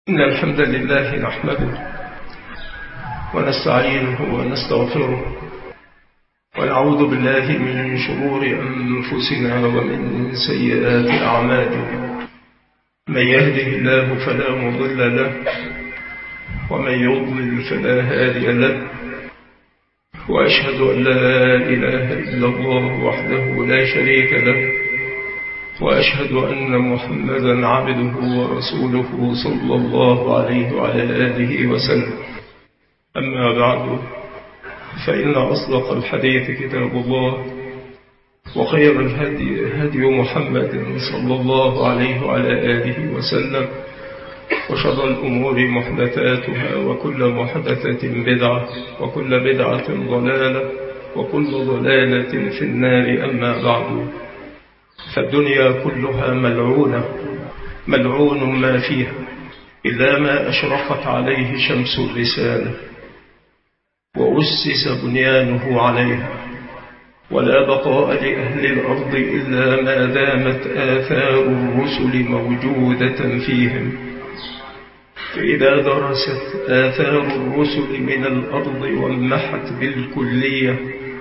إن الحمد لله نحمده ونستعينه ونستغفره ونعوذ بالله من شرور أنفسنا ومن سيئات أعمالنا. من يهده الله فلا مضل له ومن يضلل فلا هادي له، وأشهد أن لا إله إلا الله وحده لا شريك له، وأشهد أن محمدا عبده ورسوله صلى الله عليه وعلى آله وسلم. أما بعد، فإن أصدق الحديث كتاب الله، وخير الهدي هدي محمد صلى الله عليه وعلى آله وسلم، وشر الأمور محدثاتها، وكل محدثة بدعة، وكل بدعة ضلالة، وكل ضلالة في النار. أما بعد، فالدنيا كلها ملعونة، ملعون ما فيها إلا ما أشرقت عليه شمس الرسالة وأسس بنيانه عليها، ولا بقاء لأهل الأرض إلا ما دامت آثار الرسل موجودة فيهم. فإذا درست آثار الرسل من الأرض وانمحت بالكلية،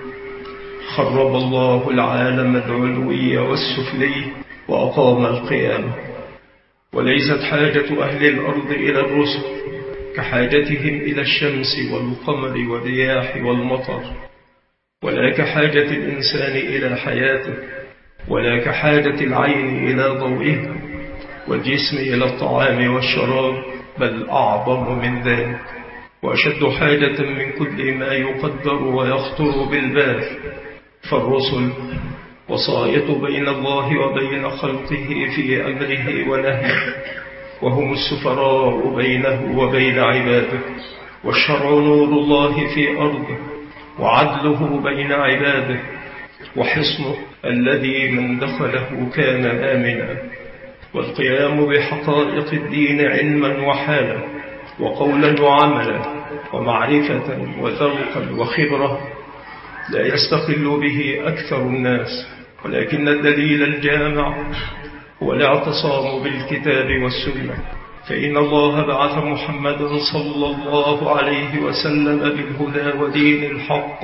خرب الله العالم العلوي والسفلي وأقام القيامة. وليست حاجة أهل الأرض إلى الرسل كحاجتهم إلى الشمس والقمر والرياح والمطر، ولا كحاجة الإنسان إلى حياته، ولا كحاجة العين إلى ضوئها، والجسم إلى الطعام والشراب، بل أعظم من ذلك وأشد حاجة من كل ما يقدر ويخطر بالبال. فالرسل وسائط بين الله وبين خلقه في أمره ونهيه، وهم السفراء بينه وبين عباده، والشرع نور الله في أرضه، وعدله بين عباده، وحصنه الذي من دخله كان آمنا. والقيام بحقائق الدين علما وحالا، وقولا وعملا، ومعرفة وذوقا وخبرة لا يستقل به أكثر الناس، ولكن الدليل الجامع هو الاعتصام بالكتاب والسنة. فإن الله بعث محمدا صلى الله عليه وسلم بالهدى ودين الحق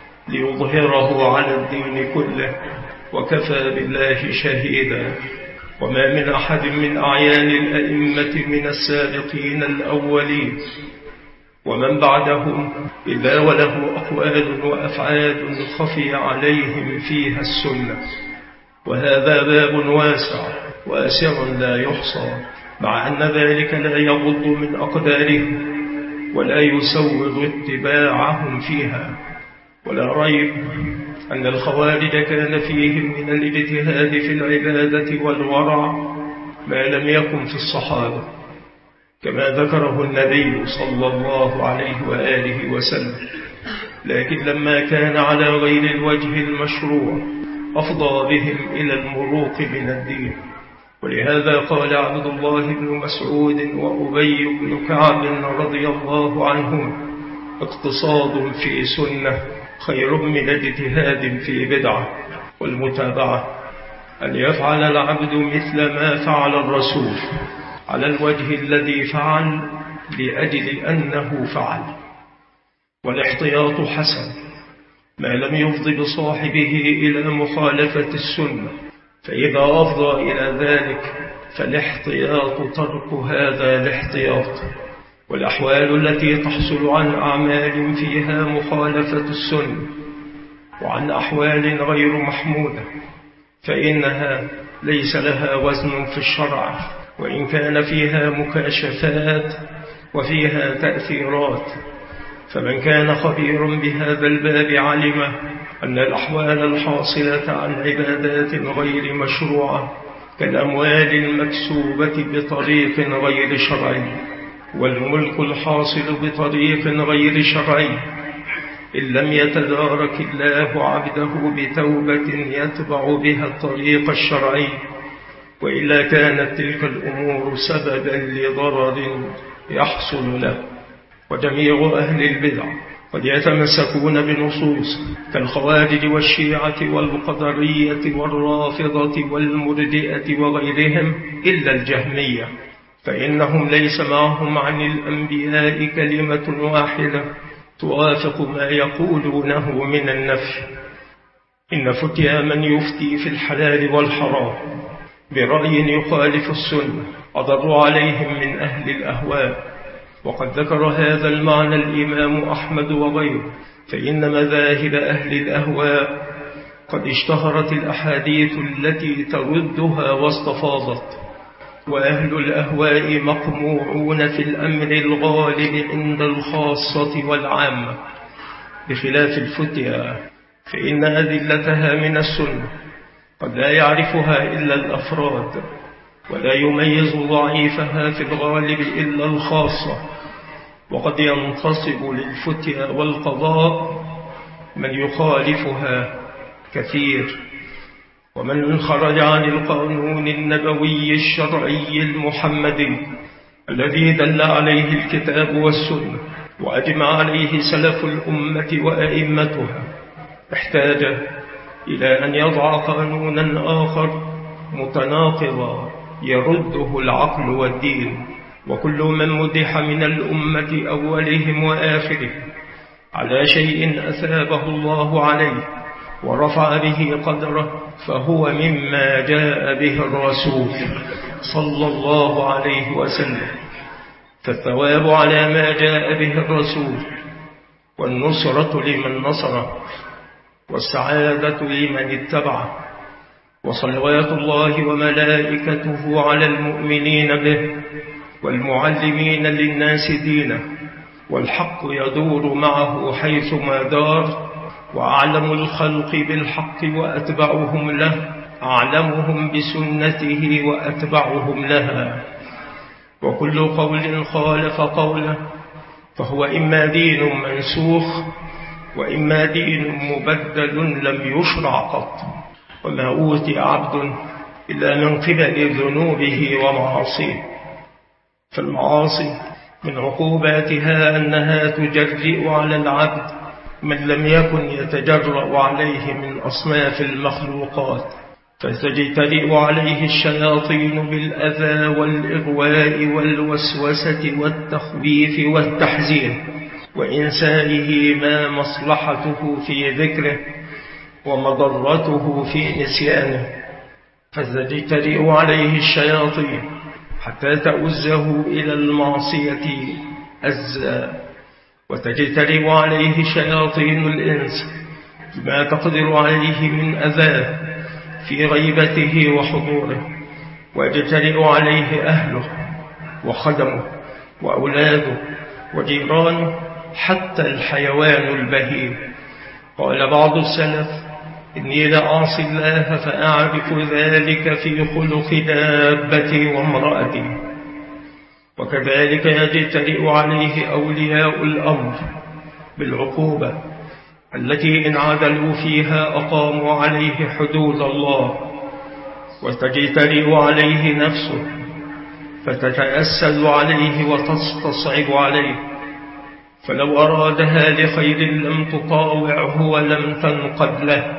ليظهره على الدين كله، وكفى بالله شهيدا. وما من أحد من أعيان الأئمة من السابقين الأولين ومن بعدهم إلا وله أقوال وأفعال خفي عليهم فيها السنة، وهذا باب واسع واسع لا يحصى، مع أن ذلك لا يغض من أقدارهم ولا يسوغ اتباعهم فيها. ولا ريب أن الخوارج كان فيهم من الاجتهاد في العبادة والورع ما لم يكن في الصحابة، كما ذكره النبي صلى الله عليه وآله وسلم. لكن لما كان على غير الوجه المشروع أفضى بهم إلى المروق من الدين. ولهذا قال عبد الله بن مسعود وأبي بن كعب رضي الله عنهم: اقتصاد في سنة خير من اجتهاد في بدعة. والمتابعة أن يفعل العبد مثل ما فعل الرسول على الوجه الذي فعل لأجل أنه فعل. والاحتياط حسن ما لم يفض بصاحبه إلى مخالفة السنة، فإذا أفضى إلى ذلك فالاحتياط ترك هذا الاحتياط. والأحوال التي تحصل عن أعمال فيها مخالفة السنة وعن أحوال غير محمودة فإنها ليس لها وزن في الشرع، وإن كان فيها مكاشفات وفيها تأثيرات. فمن كان خبيرا بهذا الباب علم أن الأحوال الحاصلة عن عبادات غير مشروعة كالأموال المكسوبة بطريق غير شرعي، والملك الحاصل بطريق غير شرعي، إن لم يتدارك الله عبده بتوبة يتبع بها الطريق الشرعي، وإلا كانت تلك الأمور سببا لضرر يحصل له. وجميع أهل البدع قد يتمسكون بنصوص كالخوارج والشيعة والقدرية والرافضة والمرجئة وغيرهم إلا الجهمية، فإنهم ليس معهم عن الأنبياء كلمة واحدة توافق ما يقولونه من النفي. إن فتيا من يفتي في الحلال والحرام برأي يخالف السنة أضر عليهم من أهل الأهواء. وقد ذكر هذا المعنى الإمام أحمد وغيره، فإن مذاهب أهل الأهواء قد اشتهرت الأحاديث التي تردها واستفاضت، وأهل الأهواء مقموعون في الأمر الغالب عند الخاصة والعامة، بخلاف الفتيا فإن أدلتها من السنة قد لا يعرفها إلا الأفراد، ولا يميز ضعيفها في الغالب إلا الخاصة. وقد ينتصب للفتيا والقضاء من يخالفها كثير، ومن خرج عن القانون النبوي الشرعي المحمدي الذي دل عليه الكتاب والسنة وأجمع عليه سلف الأمة وأئمتها احتاج إلى أن يضع قانونا آخر متناقضا يرده العقل والدين. وكل من مدح من الأمة أولهم وآخرهم على شيء أثابه الله عليه ورفع به قدره فهو مما جاء به الرسول صلى الله عليه وسلم. فالثواب على ما جاء به الرسول، والنصرة لمن نصره، والسعادة لمن اتبعه، وصلوات الله وملائكته على المؤمنين به والمعلمين للناس دينه. والحق يدور معه حيثما دار، وأعلم الخلق بالحق وأتبعهم له أعلمهم بسنته وأتبعهم لها. وكل قول خالف قوله فهو إما دين منسوخ وإما دين مبدل لم يشرع قط. وما أوتي عبد إلا من قبل ذنوبه ومعاصيه. فالمعاصي من عقوباتها أنها تجرئ على العبد من لم يكن يتجرأ عليه من أصناف المخلوقات، فتجترئ عليه الشياطين بالأذى والإغواء والوسوسة والتخويف والتحزين وإنسائه ما مصلحته في ذكره ومضرته في نسيانه. فتجترئ عليه الشياطين حتى تؤزه إلى المعصية أزا، وتجترئ عليه شياطين الإنس بما تقدر عليه من أذاه في غيبته وحضوره، ويجترئ عليه أهله وخدمه وأولاده وجيرانه حتى الحيوان البهيم. قال بعض السلف: إني لأعصي الله فأعرف ذلك في خلق دابتي وامرأتي. وكذلك يجترئ عليه أولياء الأمر بالعقوبة التي إن عدلوا فيها أقاموا عليه حدود الله، وتجترئ عليه نفسه فتتأسل عليه وتستصعب عليه، فلو أرادها لخير لم تطاوعه ولم تنقد له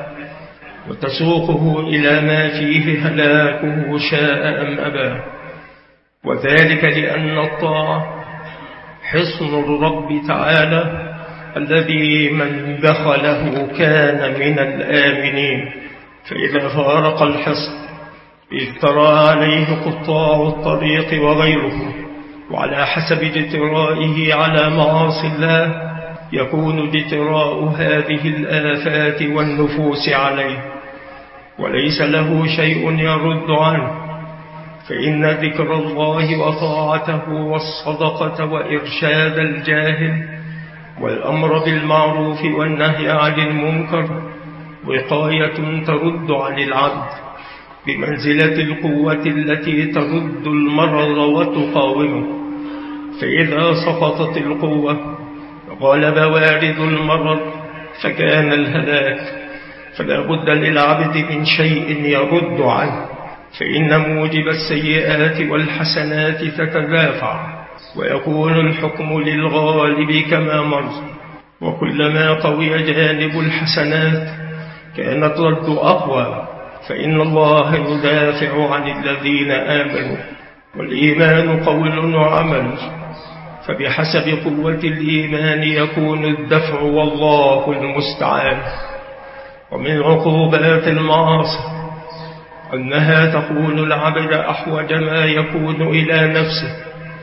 وتسوقه إلى ما فيه هلاكه شاء أم أبى. وذلك لأن الطاعة حصن الرب تعالى الذي من دخله كان من الآمنين. فإذا فارق الحصن اجترى عليه قطاع الطريق وغيره، وعلى حسب اجترائه على معاصي الله يكون اجتراء هذه الآفات والنفوس عليه، وليس له شيء يرد عنه. فإن ذكر الله وطاعته والصدقة وإرشاد الجاهل والأمر بالمعروف والنهي عن المنكر وقاية ترد عن العبد بمنزلة القوة التي ترد المرض وتقاومه. فإذا سقطت القوة غلب وارد المرض فكان الهلاك. فلا بد للعبد من شيء يرد عنه، فإن موجب السيئات والحسنات تتدافع، ويكون الحكم للغالب كما مر. وكلما قوي جانب الحسنات كانت رد أقوى، فإن الله يدافع عن الذين آمنوا والإيمان قول وعمل، فبحسب قوة الإيمان يكون الدفع، والله المستعان. ومن عقوبات المعاصي أنها تكون العبد أحوج ما يكون إلى نفسه،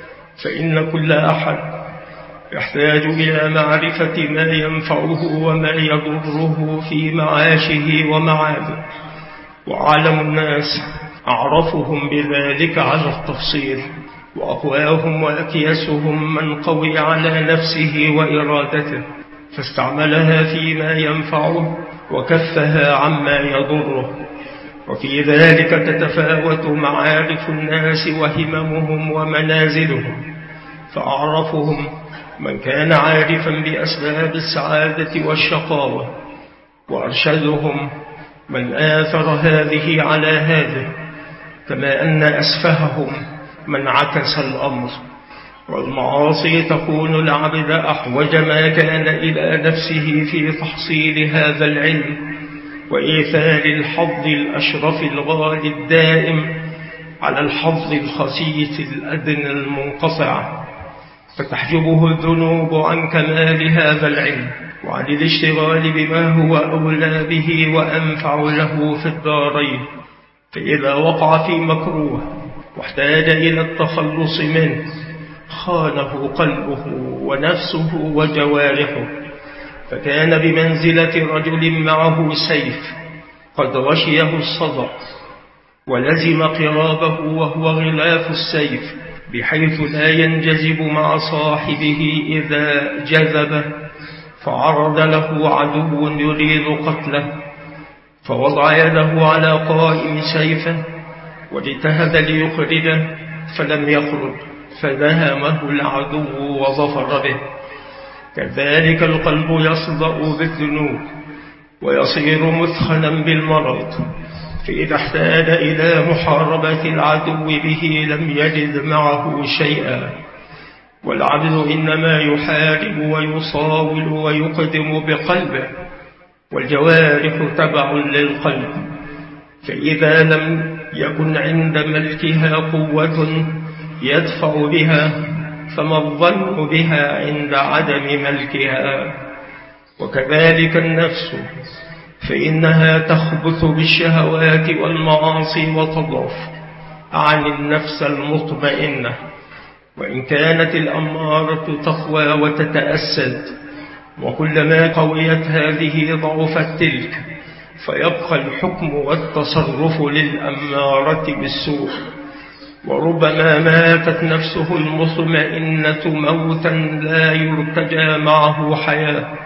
فإن كل أحد يحتاج إلى معرفة ما ينفعه وما يضره في معاشه ومعاده، وأعلم الناس أعرفهم بذلك على التفصيل، وأقواهم وأكيسهم من قوي على نفسه وإرادته فاستعملها فيما ينفعه وكفها عما يضره. وفي ذلك تتفاوت معارف الناس وهممهم ومنازلهم، فأعرفهم من كان عارفا بأسباب السعادة والشقاوة، وأرشدهم من آثر هذه على هذه، كما أن أسفههم من عكس الأمر. والمعاصي تكون العبد أحوج ما كان إلى نفسه في تحصيل هذا العلم وإيثار الحظ الأشرف الغالي الدائم على الحظ الخسيس الأدنى المنقطع، فتحجبه الذنوب عن كمال هذا العلم وعن الاشتغال بما هو أولى به وأنفع له في الدارين. فإذا وقع في مكروه واحتاج إلى التخلص منه خانه قلبه ونفسه وجوارحه، فكان بمنزلة رجل معه سيف قد غشيه الصدع ولزم قرابه وهو غلاف السيف، بحيث لا ينجذب مع صاحبه إذا جذبه، فعرض له عدو يريد قتله، فوضع يده على قائم سيفه واجتهد ليخرجه فلم يخرج، فدهمه العدو وظفر به. كذلك القلب يصدأ بالذنوب ويصير مثخنا بالمرض، فإذا احتاج إلى محاربة العدو به لم يجد معه شيئا. والعبد إنما يحارب ويصاول ويقدم بقلبه، والجوارح تبع للقلب، فإذا لم يكن عند ملكها قوة يدفع بها فما الظن بها عند عدم ملكها. وكذلك النفس، فإنها تخبث بالشهوات والمعاصي وتضعف عن النفس المطمئنة، وإن كانت الأمارة تقوى وتتأسد، وكلما قويت هذه ضعفت تلك، فيبقى الحكم والتصرف للأمارة بالسوء. وربما ماتت نفسه المطمئنة موتا لا يرتجى معه حياة،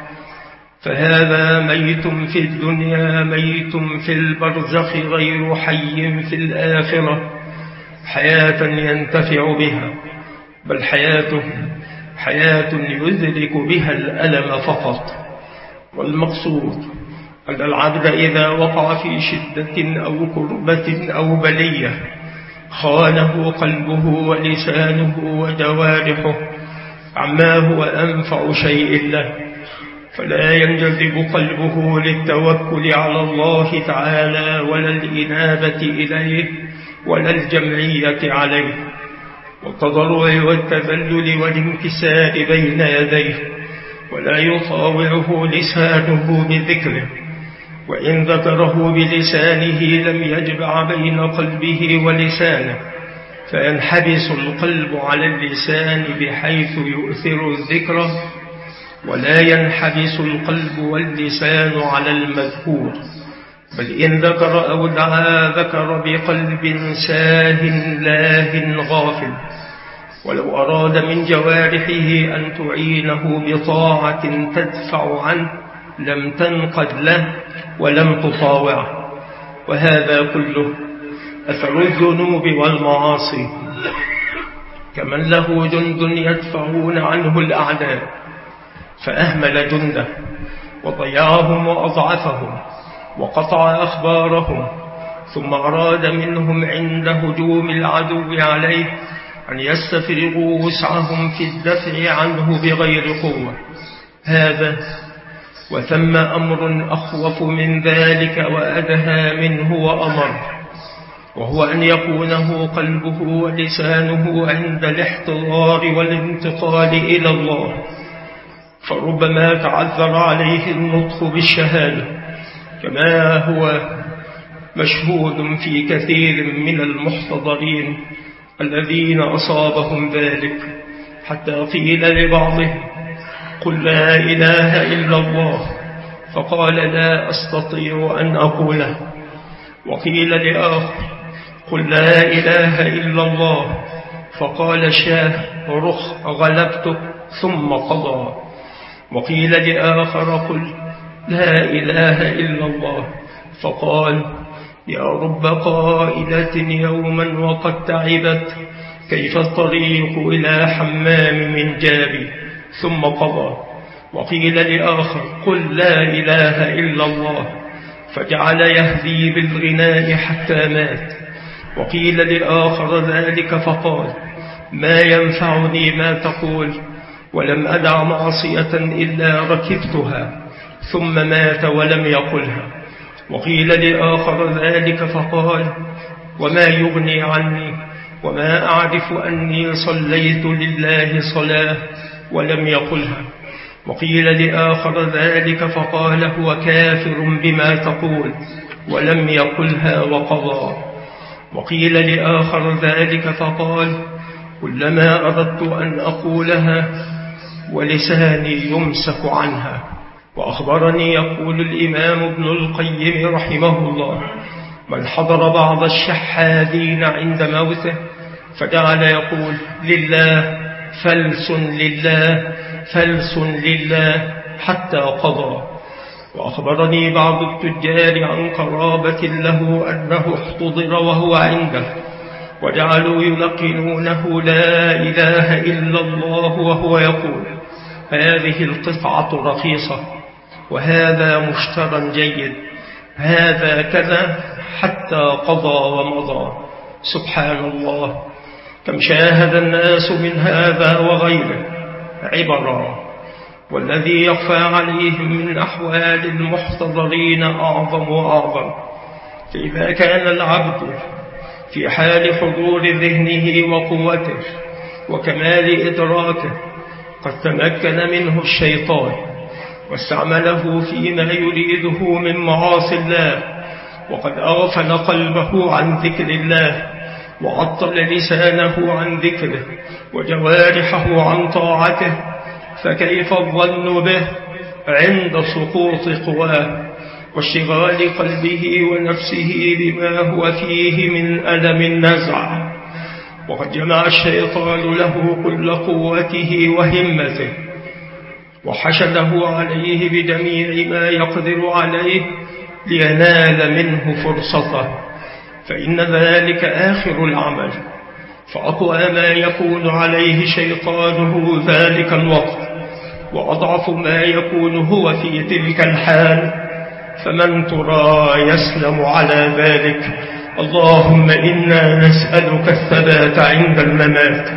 فهذا ميت في الدنيا ميت في البرزخ غير حي في الآخرة حياة ينتفع بها، بل حياته حياة يدرك بها الألم فقط. والمقصود أن العبد إذا وقع في شدة أو كربة أو بلية خانه قلبه ولسانه وجوارحه عما هو أنفع شيء له، فلا ينجذب قلبه للتوكل على الله تعالى ولا الإنابة إليه ولا الجمعية عليه، والتضرع والتذلل والانكسار بين يديه، ولا يطاوعه لسانه بذكره، وإن ذكره بلسانه لم يجمع بين قلبه ولسانه، فينحبس القلب على اللسان بحيث يؤثر الذكر، ولا ينحبس القلب واللسان على المذكور، بل إن ذكر أو دعا ذكر بقلب ساه لاه غافل. ولو أراد من جوارحه أن تعينه بطاعة تدفع عنه لم تنقد له ولم تطاوعه. وهذا كله أثر الذنوب والمعاصي، كمن له جند يدفعون عنه الأعداء فأهمل جنده وضيعهم وأضعفهم وقطع أخبارهم، ثم أراد منهم عند هجوم العدو عليه أن يستفرغوا وسعهم في الدفع عنه بغير قوة. هذا وثم أمر أخوف من ذلك وأدهى منه وأمر، وهو أن يكونه قلبه ولسانه عند الاحتضار والانتقال إلى الله، فربما تعذر عليه النطق بالشهادة، كما هو مشهود في كثير من المحتضرين الذين أصابهم ذلك، حتى قيل لبعضهم: قل لا إله إلا الله، فقال: لا أستطيع أن أقوله. وقيل لآخر: قل لا إله إلا الله، فقال: شاه رخ غلبتك، ثم قضى. وقيل لآخر: قل لا إله إلا الله، فقال: يا رب قائلة يوما وقد تعبت، كيف الطريق إلى حمام من جابي، ثم قضى. وقيل لآخر: قل لا إله إلا الله، فجعل يهدي بالغناء حتى مات. وقيل لآخر ذلك فقال: ما ينفعني ما تقول، ولم أدع معصية إلا ركبتها، ثم مات ولم يقلها. وقيل لآخر ذلك فقال: وما يغني عني، وما أعرف أني صليت لله صلاة ولم يقلها. وقيل لآخر ذلك فقال: هو كافر بما تقول ولم يقلها وقضى. وقيل لآخر ذلك فقال: كلما أردت أن أقولها ولساني يمسك عنها. وأخبرني يقول الإمام ابن القيم رحمه الله: من حضر بعض الشحاذين عند موته فجعل يقول: لله فلس لله فلس لله حتى قضى. وأخبرني بعض التجار عن قرابة له أنه احتضر وهو عنده، وجعلوا يلقنونه لا إله إلا الله وهو يقول: هذه القطعة رخيصة، وهذا مشترى جيد، هذا كذا، حتى قضى ومضى. سبحان الله، كم شاهد الناس من هذا وغيره عبرا، والذي يخفى عليهم من أحوال المحتضرين أعظم وأعظم. فإذا كان العبد في حال حضور ذهنه وقوته وكمال إدراكه قد تمكن منه الشيطان واستعمله فيما يريده من معاصي الله، وقد أغفل قلبه عن ذكر الله، وعطل لسانه عن ذكره، وجوارحه عن طاعته، فكيف الظن به عند سقوط قواه واشتغال قلبه ونفسه بما هو فيه من ألم النزع؟ وقد جمع الشيطان له كل قوته وهمته، وحشده عليه بجميع ما يقدر عليه لينال منه فرصته، فإن ذلك آخر العمل، فأقوى ما يكون عليه شيطانه ذلك الوقت، وأضعف ما يكون هو في تلك الحال، فمن ترى يسلم على ذلك؟ اللهم إنا نسألك الثبات عند الممات.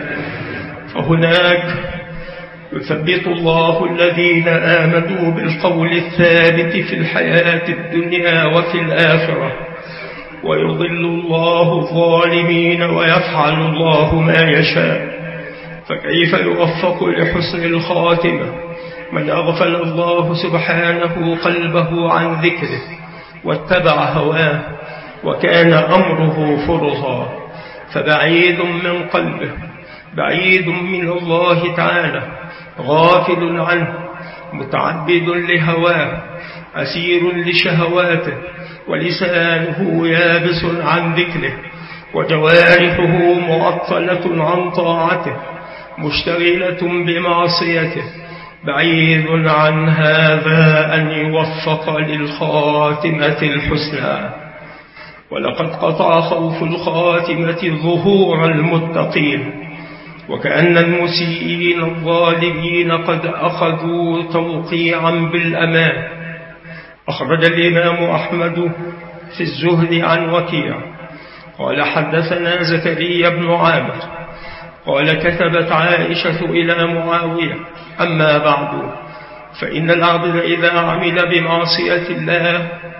فهناك يثبت الله الذين آمنوا بالقول الثابت في الحياة الدنيا وفي الآخرة، ويضل الله الظالمين ويفعل الله ما يشاء. فكيف يوفق لحسن الخاتمة من أغفل الله سبحانه قلبه عن ذكره واتبع هواه وكان أمره فرطا؟ فبعيد من قلبه، بعيد من الله تعالى، غافل عنه، متعبد لهواه، أسير لشهواته، ولسانه يابس عن ذكره، وجوارحه معطلة عن طاعته، مشتغلة بمعصيته. بعيد عن هذا أن يوفق للخاتمة الحسنى. ولقد قطع خوف الخاتمة ظهور المتقين، وكأن المسيئين الظالمين قد أخذوا توقيعا بالأمان. أخرج الإمام أحمد في الزهد عن وكيع قال: حدثنا زكريا بن عامر قال: كتبت عائشة إلى معاوية: أما بعد، فإن العبد إذا عمل بمعصية الله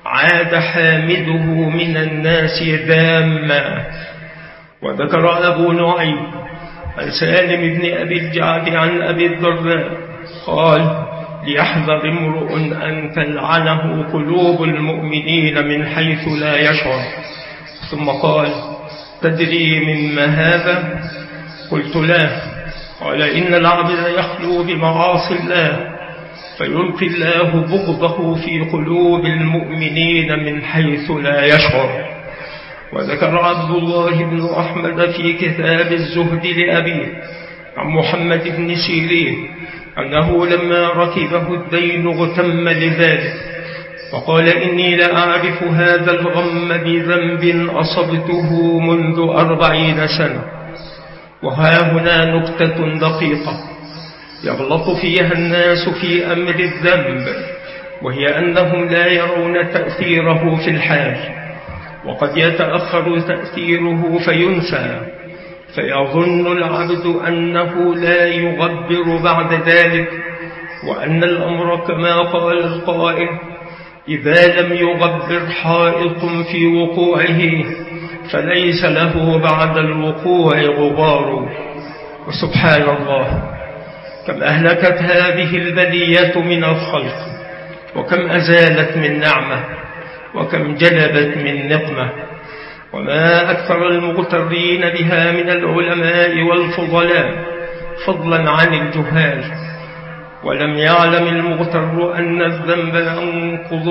عاد حامده من الناس ذاما. وذكر أبو نعيم عن سالم بن أبي الجعد عن أبي الدرداء قال: ليحذر امرؤ أن تلعنه قلوب المؤمنين من حيث لا يشعر. ثم قال: تدري مما هذا؟ قلت: لا. قال: إن العبد يخلو بمعاصي الله فيلقي الله بغضه في قلوب المؤمنين من حيث لا يشعر. وذكر عبد الله بن أحمد في كتاب الزهد لأبيه عن محمد بن سيرين أنه لما ركبه الدين اغتم لذلك وقال: إني لأعرف هذا الغم بذنب أصبته منذ 40 سنة. وها هنا نكتة دقيقة يغلط فيها الناس في أمر الذنب، وهي أنهم لا يرون تأثيره في الحال، وقد يتأخر تأثيره فينسى، فيظن العبد أنه لا يغبر بعد ذلك، وأن الأمر كما قال القائل: إذا لم يغبر حائط في وقوعه فليس له بعد الوقوع غبار. وسبحان الله، كم أهلكت هذه البليات من الخلق، وكم أزالت من نعمة، وكم جلبت من نقمة. وما أكثر المغترين بها من العلماء والفضلاء فضلا عن الجهال. ولم يعلم المغتر أن الذنب ينقض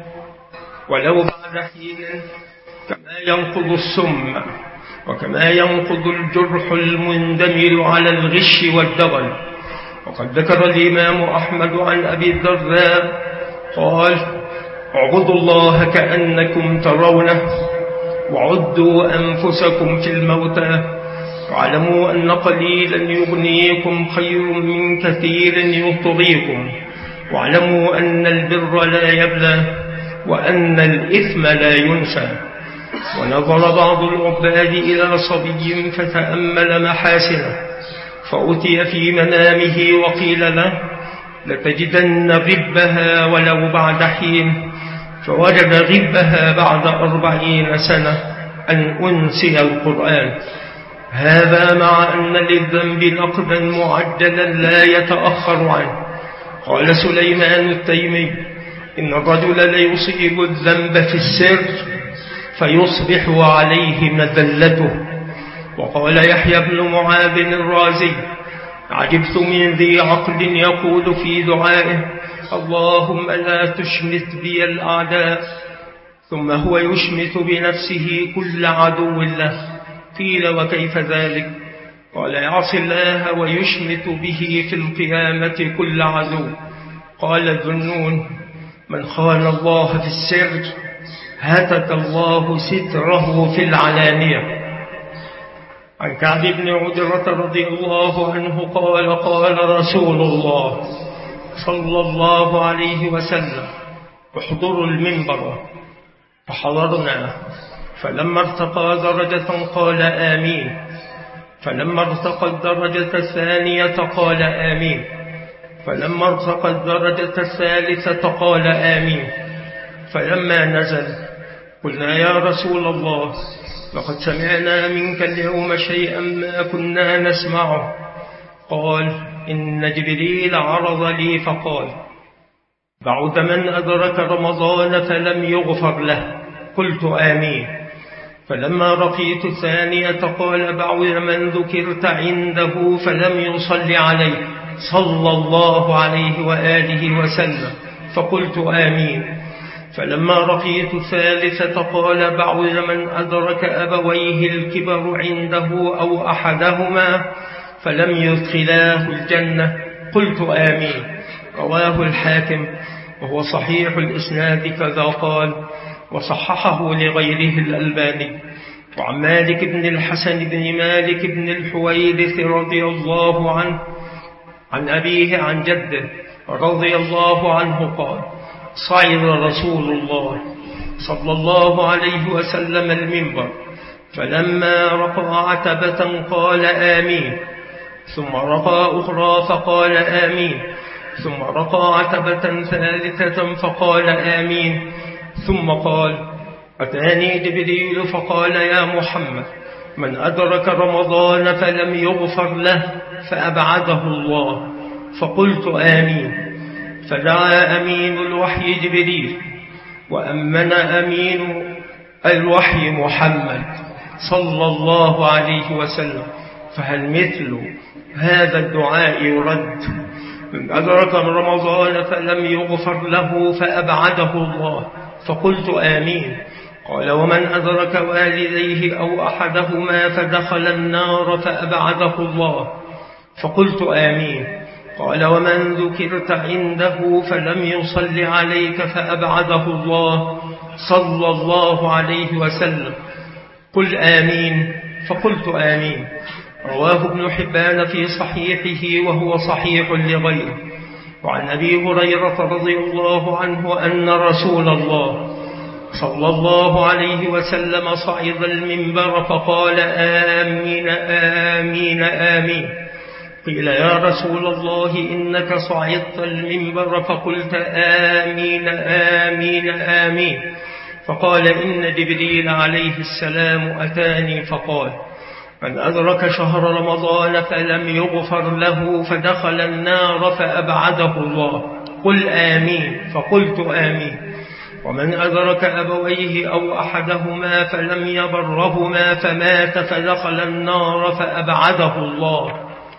ولو بعد حين، كما ينقض السم، وكما ينقض الجرح المندمل على الغش والدغل. وقد ذكر الإمام أحمد عن أبي الدرداء قال: اعبدوا الله كأنكم ترونه، وعدوا أنفسكم في الموتى، واعلموا أن قليلا يغنيكم خير من كثير يطغيكم، واعلموا أن البر لا يبلى، وأن الإثم لا ينسى. ونظر بعض العباد إلى صبي فتأمل محاسنه، فأتي في منامه وقيل له: لتجدن غبها ولو بعد حين، فوجد غبها بعد 40 سنة أن أنسي القرآن. هذا مع أن للذنب نقدا معجلا لا يتأخر عنه. قال سليمان التيمي: إن الرجل ليصيب الذنب في السر فيصبح عليه مذلته. وقال يحيى بن معاذ الرازي: عجبت من ذي عقل يقول في دعائه: اللهم لا تشمت بي الأعداء، ثم هو يشمت بنفسه كل عدو له. قيل: وكيف ذلك؟ قال: يعصي الله ويشمت به في القيامة كل عدو. قال ذنون: من خان الله في السر هتك الله ستره في العلانية. عن كعب بن عجرة رضي الله عنه قال: قال رسول الله صلى الله عليه وسلم: احضروا المنبر. فحضرنا، فلما ارتقى درجة قال: آمين. فلما ارتقى الدرجة الثانية قال: آمين. فلما ارتقى الدرجة الثالثة قال: آمين. فلما نزل قلنا: يا رسول الله، لقد سمعنا منك اليوم شيئا ما كنا نسمعه. قال: إن جبريل عرض لي فقال: بعد من أدرك رمضان فلم يغفر له. قلت: آمين. فلما رقيت الثانية قال: بعد من ذكرت عنده فلم يصل عليه صلى الله عليه وآله وسلم. فقلت: آمين. فلما رقيت الثالثة قال: بعد من أدرك أبويه الكبر عنده أو أحدهما فلم يدخلاه الجنة. قلت: آمين. رواه الحاكم وهو صحيح الإسناد كذا قال، وصححه لغيره الألباني. وعن مالك بن الحسن بن مالك بن الحويرث رضي الله عنه عن أبيه عن جده رضي الله عنه قال: صعد رسول الله صلى الله عليه وسلم المنبر، فلما رقى عتبة قال: آمين. ثم رقى أخرى فقال: آمين. ثم رقى عتبة ثالثة فقال: آمين. ثم قال: أتاني جبريل فقال: يا محمد، من أدرك رمضان فلم يغفر له فأبعده الله. فقلت: آمين. فدعا أمين الوحي جبريل، وأمن أمين الوحي محمد صلى الله عليه وسلم. فهل مثل هذا الدعاء يرد؟ من أدرك رمضان فلم يغفر له فأبعده الله. فقلت: آمين. قال: ومن أدرك والديه أو أحدهما فدخل النار فأبعده الله. فقلت: آمين. قال: ومن ذكرت عنده فلم يصل عليك فأبعده الله صلى الله عليه وسلم. قل آمين. فقلت: آمين. رواه ابن حبان في صحيحه وهو صحيح لغيره. وعن أبي هريرة رضي الله عنه أن رسول الله صلى الله عليه وسلم صعد المنبر فقال: آمين آمين آمين. قيل: يا رسول الله إنك صعدت المنبر فقلت آمين آمين آمين. فقال: إن جبريل عليه السلام أتاني فقال: من أدرك شهر رمضان فلم يغفر له فدخل النار فأبعده الله. قل آمين. فقلت: آمين. ومن أدرك أبويه أو أحدهما فلم يبرهما فمات فدخل النار فأبعده الله.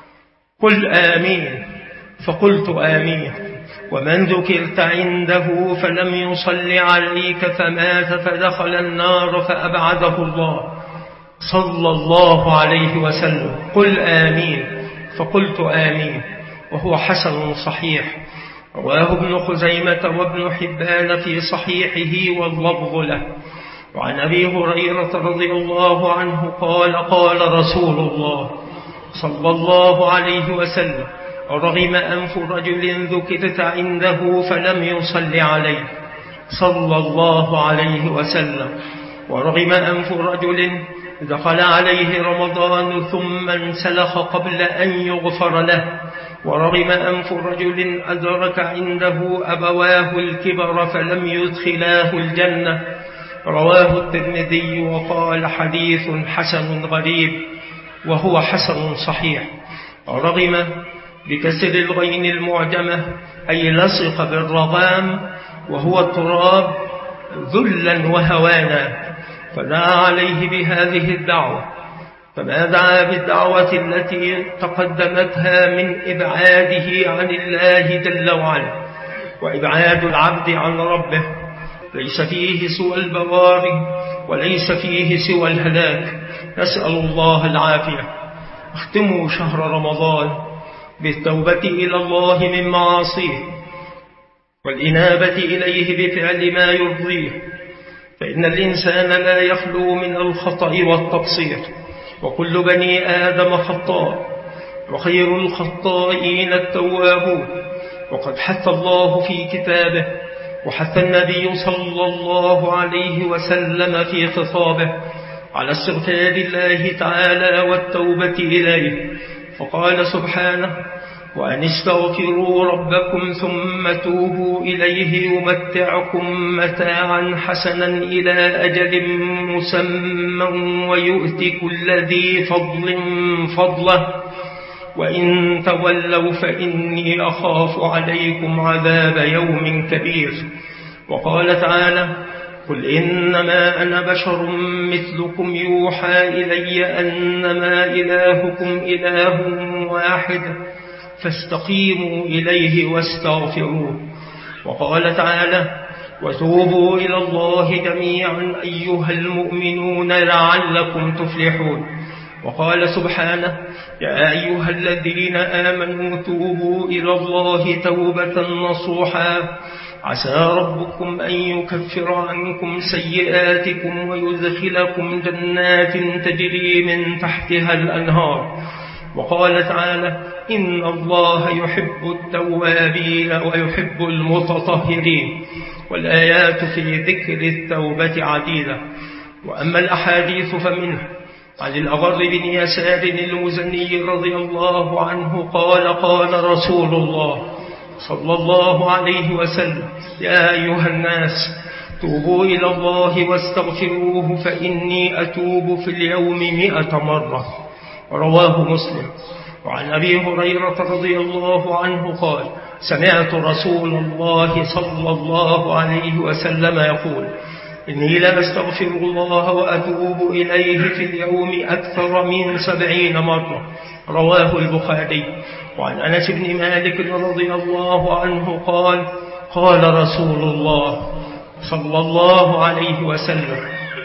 قل آمين. فقلت: آمين. ومن ذكرت عنده فلم يصل عليك فمات فدخل النار فأبعده الله صلى الله عليه وسلم. قل آمين. فقلت: آمين. وهو حسن صحيح. رواه ابن خزيمة وابن حبان في صحيحه واللفظ له. وعن أبي هريرة رضي الله عنه قال: قال رسول الله صلى الله عليه وسلم: رغم أنف رجل ذكرت عنده فلم يصل عليه صلى الله عليه وسلم. ورغم أنف رجل دخل عليه رمضان ثم انسلخ قبل أن يغفر له. ورغم أنف رجل أدرك عنده أبواه الكبر فلم يدخلاه الجنة. رواه الترمذي وقال: حديث حسن غريب. وهو حسن صحيح. رغم بكسر الغين المعجمة أي لصق بالرغام وهو التراب ذلا وهوانا، فدعا عليه بهذه الدعوة. فما دعا بالدعوة التي تقدمتها من إبعاده عن الله جل وعلا. وإبعاد العبد عن ربه ليس فيه سوى البوار وليس فيه سوى الهلاك. نسأل الله العافية. اختموا شهر رمضان بالتوبة إلى الله من معاصيه والإنابة إليه بفعل ما يرضيه، فإن الإنسان لا يخلو من الخطأ والتقصير، وكل بني آدم خطاء، وخير الخطائين التوابون. وقد حث الله في كتابه وحث النبي صلى الله عليه وسلم في خطابه على استغفار الله تعالى والتوبة إليه، فقال سبحانه: وأن استغفروا ربكم ثم توبوا إليه يمتعكم متاعا حسنا إلى أجل مسمى ويؤتي كل ذي فضل فضله وإن تولوا فإني أخاف عليكم عذاب يوم كبير. وقال تعالى: قل إنما أنا بشر مثلكم يوحى إلي أنما إلهكم إله واحد فاستقيموا إليه واستغفروه. وقال تعالى: وتوبوا إلى الله جميعا أيها المؤمنون لعلكم تفلحون. وقال سبحانه: يا أيها الذين آمنوا توبوا إلى الله توبة نصوحا عسى ربكم أن يكفر عنكم سيئاتكم ويدخلكم جنات تجري من تحتها الأنهار. وقال تعالى: إن الله يحب التوابين ويحب المتطهرين. والآيات في ذكر التوبة عديدة. وأما الأحاديث فمنها عن الأغر بن يسار المزني رضي الله عنه قال: قال رسول الله صلى الله عليه وسلم: يا أيها الناس توبوا إلى الله واستغفروه فإني أتوب في اليوم 100 مرة. رواه مسلم. وعن أبي هريرة رضي الله عنه قال: سمعت رسول الله صلى الله عليه وسلم يقول: إني لأستغفر الله وأتوب إليه في اليوم أكثر من 70 مرة. رواه البخاري. وعن أنس بن مالك رضي الله عنه قال: قال رسول الله صلى الله عليه وسلم: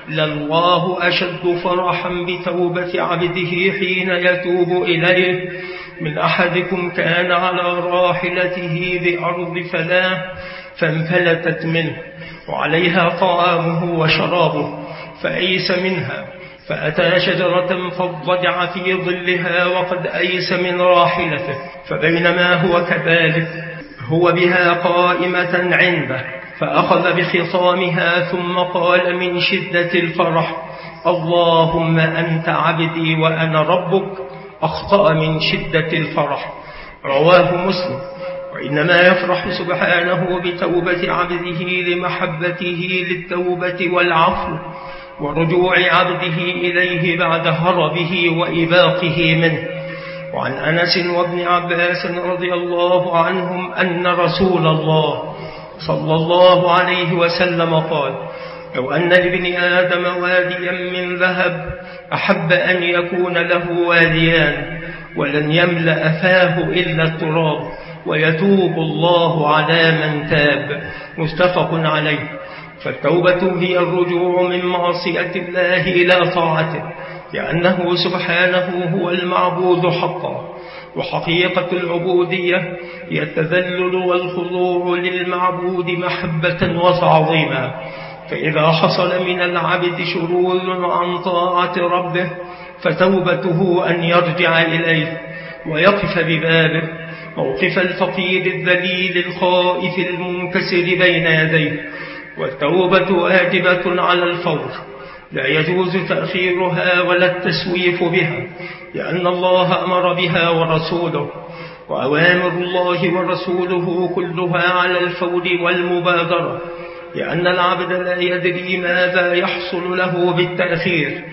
لله أشد فرحا بتوبة عبده حين يتوب إليه من أحدكم كان على راحلته بأرض فلاة فانفلتت منه وعليها طعامه وشرابه فأيس منها فأتى شجرة فاضطجع في ظلها وقد أيس من راحلته، فبينما هو كذلك هو بها قائمة عنده فأخذ بخصامها ثم قال من شدة الفرح: اللهم أنت عبدي وأنا ربك. أخطأ من شدة الفرح. رواه مسلم. وإنما يفرح سبحانه بتوبة عبده لمحبته للتوبة والعفو ورجوع عبده إليه بعد هربه وإباقه منه. وعن أنس وابن عباس رضي الله عنهم أن رسول الله صلى الله عليه وسلم قال: لو أن لابن آدم واديا من ذهب أحب أن يكون له واديان ولن يملأ فاه إلا التراب ويتوب الله على من تاب. متفق عليه. فالتوبة هي الرجوع من معصية الله إلى طاعته، لأنه سبحانه هو المعبود حقا، وحقيقة العبودية هي التذلل والخضوع للمعبود محبة وتعظيما. فإذا حصل من العبد شرور عن طاعة ربه فتوبته أن يرجع إليه ويقف ببابه موقف الفقير الذليل الخائف المنكسر بين يديه. والتوبة واجبة على الفور، لا يجوز تأخيرها ولا التسويف بها، لأن الله أمر بها ورسوله، وأوامر الله ورسوله كلها على الفور والمبادرة، لأن العبد لا يدري ماذا يحصل له بالتأخير،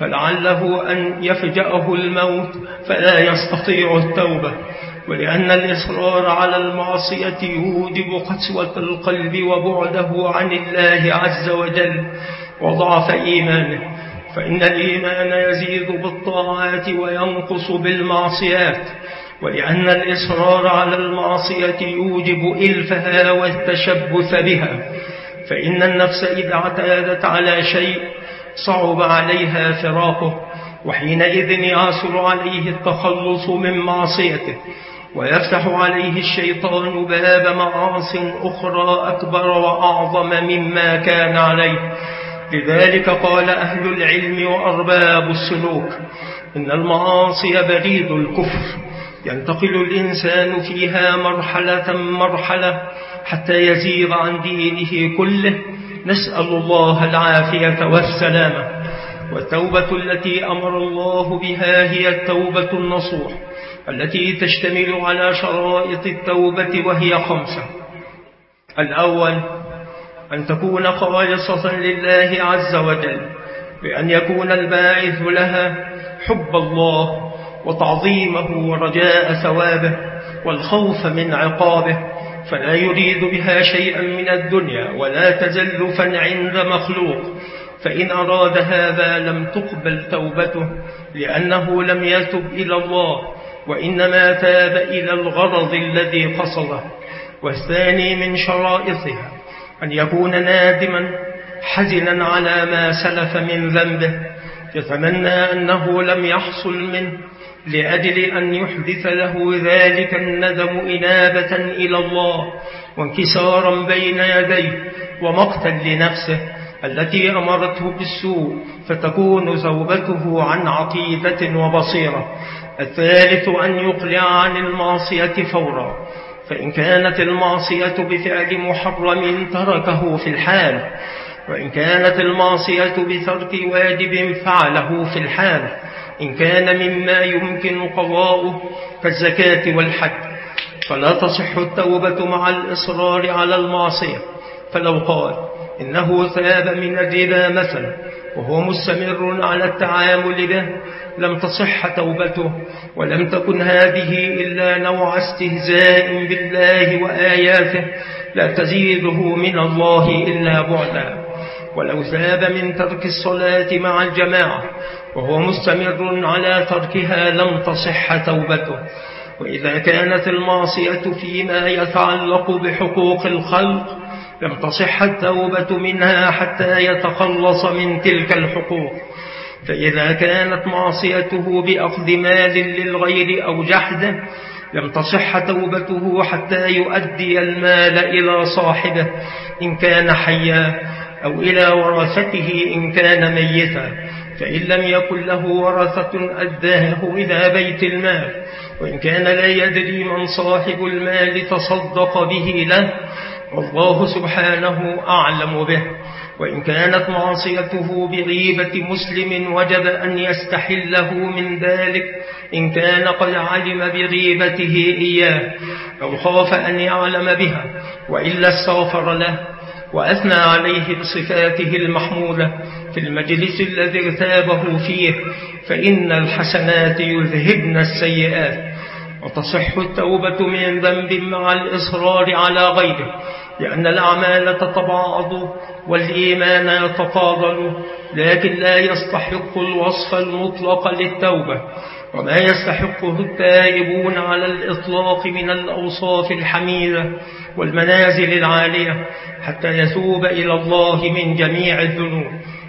فلعله أن يفجأه الموت فلا يستطيع التوبة، ولأن الإصرار على المعصية يوجب قسوة القلب وبعده عن الله عز وجل وضعف إيمانه، فإن الإيمان يزيد بالطاعات وينقص بالمعصيات، ولأن الإصرار على المعصية يوجب إلفها والتشبث بها، فإن النفس إذا اعتادت على شيء صعب عليها فراقه، وحينئذ يعسر عليه التخلص من معصيته، ويفتح عليه الشيطان باب معاص أخرى أكبر وأعظم مما كان عليه. لذلك قال أهل العلم وأرباب السلوك: إن المعاصي بريد الكفر، ينتقل الإنسان فيها مرحلة حتى يزيغ عن دينه كله، نسأل الله العافية والسلامة. والتوبة التي أمر الله بها هي التوبة النصوح التي تشتمل على شرائط التوبة، وهي 5. الأول: أن تكون خالصة لله عز وجل، بأن يكون الباعث لها حب الله وتعظيمه ورجاء ثوابه والخوف من عقابه، فلا يريد بها شيئا من الدنيا ولا تزلفا عند مخلوق، فإن أراد هذا لم تقبل توبته، لأنه لم يتب إلى الله وإنما تاب إلى الغرض الذي قصده. والثاني من شرائطها أن يكون نادما حزنا على ما سلف من ذنبه، يتمنى أنه لم يحصل منه، لأجل أن يحدث له ذلك الندم إنابة إلى الله وانكسارا بين يديه ومقتا لنفسه التي أمرته بالسوء، فتكون توبته عن عقيدة وبصيرة. الثالث أن يقلع عن المعصية فورا، فإن كانت المعصية بفعل محرم تركه في الحال، وإن كانت المعصية بترك واجب فعله في الحال، إن كان مما يمكن قضاؤه كالزكاة والحج، فلا تصح التوبة مع الإصرار على المعصية، فلو قال إنه تاب من الربا مثلا وهو مستمر على التعامل به لم تصح توبته، ولم تكن هذه إلا نوع استهزاء بالله وآياته لا تزيده من الله إلا بعدا. ولو تاب من ترك الصلاة مع الجماعة وهو مستمر على تركها لم تصح توبته. وإذا كانت المعصية فيما يتعلق بحقوق الخلق لم تصح التوبة منها حتى يتخلص من تلك الحقوق. فإذا كانت معصيته بأخذ مال للغير أو جحده لم تصح توبته حتى يؤدي المال إلى صاحبه إن كان حيا أو إلى ورثته إن كان ميتا، فإن لم يكن له ورثة أداه إلى بيت المال، وإن كان لا يدري من صاحب المال تصدق به له والله سبحانه أعلم به. وإن كانت معصيته بغيبة مسلم وجب أن يستحله من ذلك إن كان قد علم بغيبته إياه أو خاف أن يعلم بها، وإلا استغفر له وأثنى عليه بصفاته المحمودة في المجلس الذي ارتابه فيه، فإن الحسنات يذهبن السيئات. وتصح التوبة من ذنب مع الإصرار على غيره، لأن الأعمال تتباعض والإيمان يتفاضل، لكن لا يستحق الوصف المطلق للتوبة، وما يستحقه التائبون على الإطلاق من الأوصاف الحميدة والمنازل العالية حتى يتوب إلى الله من جميع الذنوب.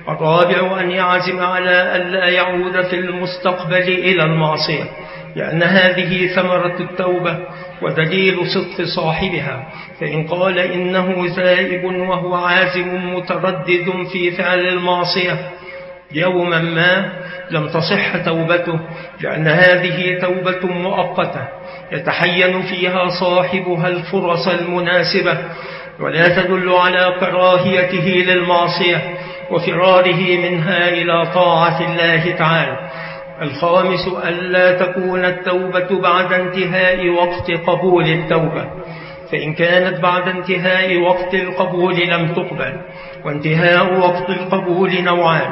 الرابع أن يعزم على ألا يعود في المستقبل إلى المعصية، لأن هذه ثمرة التوبة ودليل صدق صاحبها. فإن قال إنه تائب وهو عازم متردد في فعل المعصية يوما ما لم تصح توبته، لأن هذه توبة مؤقتة يتحين فيها صاحبها الفرص المناسبة، ولا تدل على كراهيته للمعصية وفراره منها إلى طاعة الله تعالى. الخامس ألا تكون التوبة بعد انتهاء وقت قبول التوبة، فإن كانت بعد انتهاء وقت القبول لم تقبل. وانتهاء وقت القبول نوعان: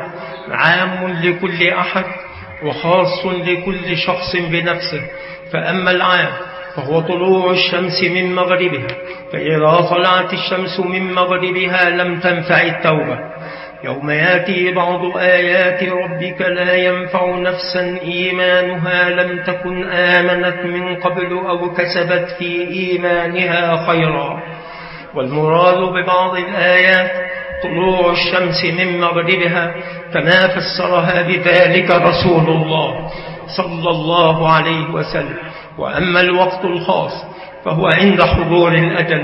عام لكل أحد وخاص لكل شخص بنفسه. فأما العام فهو طلوع الشمس من مغربها، فإذا طلعت الشمس من مغربها لم تنفع التوبة. يوم يأتي بعض آيات ربك لا ينفع نفسا إيمانها لم تكن آمنت من قبل أو كسبت في إيمانها خيرا. والمراد ببعض الآيات طلوع الشمس من مغربها كما فسرها بذلك رسول الله صلى الله عليه وسلم. وأما الوقت الخاص فهو عند حضور الأجل،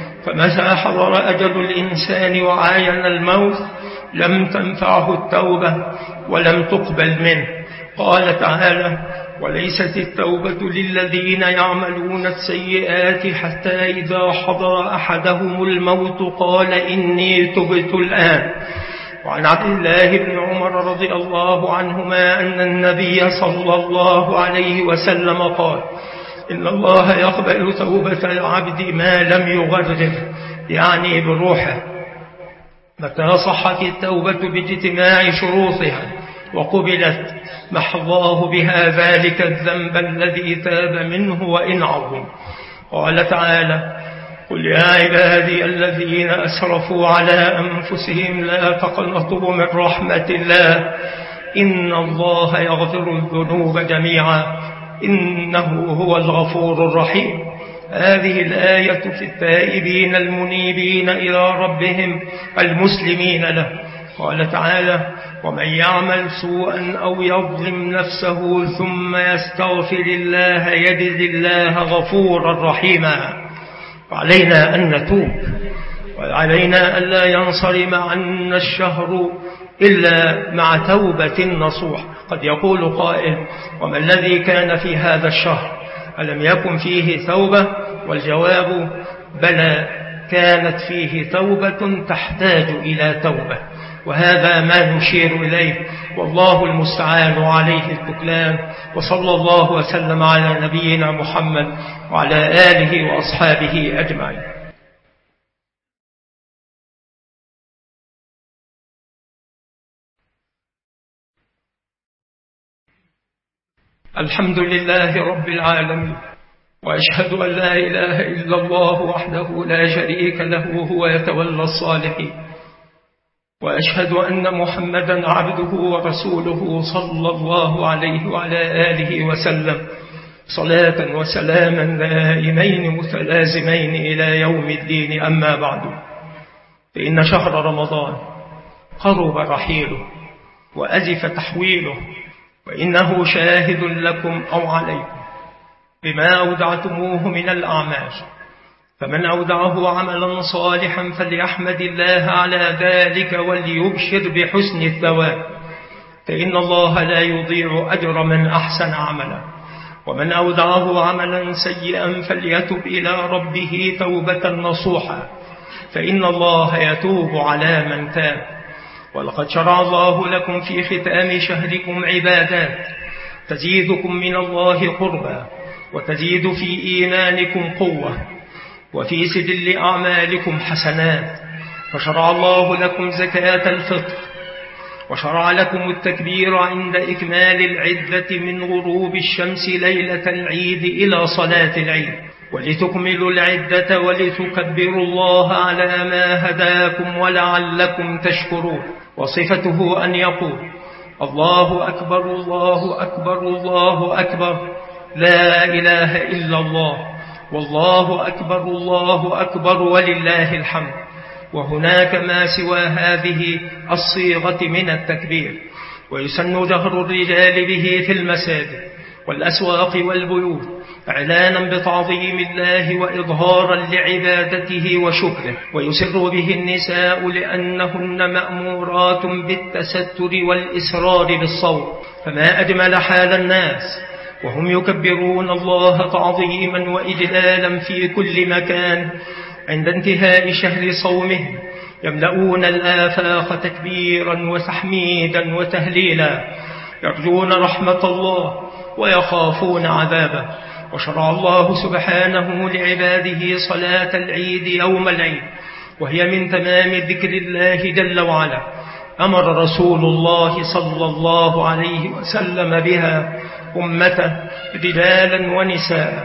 فمتى حضر أجل الإنسان وعاين الموت لم تنفعه التوبة ولم تقبل منه. قال تعالى: وليست التوبة للذين يعملون السيئات حتى إذا حضر أحدهم الموت قال إني تبت الآن. وعن عبد الله بن عمر رضي الله عنهما أن النبي صلى الله عليه وسلم قال: إن الله يقبل توبة العبد ما لم يغرر، يعني بروحه، متى صحت التوبة باجتماع شروطها وقبلت محضاه بها ذلك الذنب الذي تاب منه وإن عظم. قال تعالى: قل يا عبادي الذين أسرفوا على أنفسهم لا تقنطوا من رحمة الله إن الله يغفر الذنوب جميعا إنه هو الغفور الرحيم. هذه الآية في التائبين المنيبين إلى ربهم المسلمين له. قال تعالى: ومن يعمل سوءا أو يظلم نفسه ثم يستغفر الله يجد الله غفورا رحيما. وعلينا أن نتوب، وعلينا أن لا ينصرم عنا الشهر إلا مع توبة نصوح. قد يقول قائل: وما الذي كان في هذا الشهر؟ ألم يكن فيه توبة؟ والجواب: بلى، كانت فيه توبة تحتاج إلى توبة، وهذا ما نشير إليه، والله المستعان عليه التكلان. وصلى الله وسلم على نبينا محمد وعلى آله وأصحابه أجمعين. الحمد لله رب العالمين، وأشهد أن لا إله إلا الله وحده لا شريك له هو يتولى الصالحين، وأشهد أن محمدا عبده ورسوله صلى الله عليه وعلى آله وسلم صلاة وسلاما دائمين متلازمين إلى يوم الدين. أما بعد، فإن شهر رمضان قرب رحيله وأزف تحويله، وإنه شاهد لكم أو عليكم بما أودعتموه من الأعمال، فمن أودعه عملا صالحا فليحمد الله على ذلك وليبشر بحسن الثواب، فإن الله لا يضيع أجر من أحسن عملا. ومن أودعه عملا سيئا فليتب إلى ربه توبة نصوحا، فإن الله يتوب على من تاب. ولقد شرع الله لكم في ختام شهركم عبادات تزيدكم من الله قربا، وتزيد في إيمانكم قوة، وفي سجل أعمالكم حسنات. فشرع الله لكم زكاة الفطر، وشرع لكم التكبير عند إكمال العدة من غروب الشمس ليلة العيد إلى صلاة العيد، ولتكملوا العدة ولتكبروا الله على ما هداكم ولعلكم تشكرون. وصفته أن يقول: الله أكبر الله أكبر الله أكبر، لا إله إلا الله، والله أكبر الله أكبر ولله الحمد. وهناك ما سوى هذه الصيغة من التكبير. ويسن جهر الرجال به في المساجد والأسواق والبيوت إعلانا بتعظيم الله وإظهارا لعبادته وشكره، ويسر به النساء لأنهن مأمورات بالتستر والإسرار بالصوت. فما أجمل حال الناس وهم يكبرون الله تعظيما وإجلالا في كل مكان عند انتهاء شهر صومهم، يملؤون الآفاق تكبيرا وتحميدا وتهليلا، يرجون رحمة الله ويخافون عذابه. وشرع الله سبحانه لعباده صلاة العيد يوم العيد، وهي من تمام ذكر الله جل وعلا. أمر رسول الله صلى الله عليه وسلم بها أمته رجالا ونساء،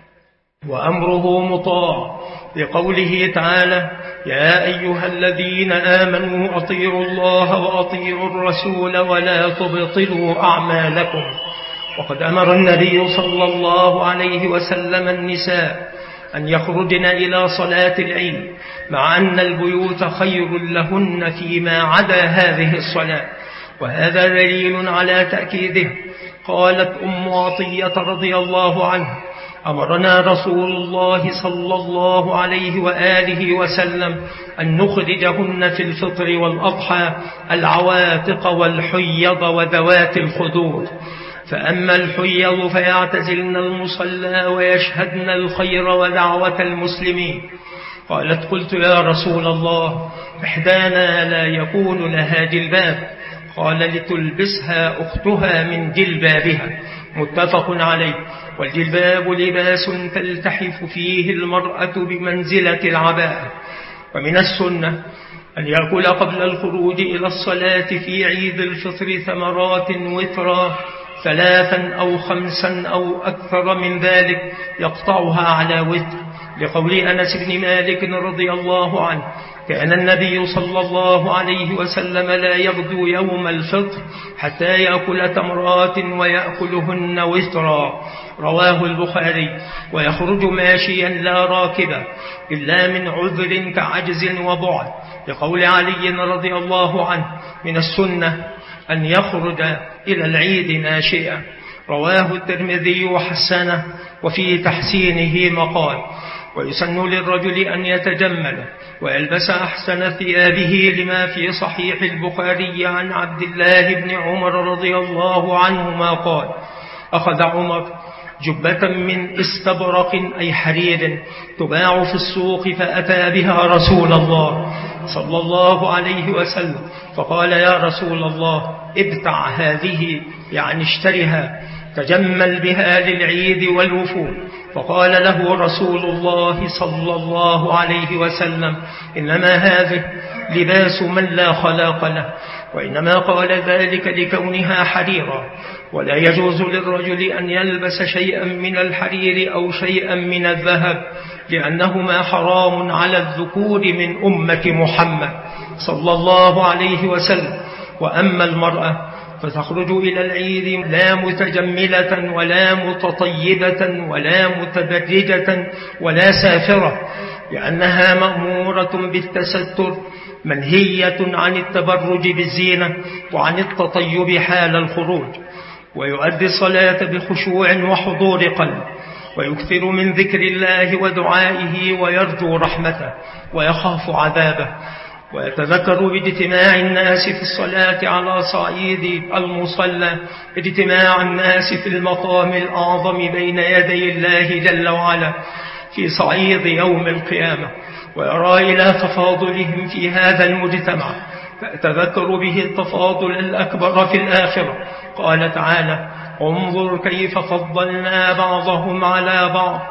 وأمره مطاع بقوله تعالى: يا أيها الذين آمنوا أطيعوا الله وأطيعوا الرسول ولا تبطلوا أعمالكم. وقد أمر النبي صلى الله عليه وسلم النساء أن يخرجن إلى صلاة العيد، مع أن البيوت خير لهن فيما عدا هذه الصلاة، وهذا دليل على تأكيده. قالت أم عطية رضي الله عنها: أمرنا رسول الله صلى الله عليه وآله وسلم أن نخرجهن في الفطر والأضحى العواتق والحيض وذوات الخدور. فأما الحيض فيعتزلن المصلى ويشهدن الخير ودعوة المسلمين. قالت: قلت يا رسول الله، إحدانا لا يكون لها جلباب. قال: لتلبسها أختها من جلبابها. متفق عليه. والجلباب لباس تلتحف فيه المرأة بمنزلة العباءة. ومن السنة أن يأكل قبل الخروج إلى الصلاة في عيد الفطر ثمرات وترا 3 أو 5 أو أكثر من ذلك يقطعها على وتر، لقول أنس بن مالك رضي الله عنه: كان النبي صلى الله عليه وسلم لا يغدو يوم الفطر حتى يأكل تمرات ويأكلهن وترا. رواه البخاري. ويخرج ماشيا لا راكبا إلا من عذر كعجز وبعد، لقول علي رضي الله عنه: من السنة أن يخرج إلى العيد ماشيا. رواه الترمذي وحسنه، وفي تحسينه مقال. ويسن للرجل أن يتجمل ويلبس أحسن ثيابه، لما في صحيح البخاري عن عبد الله بن عمر رضي الله عنهما قال: أخذ عمر جبة من استبرق أي حرير تباع في السوق، فأتى بها رسول الله صلى الله عليه وسلم، فقال: يا رسول الله، ابتع هذه، يعني اشترها. تجمل بها للعيد والوفود. فقال له رسول الله صلى الله عليه وسلم: إنما هذه لباس من لا خلاق له. وإنما قال ذلك لكونها حريرا، ولا يجوز للرجل أن يلبس شيئا من الحرير أو شيئا من الذهب، لأنهما حرام على الذكور من أمة محمد صلى الله عليه وسلم. وأما المرأة فتخرج إلى العيد لا متجملة ولا متطيبة ولا متبرجة ولا سافرة، لأنها مأمورة بالتستر، منهية عن التبرج بالزينة وعن التطيب حال الخروج. ويؤدي الصلاة بخشوع وحضور قلب، ويكثر من ذكر الله ودعائه، ويرجو رحمته ويخاف عذابه. ويتذكر باجتماع الناس في الصلاة على صعيد المصلى اجتماع الناس في المقام الأعظم بين يدي الله جل وعلا في صعيد يوم القيامة، ويرى إلى تفاضلهم في هذا المجتمع، فأتذكر به التفاضل الأكبر في الآخرة. قال تعالى: انظر كيف فضلنا بعضهم على بعض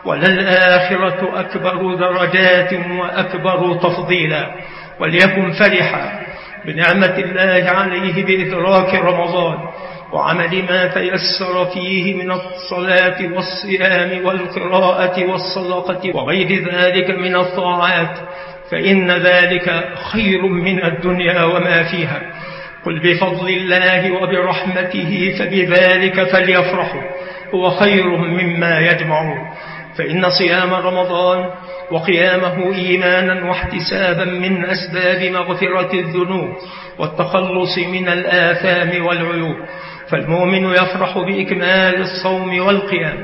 وللآخرة أكبر درجات وأكبر تفضيلا. وليكن فرحا بنعمة الله عليه بإدراك رمضان وعمل ما تيسر فيه من الصلاة والصيام والقراءة والصدقة وغير ذلك من الطاعات، فإن ذلك خير من الدنيا وما فيها. قل بفضل الله وبرحمته فبذلك فليفرحوا هو خير مما يجمعون. فإن صيام رمضان وقيامه إيمانا واحتسابا من أسباب مغفرة الذنوب والتخلص من الآثام والعيوب. فالمؤمن يفرح بإكمال الصوم والقيام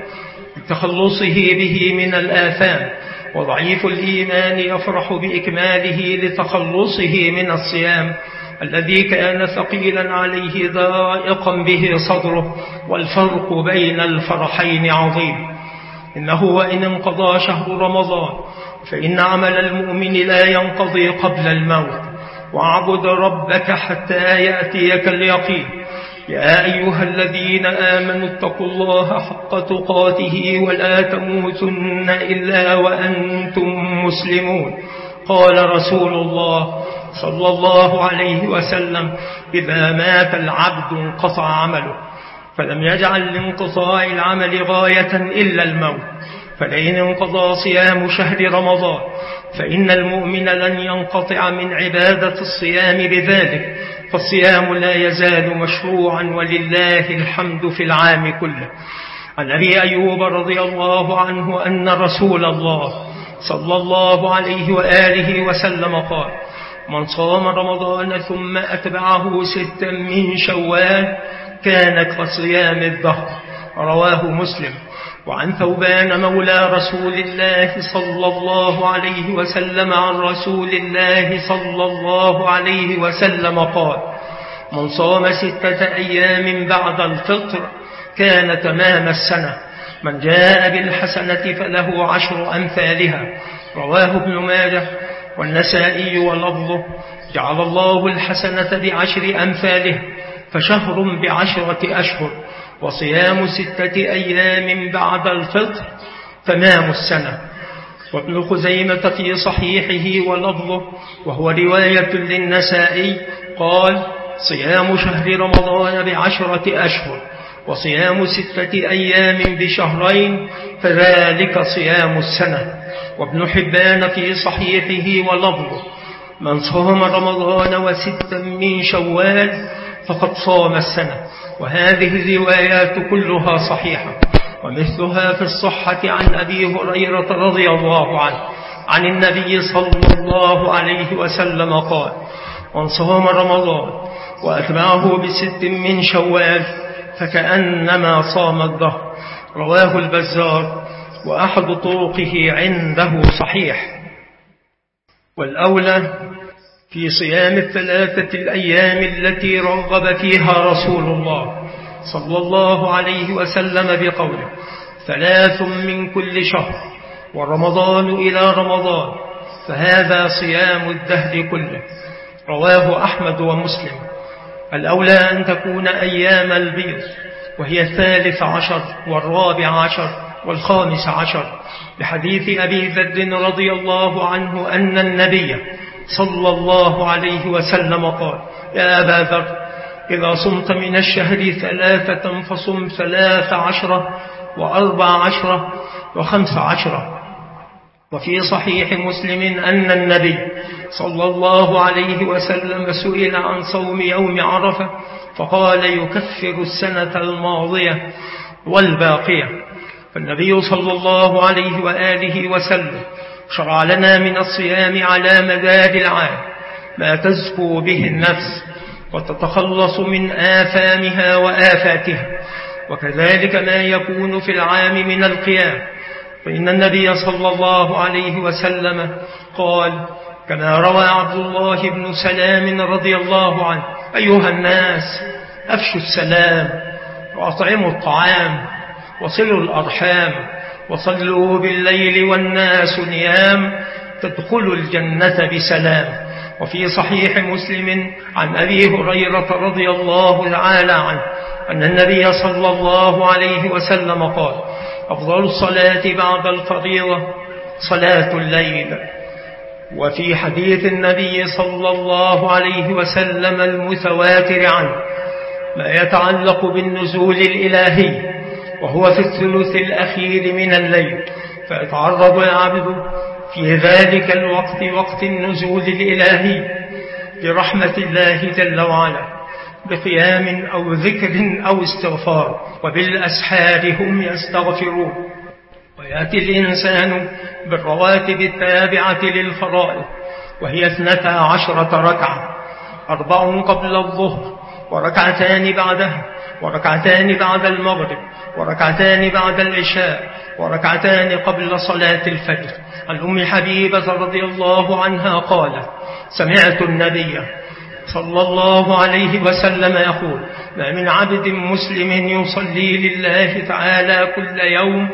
لتخلصه به من الآثام، وضعيف الإيمان يفرح بإكماله لتخلصه من الصيام الذي كان ثقيلا عليه ضائقا به صدره. والفرق بين الفرحين عظيم. إنه وإن انقضى شهر رمضان فإن عمل المؤمن لا ينقضي قبل الموت. واعبد ربك حتى يأتيك اليقين. يا أيها الذين آمنوا اتقوا الله حق تقاته ولا تموتن إلا وأنتم مسلمون. قال رسول الله صلى الله عليه وسلم: إذا مات العبد انقطع عمله، فلم يجعل لانقطاع العمل غاية إلا الموت. فلئن انقضى صيام شهر رمضان فإن المؤمن لن ينقطع من عبادة الصيام بذلك، فالصيام لا يزال مشروعا ولله الحمد في العام كله. عن أبي أيوب رضي الله عنه أن رسول الله صلى الله عليه وآله وسلم قال: من صام رمضان ثم أتبعه 6 من شوال كان كصيام الدهر. رواه مسلم. وعن ثوبان مولى رسول الله صلى الله عليه وسلم عن رسول الله صلى الله عليه وسلم قال: من صام 6 أيام بعد الفطر كان تمام السنة. من جاء بالحسنة فله 10 أمثالها. رواه ابن ماجه والنسائي ولفظه: جعل الله الحسنة ب10 أمثاله، فشهر ب10 أشهر، وصيام 6 أيام بعد الفطر تمام السنة. وابن خزيمة في صحيحه ولفظه وهو رواية للنسائي قال: صيام شهر رمضان ب10 أشهر، وصيام 6 أيام بشهرين، فذلك صيام السنة. وابن حبان في صحيحه ولفظه: من صام رمضان و6 من شوال فقد صام السنة. وهذه الروايات كلها صحيحة، ومثلها في الصحة عن أبي هريرة رضي الله عنه عن النبي صلى الله عليه وسلم قال: من صام رمضان وأتبعه ب6 من شوال فكأنما صام الدهر. رواه البزار، وأحد طرقه عنده صحيح. والأولى في صيام 3 الأيام التي رغب فيها رسول الله صلى الله عليه وسلم بقوله: 3 من كل شهر ورمضان إلى رمضان، فهذا صيام الدهر كله. رواه أحمد ومسلم. الأولى أن تكون أيام البيض، وهي 13 و14 و15 لحديث أبي ذر رضي الله عنه أن النبي صلى الله عليه وسلم قال: يا أبا ذر، إذا صمت من الشهر 3 فصم 13 و14 و15. وفي صحيح مسلم أن النبي صلى الله عليه وسلم سئل عن صوم يوم عرفة فقال: يكفر السنة الماضية والباقية. فالنبي صلى الله عليه وآله وسلم شرع لنا من الصيام على مدار العام ما تزكو به النفس وتتخلص من آثامها وآفاتها، وكذلك ما يكون في العام من القيام. فإن النبي صلى الله عليه وسلم قال كما روى عبد الله بن سلام رضي الله عنه: أيها الناس، أفشوا السلام وأطعموا الطعام وصلوا الأرحام وصلوا بالليل والناس نيام تدخلوا الجنة بسلام. وفي صحيح مسلم عن أبي هريرة رضي الله تعالى عنه أن النبي صلى الله عليه وسلم قال: أفضل الصلاة بعد الفريضة صلاة الليل. وفي حديث النبي صلى الله عليه وسلم المتواتر عنه ما يتعلق بالنزول الإلهي، وهو في الثلث الأخير من الليل، فيتعرض العبد في ذلك الوقت، وقت النزول الإلهي، لرحمة الله جل وعلا بقيام أو ذكر أو استغفار، وبالأسحار هم يستغفرون. ويأتي الإنسان بالرواتب التابعة للفرائض، وهي 12 ركعة: 4 قبل الظهر، وركعتان بعدها، وركعتان بعد المغرب، وركعتان بعد العشاء، وركعتان قبل صلاة الفجر. عن أم حبيبة رضي الله عنها قالت: سمعت النبي صلى الله عليه وسلم يقول: ما من عبد مسلم يصلي لله تعالى كل يوم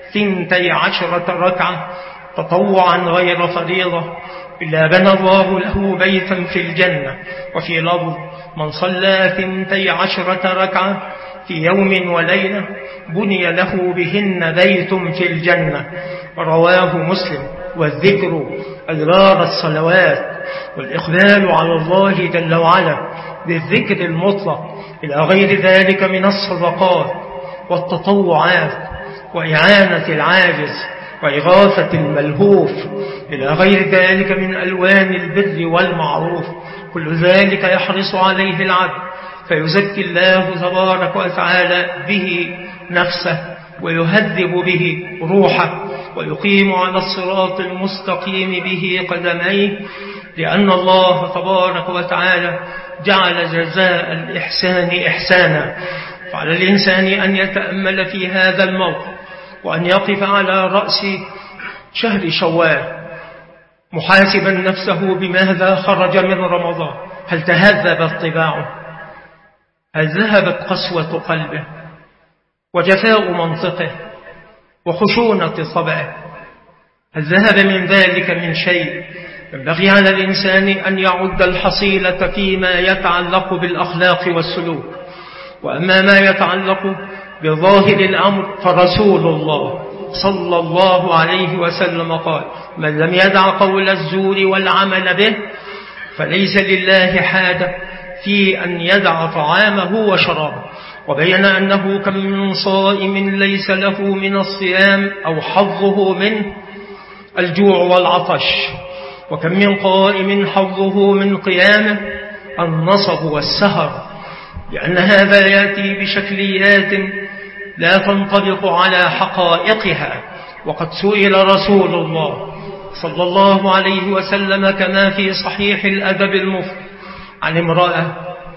12 ركعة تطوعا غير فريضة إلا بنى الله له بيتا في الجنة. وفي لفظ: من صلى 12 ركعة في يوم وليلة بني له بهن بيت في الجنة. رواه مسلم. والذكر أدبار الصلوات، والإقبال على الله جل وعلا بالذكر المطلق إلى غير ذلك من الصدقات والتطوعات، وإعانة العاجز، وإغاثة الملهوف، إلى غير ذلك من ألوان البر والمعروف. كل ذلك يحرص عليه العبد، فيزكي الله تبارك وتعالى به نفسه، ويهذب به روحه، ويقيم على الصراط المستقيم به قدميه، لأن الله تبارك وتعالى جعل جزاء الإحسان إحسانا. فعلى الإنسان أن يتأمل في هذا الموقف، وأن يقف على رأس شهر شوال محاسبا نفسه بماذا خرج من رمضان. هل تهذبت طباعه؟ هل ذهبت قسوة قلبه وجفاء منطقه وخشونة طبعه؟ هل ذهب من ذلك من شيء؟ ينبغي على الإنسان أن يعد الحصيلة فيما يتعلق بالأخلاق والسلوك. وأما ما يتعلق بظاهر الأمر فرسول الله صلى الله عليه وسلم قال: من لم يدع قول الزور والعمل به فليس لله حاجة في أن يدع طعامه وشرابه. وبين أنه كم من صائم ليس له من الصيام أو حظه منه الجوع والعطش، وكم من قائم حظه من قيامه النصب والسهر، لأن هذا يأتي بشكليات لا تنطبق على حقائقها. وقد سئل رسول الله صلى الله عليه وسلم كما في صحيح الأدب المفرد عن امرأة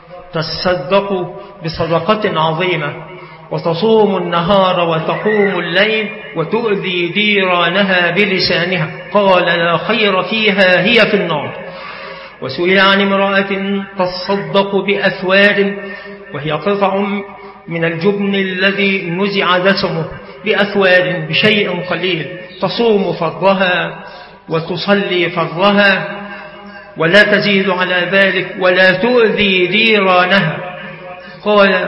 تصدق بصدقة عظيمة وتصوم النهار وتقوم الليل وتؤذي جيرانها بلسانها، قال: لا خير فيها، هي في النار. وسئل عن امرأة تصدق بأثوار، وهي قطع من الجبن الذي نزع دسمه، بأثوار بشيء قليل، تصوم فرضها وتصلي فرضها ولا تزيد على ذلك ولا تؤذي جيرانها، قال: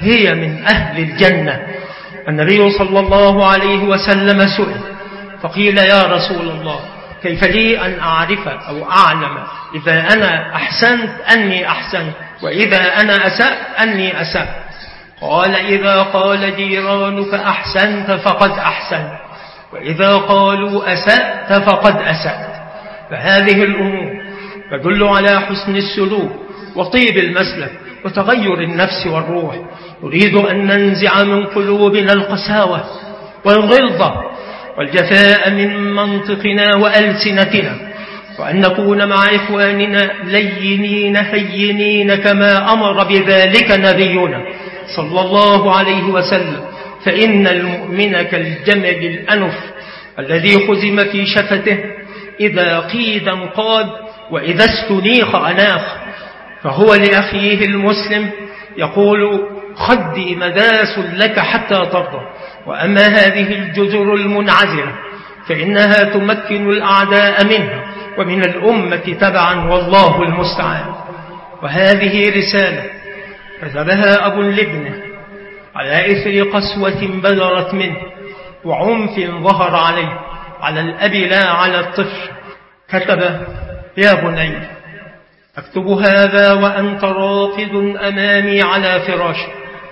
هي من أهل الجنة. النبي صلى الله عليه وسلم سئل فقيل يا رسول الله كيف لي أن أعرف أو أعلم إذا أنا أحسنت أني أحسنت وإذا أنا أسأت أني أسأت؟ قال إذا قال جيرانك أحسنت فقد أحسنت، وإذا قالوا أسأت فقد أسأت. فهذه الأمور تدل على حسن السلوك وطيب المسلك وتغير النفس والروح. نريد أن ننزع من قلوبنا القساوة والغلظة والجفاء من منطقنا وألسنتنا، وأن نكون مع إخواننا لينين هينين كما أمر بذلك نبينا صلى الله عليه وسلم. فإن المؤمن كالجمل الأنف الذي خزم في شفته، إذا قيد انقاد وإذا استنيخ أناخ. فهو لأخيه المسلم يقول خدي مداس لك حتى ترضى. وأما هذه الجزر المنعزلة فإنها تمكن الأعداء منها ومن الأمة تبعا، والله المستعان. وهذه رسالة كتبها أب لابنه على إثر قسوة بدرت منه وعنف ظهر عليه، على الأب لا على الطفل. كتب يا بني أكتب هذا وأنت راقد أمامي على فراشك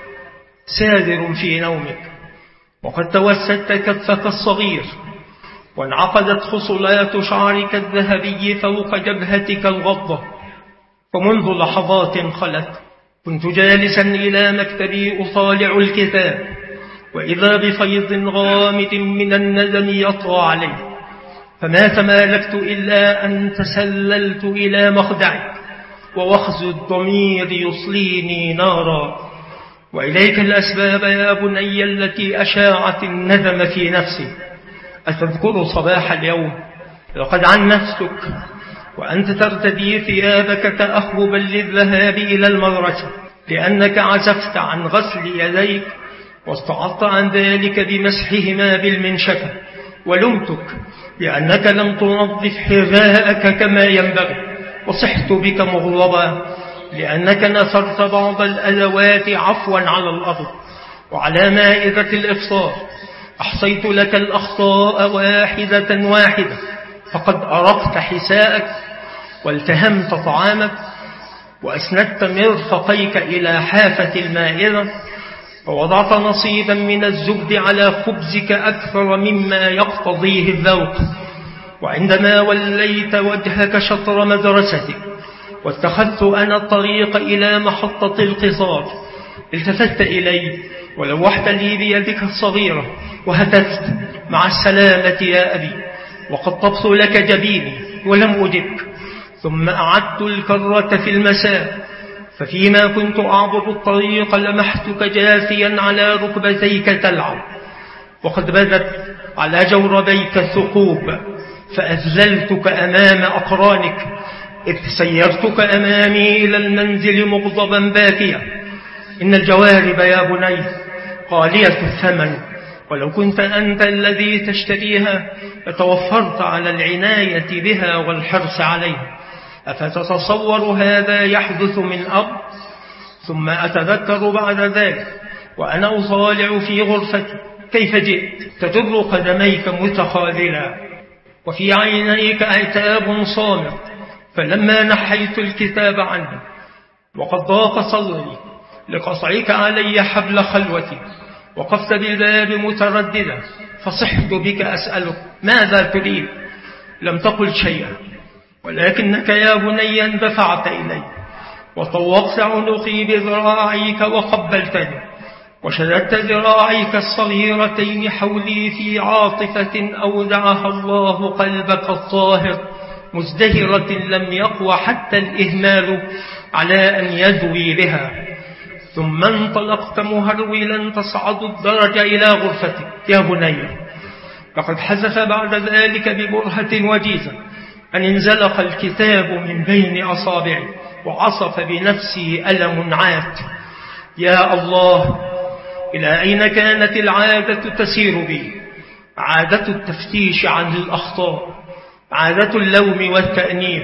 سادر في نومك، وقد توسدت كفك الصغير وانعقدت خصلات شعرك الذهبي فوق جبهتك الغضة. فمنذ لحظات خلت كنت جالسا إلى مكتبي أطالع الكتاب، وإذا بفيض غامد من الندم يطغى علي، فما تمالكت إلا أن تسللت إلى مخدعك ووخز الضمير يصليني نارا. وإليك الأسباب يا بني التي أشاعت الندم في نفسي. أتذكر صباح اليوم لقد عن نفسك وأنت ترتدي ثيابك تأهبا للذهاب إلى المدرسة، لأنك عزفت عن غسل يديك واستعضت عن ذلك بمسحهما بالمنشفة، ولمتك لأنك لم تنظف حذاءك كما ينبغي، وصحت بك مغضبا لأنك نثرت بعض الأدوات عفوا على الأرض وعلى مائدة الإفطار. أحصيت لك الأخطاء واحدة واحدة، فقد أرقت حساءك والتهمت طعامك وأسندت مرفقيك إلى حافة المائدة، ووضعت نصيبا من الزبد على خبزك أكثر مما يقتضيه الذوق. وعندما وليت وجهك شطر مدرستك واتخذت أنا الطريق إلى محطة القطار، التفت إلي ولوحت لي بيدك الصغيرة وهتفت مع السلامة يا أبي، وقطبت لك جبيني ولم أجبك. ثم أعدت الكرة في المساء، ففيما كنت أعبر الطريق لمحتك جاثيا على ركبتيك تلعب، وقد بدت على جوربيك الثقوب، فأذللتك أمام أقرانك إذ سيرتك أمامي إلى المنزل مغضبا باكيا. إن الجوارب يا بني غالية الثمن، ولو كنت أنت الذي تشتريها لتوفرت على العناية بها والحرص عليها. أفتتصور هذا يحدث من أب؟ ثم أتذكر بعد ذلك وأنا أطالع في غرفتي كيف جئت تجر قدميك متخاذلا وفي عينيك عتاب صامت. فلما نحيت الكتاب عني وقد ضاق صدري لقطعك علي حبل خلوتي، وقفت بالباب مترددا، فصحت بك أسألك ماذا تريد؟ لم تقل شيئا، ولكنك يا بني اندفعت إلي وطوقت عنقي بذراعيك وقبلتني، وشددت ذراعيك الصغيرتين حولي في عاطفة أودعها الله قلبك الطاهر مزدهرة لم يقوى حتى الإهمال على أن يدوي بها. ثم انطلقت مهرولا تصعد الدرج إلى غرفتك يا بني. لقد حدث بعد ذلك ببرهة وجيزة أن انزلق الكتاب من بين أصابعي وعصف بنفسي ألم عات. يا الله، إلى أين كانت العادة تسير بي؟ عادة التفتيش عن الأخطاء، عادة اللوم والتأنيب.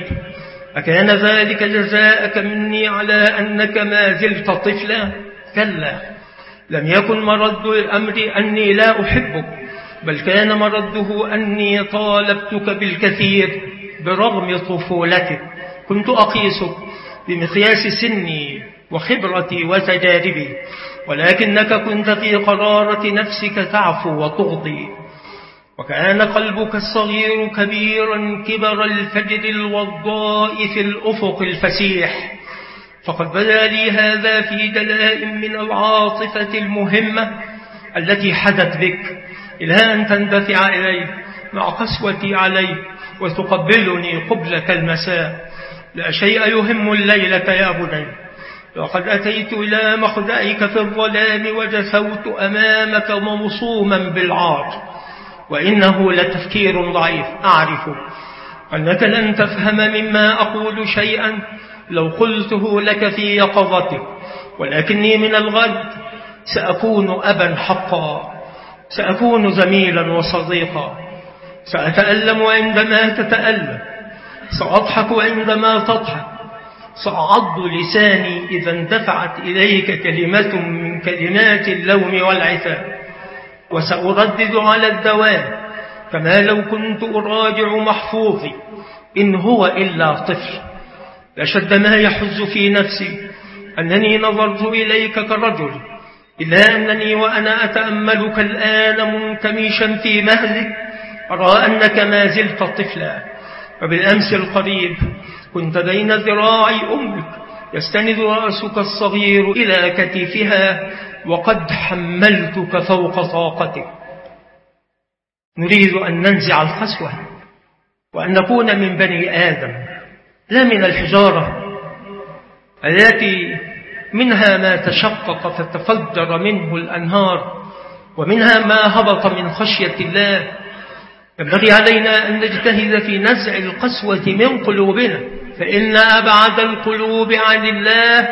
أكان ذلك جزاءك مني على أنك ما زلت طفلا؟ كلا، لم يكن مرد الأمر أني لا أحبك، بل كان مرده أني طالبتك بالكثير برغم طفولتك. كنت أقيسك بمقياس سني وخبرتي وتجاربي، ولكنك كنت في قرارة نفسك تعفو وتغضي. وكان قلبك الصغير كبيرا كبر الفجر الوضاء في الأفق الفسيح. فقد بدا لي هذا في دلائل من العاطفة المهمة التي حدت بك، إلى أن تندفع إلي مع قسوتي عليك وتقبلني قبلة المساء. لا شيء يهم الليلة يا بني، وقد أتيت إلى مخدعك في الظلام وجثوت أمامك موصوما بالعار، وإنه لتفكير ضعيف. أعرف أنك لن تفهم مما أقول شيئا لو قلته لك في يقظتك، ولكني من الغد سأكون أبا حقا، سأكون زميلا وصديقا، سأتألم عندما تتألم، سأضحك عندما تضحك، سأعض لساني إذا اندفعت إليك كلمة من كلمات اللوم والعتاب، وسأردد على الدوام كما لو كنت أراجع محفوظي إن هو إلا طفل. لشد ما يحز في نفسي أنني نظرت إليك كرجل، إلا أنني وأنا أتأملك الآن منكمشا في مهلك أرى أنك ما زلت طفلا. وبالأمس القريب كنت بين ذراعي أمك يستند رأسك الصغير إلى كتفها، وقد حملتك فوق طاقتك. نريد أن ننزع القسوة وأن نكون من بني آدم لا من الحجارة التي منها ما تشقق فتفجر منه الأنهار، ومنها ما هبط من خشية الله. ينبغي علينا أن نجتهد في نزع القسوة من قلوبنا، فإن أبعد القلوب عن الله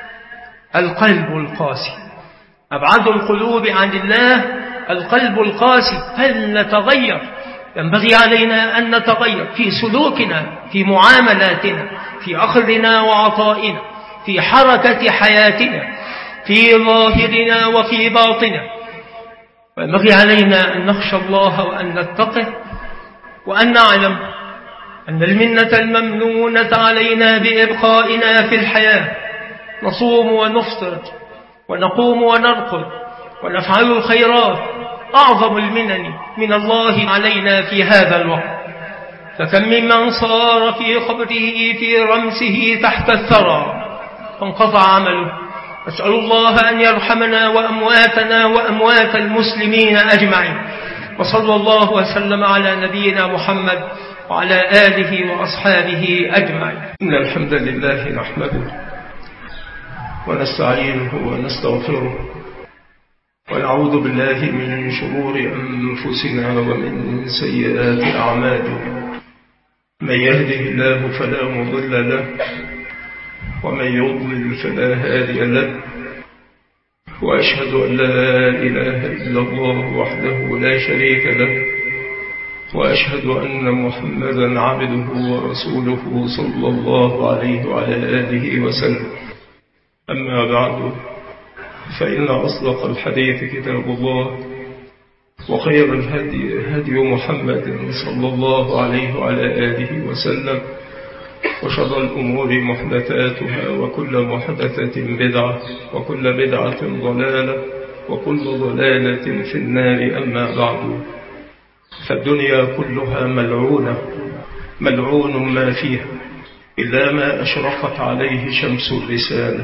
القلب القاسي. أبعد القلوب عن الله القلب القاسي. فلنتغير، ينبغي علينا أن نتغير في سلوكنا، في معاملاتنا، في أخذنا وعطائنا، في حركة حياتنا، في ظاهرنا وفي باطننا. وينبغي علينا أن نخشى الله وأن نتقه، وأن نعلم أن المنة الممنونة علينا بإبقائنا في الحياة. نصوم ونفطر ونقوم ونرقد ونفعل الخيرات، أعظم المنن من الله علينا في هذا الوقت. فكم ممن صار في قبره في رمسه تحت الثرى فانقطع عمله. أسأل الله أن يرحمنا وأمواتنا وأموات المسلمين أجمعين. وصلى الله وسلم على نبينا محمد وعلى آله وأصحابه أجمعين. إن الحمد لله نحمده ونستعينه ونستغفره، ونعوذ بالله من شرور أنفسنا ومن سيئات أعمالنا. من يهده الله فلا مضل له، ومن يضلل فلا هادي له. وأشهد أن لا إله إلا الله وحده لا شريك له، وأشهد أن محمدا عبده ورسوله صلى الله عليه وعلى آله وسلم. أما بعد، فإن أصدق الحديث كتاب الله، وخير الهدي هدي محمد صلى الله عليه وعلى آله وسلم، وشر الأمور محدثاتها، وكل محدثة بدعة، وكل بدعة ضلالة، وكل ضلالة في النار. أما بعد، فالدنيا كلها ملعونة، ملعون ما فيها إلا ما أشرقت عليه شمس الرسالة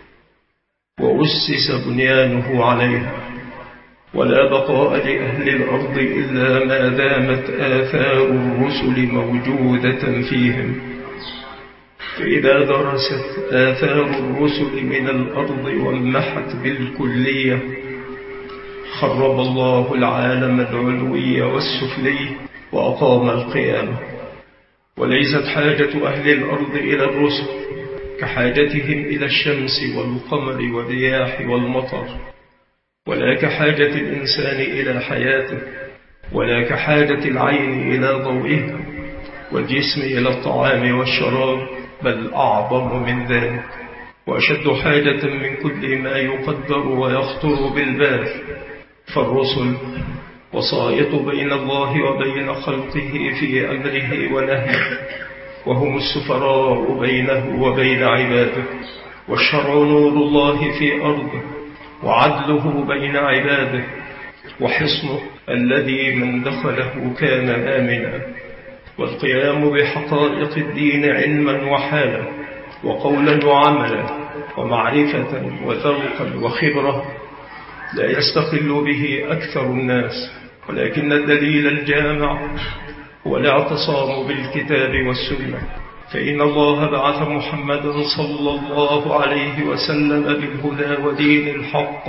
وأسس بنيانه عليها. ولا بقاء لأهل الأرض إلا ما دامت آثار الرسل موجودة فيهم. فإذا درست آثار الرسل من الأرض وانمحت بالكلية، خرب الله العالم العلوي والسفلي وأقام القيامة. وليست حاجة أهل الأرض إلى الرسل كحاجتهم إلى الشمس والقمر والرياح والمطر، ولا كحاجة الإنسان إلى حياته، ولا كحاجة العين إلى ضوئها، والجسم إلى الطعام والشراب، بل أعظم من ذلك. وأشد حاجة من كل ما يقدر ويخطر بالبال. فالرسل وسائط بين الله وبين خلقه في أمره ونهيه، وهم السفراء بينه وبين عباده، والشرع نور الله في أرضه، وعدله بين عباده، وحصنه الذي من دخله كان آمنا. والقيام بحقائق الدين علما وحالا وقولا وعملا ومعرفة وذوقا وخبرة لا يستقل به أكثر الناس، ولكن الدليل الجامع هو الاعتصام بالكتاب والسنة. فإن الله بعث محمدا صلى الله عليه وسلم بالهدى ودين الحق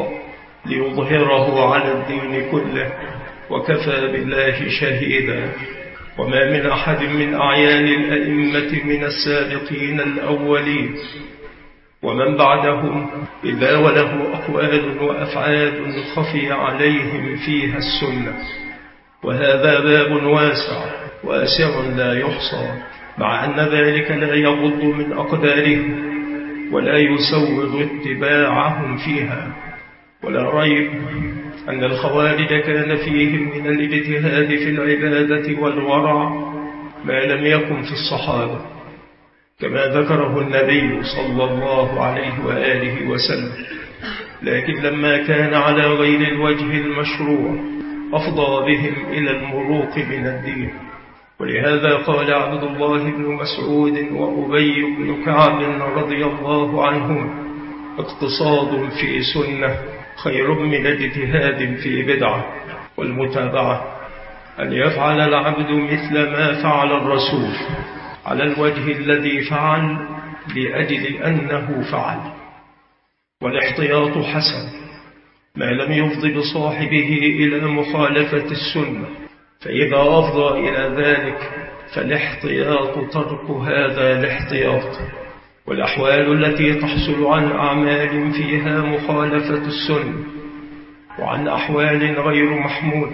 ليظهره على الدين كله، وكفى بالله شهيدا. وما من أحد من أعيان الأئمة من السابقين الأولين ومن بعدهم إلا وله أقوال وأفعال خفي عليهم فيها السنة، وهذا باب واسع لا يحصى، مع أن ذلك لا يغض من أقدارهم ولا يسوغ اتباعهم فيها. ولا ريب أن الخوارج كان فيهم من الاجتهاد في العبادة والورع ما لم يكن في الصحابة، كما ذكره النبي صلى الله عليه وآله وسلم، لكن لما كان على غير الوجه المشروع أفضى بهم إلى المروق من الدين. ولهذا قال عبد الله بن مسعود وأبي بن كعب رضي الله عنهم: اقتصاد في سنة خير من اجتهاد في بدعة. والمتابعة أن يفعل العبد مثل ما فعل الرسول على الوجه الذي فعل لأجل أنه فعل. والاحتياط حسن ما لم يفض بصاحبه إلى مخالفة السنة، فإذا أفضى إلى ذلك فالاحتياط ترك هذا الاحتياط. والأحوال التي تحصل عن أعمال فيها مخالفة السنة وعن أحوال غير محمودة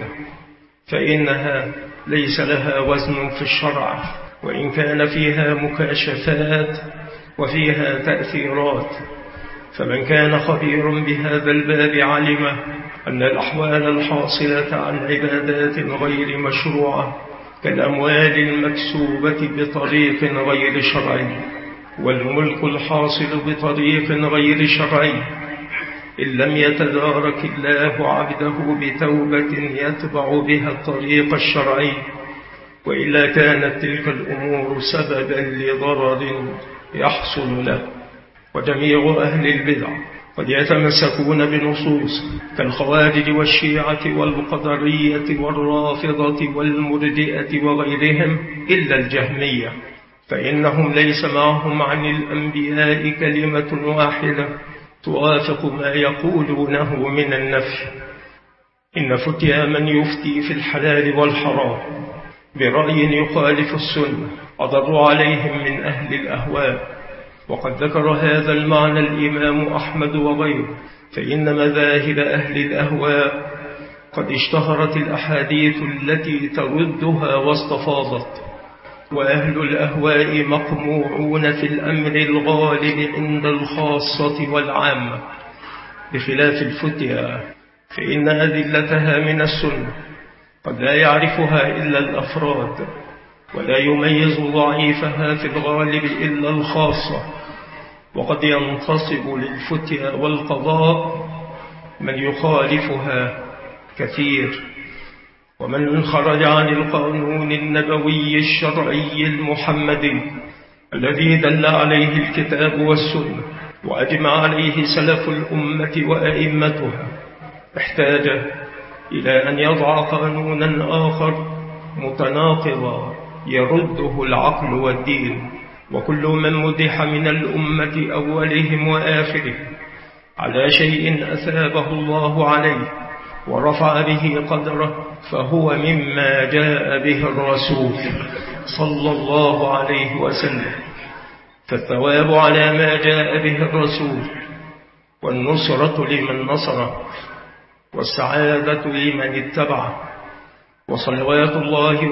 فإنها ليس لها وزن في الشرع، وإن كان فيها مكاشفات وفيها تأثيرات. فمن كان خبير بهذا الباب علم أن الأحوال الحاصلة عن عبادات غير مشروعة كالأموال المكسوبة بطريق غير شرعي، والملك الحاصل بطريق غير شرعي، إن لم يتدارك الله عبده بتوبة يتبع بها الطريق الشرعي، وإلا كانت تلك الأمور سببا لضرر يحصل له. وجميع أهل البدع قد يتمسكون بنصوص كالخوارج والشيعة والقدرية والرافضة والمرجئة وغيرهم إلا الجهمية، فإنهم ليس معهم عن الأنبياء كلمة واحدة توافق ما يقولونه من النفي. إن فتيا من يفتي في الحلال والحرام برأي يخالف السنة أضر عليهم من أهل الأهواء، وقد ذكر هذا المعنى الإمام أحمد وغيره. فإن مذاهب أهل الأهواء قد اشتهرت الأحاديث التي تردها واستفاضت، وأهل الأهواء مقموعون في الأمر الغالب عند الخاصة والعامة، بخلاف الفتيا فإن أدلتها من السنة قد لا يعرفها إلا الأفراد، ولا يميز ضعيفها في الغالب إلا الخاصة. وقد ينتصب للفتيا والقضاء من يخالفها كثير، ومن خرج عن القانون النبوي الشرعي المحمدي الذي دل عليه الكتاب والسنة وأجمع عليه سلف الأمة وأئمتها احتاج إلى أن يضع قانونا آخر متناقضا يرده العقل والدين. وكل من مدح من الأمة أولهم وآخرهم على شيء أثابه الله عليه ورفع به قدره فهو مما جاء به الرسول صلى الله عليه وسلم، فالثواب على ما جاء به الرسول، والنصرة لمن نصره، والسعادة لمن اتبعه. وصلوات الله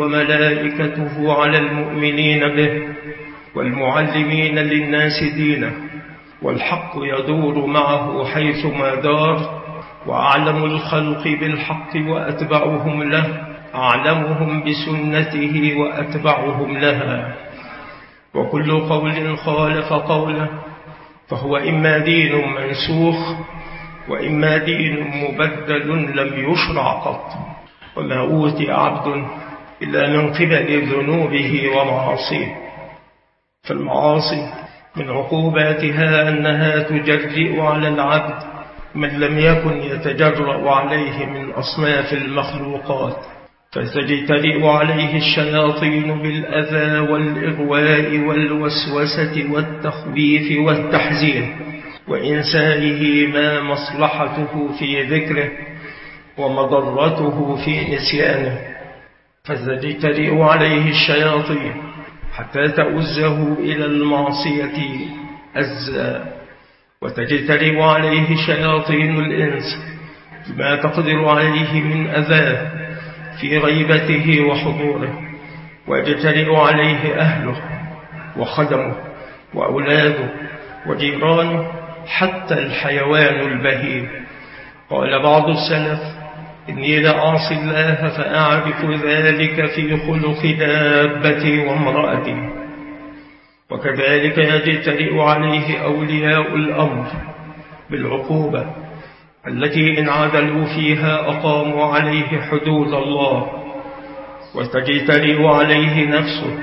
وملائكته على المؤمنين به والمعلمين للناس دينه والحق يدور معه حيثما دار، وأعلم الخلق بالحق وأتبعهم له أعلمهم بسنته وأتبعهم لها. وكل قول خالف قوله فهو إما دين منسوخ وإما دين مبدل لم يشرع قط. وما أوتي عبد إلا من قبل ذنوبه ومعاصيه. فالمعاصي من عقوباتها أنها تجرئ على العبد من لم يكن يتجرأ عليه من أصناف المخلوقات، فتجترئ عليه الشياطين بالأذى والإغواء والوسوسة والتخويف والتحذير، وإنسائه ما مصلحته في ذكره ومضرته في نسيانه. فتجترئ عليه الشياطين حتى تؤزه إلى المعصية أزا، وتجترئ عليه شياطين الإنس بما تقدر عليه من أذاه في غيبته وحضوره، ويجترئ عليه أهله وخدمه وأولاده وجيرانه حتى الحيوان البهيم. قال بعض السلف: إني لأعصي الله فأعرف ذلك في خلق دابتي وامرأتي. وكذلك يجترئ عليه أولياء الأمر بالعقوبة التي إن عدلوا فيها أقاموا عليه حدود الله، وتجترئ عليه نفسه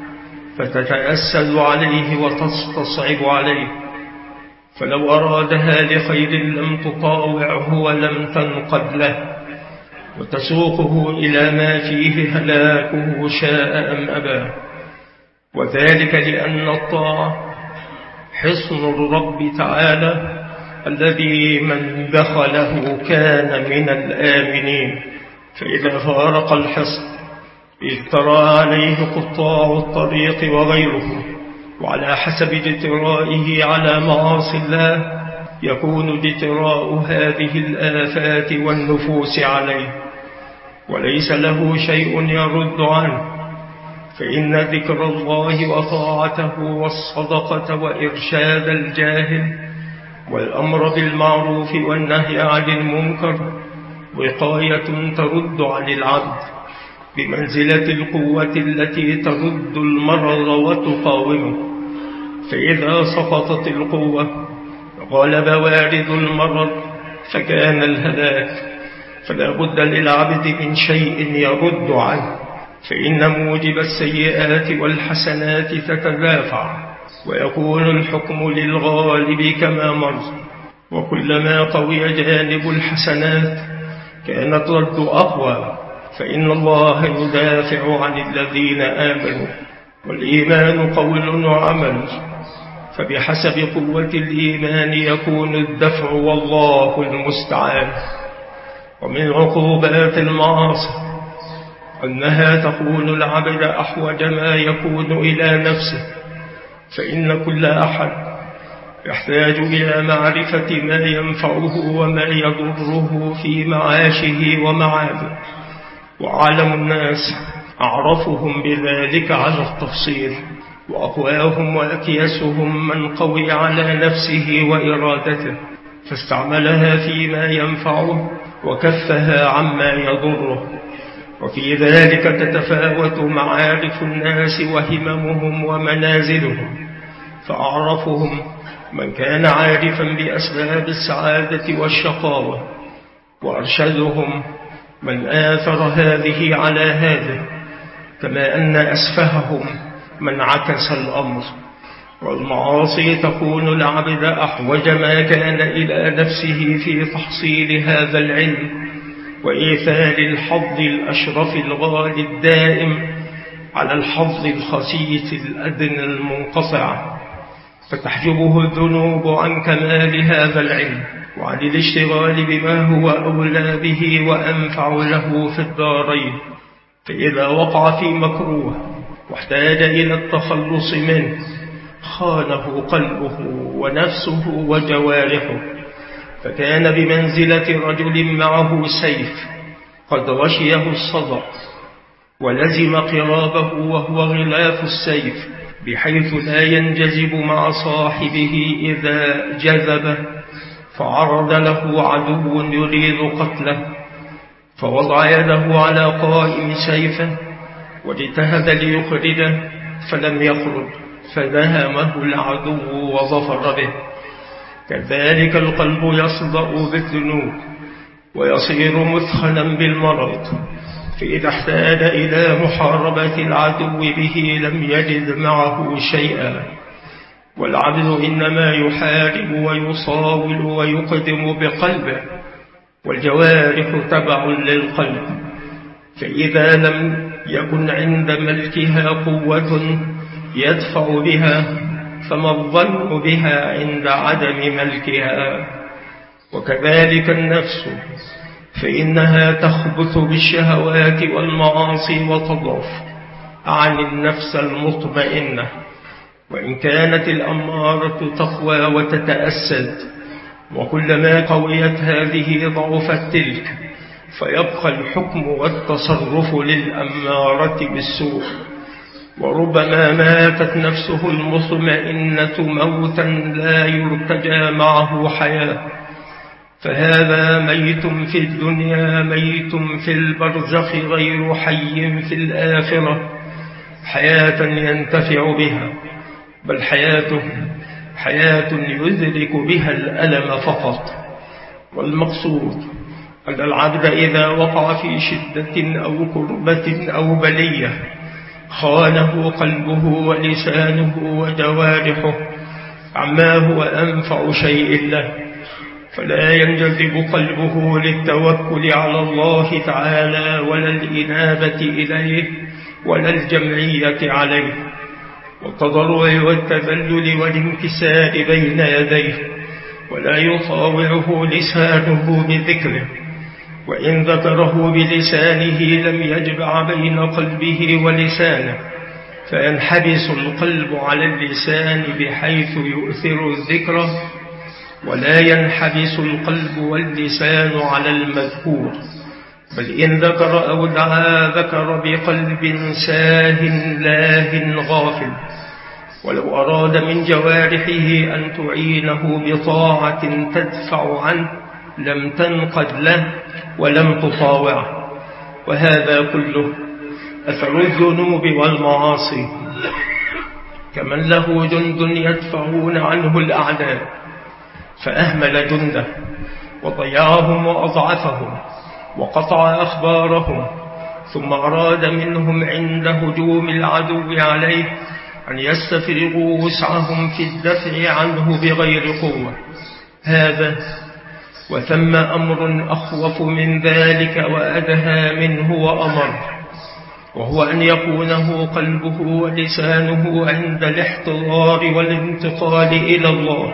فتتأسل عليه وتستصعب عليه، فلو أرادها لخير لم تطاوعه ولم تنقد له وتسوقه إلى ما فيه هلاكه شاء أم أبى. وذلك لأن الطاعة حصن الرب تعالى الذي من دخله كان من الآمنين، فإذا فارق الحصن اجترى عليه قطاع الطريق وغيره، وعلى حسب اجترائه على معاصي الله يكون اجتراء هذه الآفات والنفوس عليه، وليس له شيء يرد عنه. فإن ذكر الله وطاعته والصدقة وإرشاد الجاهل والأمر بالمعروف والنهي عن المنكر وقاية ترد عن العبد بمنزلة القوة التي ترد المرض وتقاومه. فإذا سقطت القوة غلب وارد المرض فكان الهلاك، فلا بد للعبد من شيء يرد عنه، فإن موجب السيئات والحسنات تتدافع ويكون الحكم للغالب كما مر. وكلما قوي جانب الحسنات كانت رد أقوى، فإن الله يدافع عن الذين آمنوا، والإيمان قول وعمل، فبحسب قوة الإيمان يكون الدفع والله المستعان. ومن عقوبات المعاصي أنها تكون العبد أحوج ما يكون إلى نفسه، فإن كل أحد يحتاج إلى معرفة ما ينفعه وما يضره في معاشه ومعاده، وأعلم الناس أعرفهم بذلك على التفصيل، وأقواهم وأكيسهم من قوي على نفسه وإرادته فاستعملها فيما ينفعه وكفها عما يضره. وفي ذلك تتفاوت معارف الناس وهممهم ومنازلهم، فأعرفهم من كان عارفا بأسباب السعادة والشقاوة، وأرشدهم من آثر هذه على هذه، كما أن أسفههم من عكس الأمر. والمعاصي تكون العبد أحوج ما كان إلى نفسه في تحصيل هذا العلم وإيثار الحظ الأشرف الغالي الدائم على الحظ الخسيس الأدنى المنقطع، فتحجبه الذنوب عن كمال هذا العلم وعن الاشتغال بما هو أولى به وأنفع له في الدارين. فإذا وقع في مكروه واحتاج إلى التخلص منه خانه قلبه ونفسه وجوارحه، فكان بمنزلة رجل معه سيف قد غشيه الصدع ولزم قرابه وهو غلاف السيف بحيث لا ينجذب مع صاحبه إذا جذب، فعرض له عدو يريد قتله، فوضع يده على قائم سيفه واجتهد ليخرجه فلم يخرج، فدهمه العدو وظفر به. كذلك القلب يصدأ بالذنوب ويصير مثخنا بالمرض، فإذا احتاج إلى محاربة العدو به لم يجد معه شيئا. والعبد إنما يحارب ويصاول ويقدم بقلبه، والجوارح تبع للقلب، فإذا لم يكن عند ملكها قوة يدفع بها فما الظن بها عند عدم ملكها. وكذلك النفس، فإنها تخبث بالشهوات والمعاصي وتضعف عن النفس المطمئنة، وإن كانت الأمارة تقوى وتتأسد، وكلما قويت هذه ضعفت تلك، فيبقى الحكم والتصرف للأمارة بالسوء. وربما ماتت نفسه المطمئنة موتا لا يرتجى معه حياة، فهذا ميت في الدنيا ميت في البرزخ غير حي في الآخرة حياة ينتفع بها، بل حياته حياة يدرك بها الألم فقط. والمقصود أن العبد إذا وقع في شدة أو كربة أو بلية خانه قلبه ولسانه وجوارحه عما هو أنفع شيء له، فلا ينجذب قلبه للتوكل على الله تعالى ولا الإنابة إليه ولا الجمعية عليه، والتضرع والتذلل والانكسار بين يديه، ولا يطاوعه لسانه بذكره، وإن ذكره بلسانه لم يجمع بين قلبه ولسانه، فينحبس القلب على اللسان بحيث يؤثر الذكر، ولا ينحبس القلب واللسان على المذكور، بل إن ذكر أو دعا ذكر بقلب ساه لاه غافل. ولو أراد من جوارحه أن تعينه بطاعة تدفع عنه لم تنقد له ولم تطاوعه، وهذا كله أثر الذنوب والمعاصي، كمن له جند يدفعون عنه الأعداء فأهمل جنده وضيعهم وأضعفهم وقطع أخبارهم، ثم أراد منهم عند هجوم العدو عليه أن يستفرغوا وسعهم في الدفع عنه بغير قوة. هذا وثم أمر أخوف من ذلك وأدهى منه وأمر، وهو أن يكونه قلبه ولسانه عند الاحتضار والانتقال إلى الله،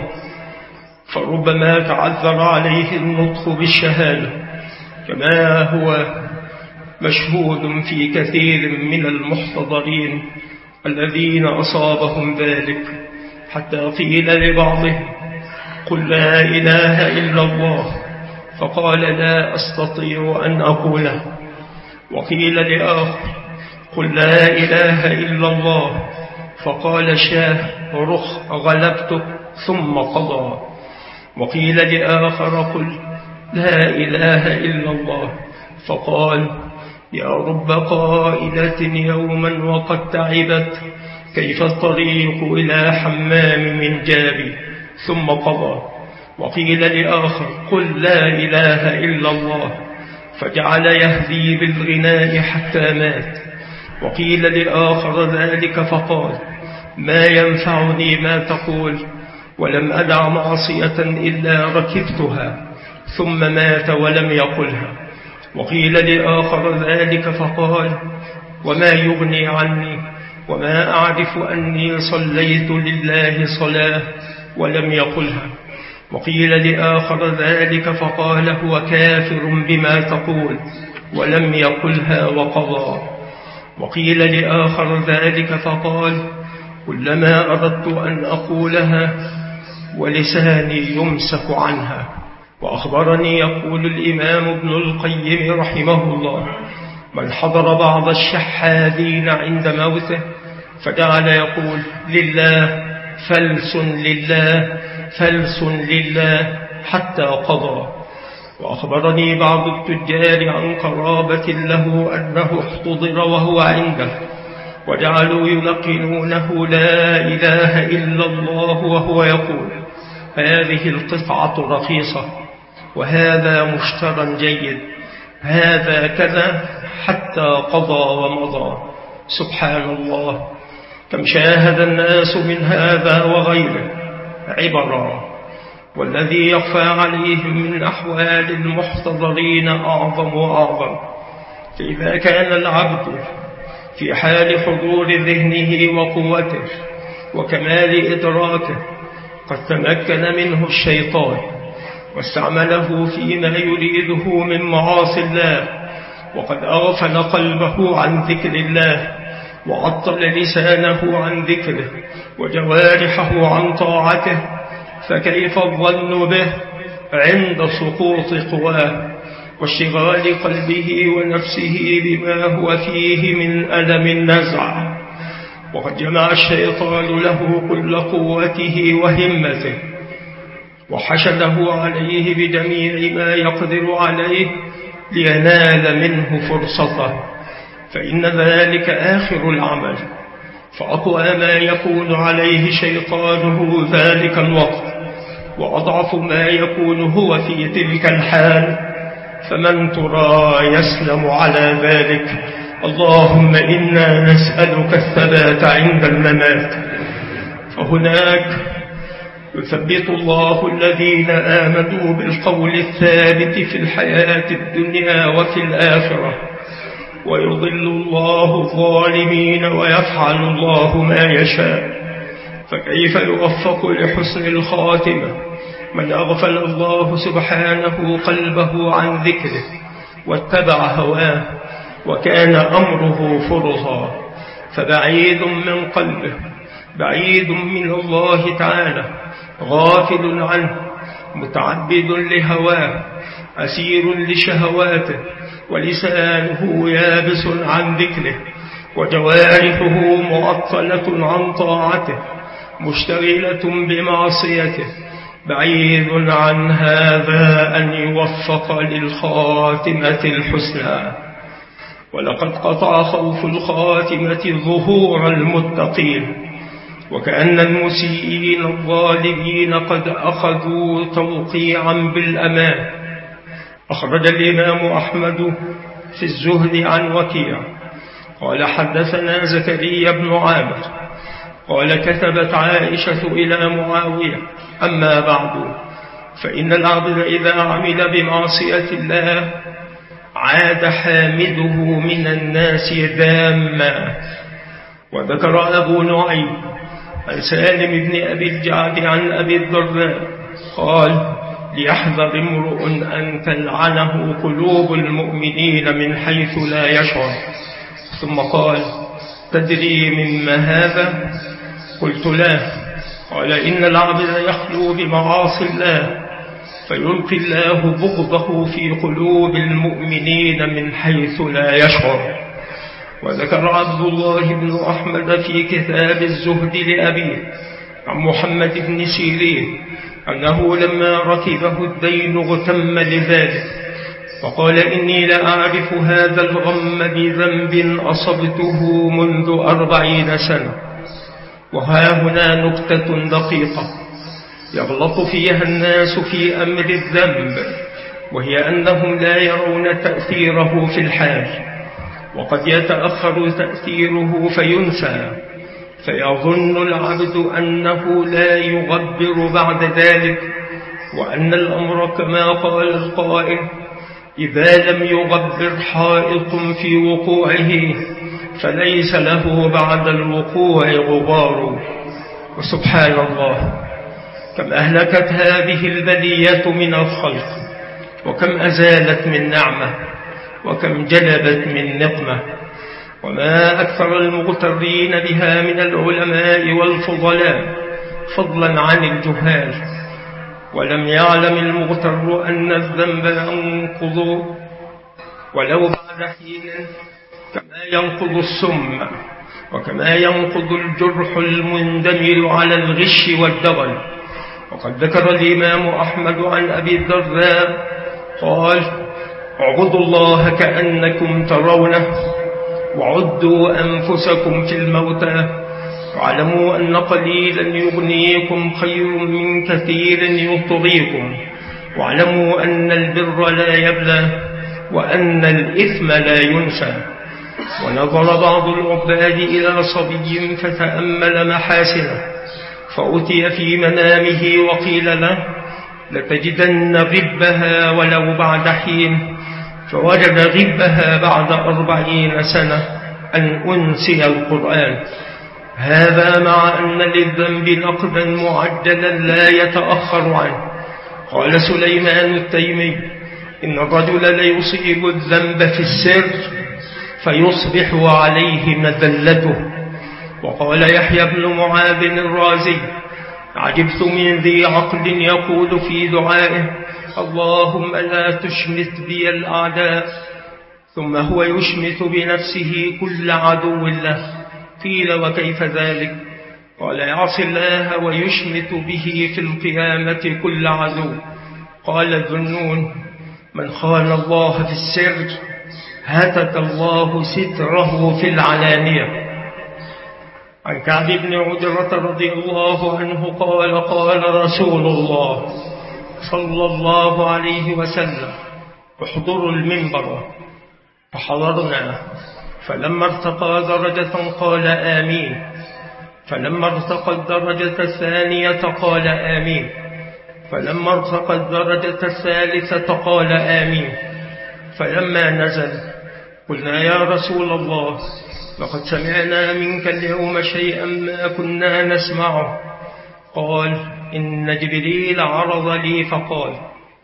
فربما تعذر عليه النطق بالشهادة، كما هو مشهود في كثير من المحتضرين الذين أصابهم ذلك، حتى قيل لبعضهم قل لا إله إلا الله، فقال لا أستطيع أن أقوله، وقيل لآخر قل لا إله إلا الله، فقال شاه رخ غلبتك ثم قضى، وقيل لآخر قل لا إله إلا الله، فقال يا رب قائلة يوما وقد تعبت، كيف الطريق إلى حمام من جابي، ثم قضى. وقيل لآخر قل لا إله إلا الله، فجعل يهدي بالغناء حتى مات. وقيل لآخر ذلك فقال ما ينفعني ما تقول، ولم أدع معصية إلا ركبتها، ثم مات ولم يقلها. وقيل لآخر ذلك فقال وما يغني عني، وما أعرف أني صليت لله صلاة ولم يقلها. وقيل لآخر ذلك فقال هو كافر بما تقول ولم يقلها وقضى. وقيل لآخر ذلك فقال كلما أردت أن أقولها ولساني يمسك عنها. وأخبرني يقول الإمام ابن القيم رحمه الله من حضر بعض الشحاذين عند موته فجعل يقول لله فلس لله فلس لله حتى قضى. وأخبرني بعض التجار عن قرابة له أنه احتضر وهو عنده، وجعلوا يلقنونه لا إله إلا الله وهو يقول هذه القطعة رخيصة وهذا مشترى جيد، هذا كذا، حتى قضى ومضى. سبحان الله، كم شاهد الناس من هذا وغيره عبرا، والذي يخفى عليهم من أحوال المحتضرين أعظم وأعظم. فإذا كان العبد في حال حضور ذهنه وقوته وكمال إدراكه قد تمكن منه الشيطان واستعمله فيما يريده من معاصي الله، وقد أغفل قلبه عن ذكر الله وعطل لسانه عن ذكره وجوارحه عن طاعته، فكيف الظن به عند سقوط قواه واشتغال قلبه ونفسه بما هو فيه من ألم النزع؟ وقد جمع الشيطان له كل قوته وهمته وحشده عليه بجميع ما يقدر عليه لينال منه فرصته، فإن ذلك آخر العمل، فأقوى ما يكون عليه شيطانه ذلك الوقت وأضعف ما يكون هو في تلك الحال، فمن ترى يسلم على ذلك؟ اللهم إنا نسألك الثبات عند الممات. فهناك يثبت الله الذين آمنوا بالقول الثابت في الحياة الدنيا وفي الآخرة، ويضل الله الظالمين ويفعل الله ما يشاء. فكيف يوفق لحسن الخاتمة من أغفل الله سبحانه قلبه عن ذكره واتبع هواه وكان أمره فرطا؟ فبعيد من قلبه، بعيد من الله تعالى، غافل عنه، متعبد لهواه، أسير لشهواته، ولسانه يابس عن ذكره، وجوارحه معطلة عن طاعته، مشتغلة بمعصيته. بعيد عن هذا أن يوفق للخاتمة الحسنى. ولقد قطع خوف الخاتمة ظهور المتقين، وكأن المسيئين الظالمين قد أخذوا توقيعا بالأمان. أخرج الإمام أحمد في الزهد عن وكيع قال حدثنا زكريا بن عامر قال كتبت عائشة إلى معاوية أما بعد فإن العبد إذا عمل بمعصية الله عاد حامده من الناس ذاما. وذكر أبو نعيم عن سالم بن أبي الجعد عن أبي الدرداء قال ليحذر امرؤ أن تلعنه قلوب المؤمنين من حيث لا يشعر. ثم قال تدري مما هذا؟ قلت لا. قال إن العبد يخلو بمعاصي الله فيلقي الله بغضه في قلوب المؤمنين من حيث لا يشعر. وذكر عبد الله بن أحمد في كتاب الزهد لأبيه عن محمد بن سيرين أنه لما ركبه الدين اغتم لذلك فقال إني لأعرف هذا الغم بذنب أصبته منذ 40 سنة. وها هنا نكتة دقيقة يغلط فيها الناس في أمر الذنب، وهي أنهم لا يرون تأثيره في الحال، وقد يتأخر تأثيره فينسى، فيظن العبد أنه لا يغبر بعد ذلك، وأن الأمر كما قال القائل إذا لم يغبر حائط في وقوعه فليس له بعد الوقوع غبار. وسبحان الله، كم أهلكت هذه البلية من الخلق، وكم أزالت من نعمة، وكم جلبت من نقمة. وما أكثر المغترين بها من العلماء والفضلاء فضلا عن الجهال. ولم يعلم المغتر أن الذنب ينقض ولو بعد حين كما ينقض السم، وكما ينقض الجرح المندمر على الغش والدغل. وقد ذكر الإمام أحمد عن أبي الدرداء قال: اعبدوا الله كأنكم ترونه، وعدوا أنفسكم في الموتى، واعلموا أن قليلا يغنيكم خير من كثير يطغيكم، واعلموا أن البر لا يبلى، وأن الإثم لا ينسى. ونظر بعض العباد إلى صبي فتأمل محاسنه، فأتي في منامه وقيل له: لتجدن غبها ولو بعد حين، فوجد غبها بعد 40 سنة أن أنسي القرآن. هذا مع أن للذنب نقدا معجلا لا يتأخر عنه. قال سليمان التيمي: إن الرجل ليصيب الذنب في السر فيصبح عليه مذلته. وقال يحيى بن معاذ الرازي: عجبت من ذي عقل يقول في دعائه: اللهم لا تشمت بي الأعداء، ثم هو يشمت بنفسه كل عدو له. قيل: وكيف ذلك؟ قال: يعصي الله ويشمت به في القيامة كل عدو. قال ذو النون: من خان الله في السر هتك الله ستره في العلانية. عن كعب بن عجرة رضي الله عنه قال: قال رسول الله صلى الله عليه وسلم: احضروا المنبر. فحضرنا، فلما ارتقى درجة قال: آمين. فلما ارتقى الدرجة الثانية قال: آمين. فلما ارتقى الدرجة الثالثة قال: آمين. فلما نزل قلنا: يا رسول الله، لقد سمعنا منك اليوم شيئا ما كنا نسمعه. قال: إن جبريل عرض لي فقال: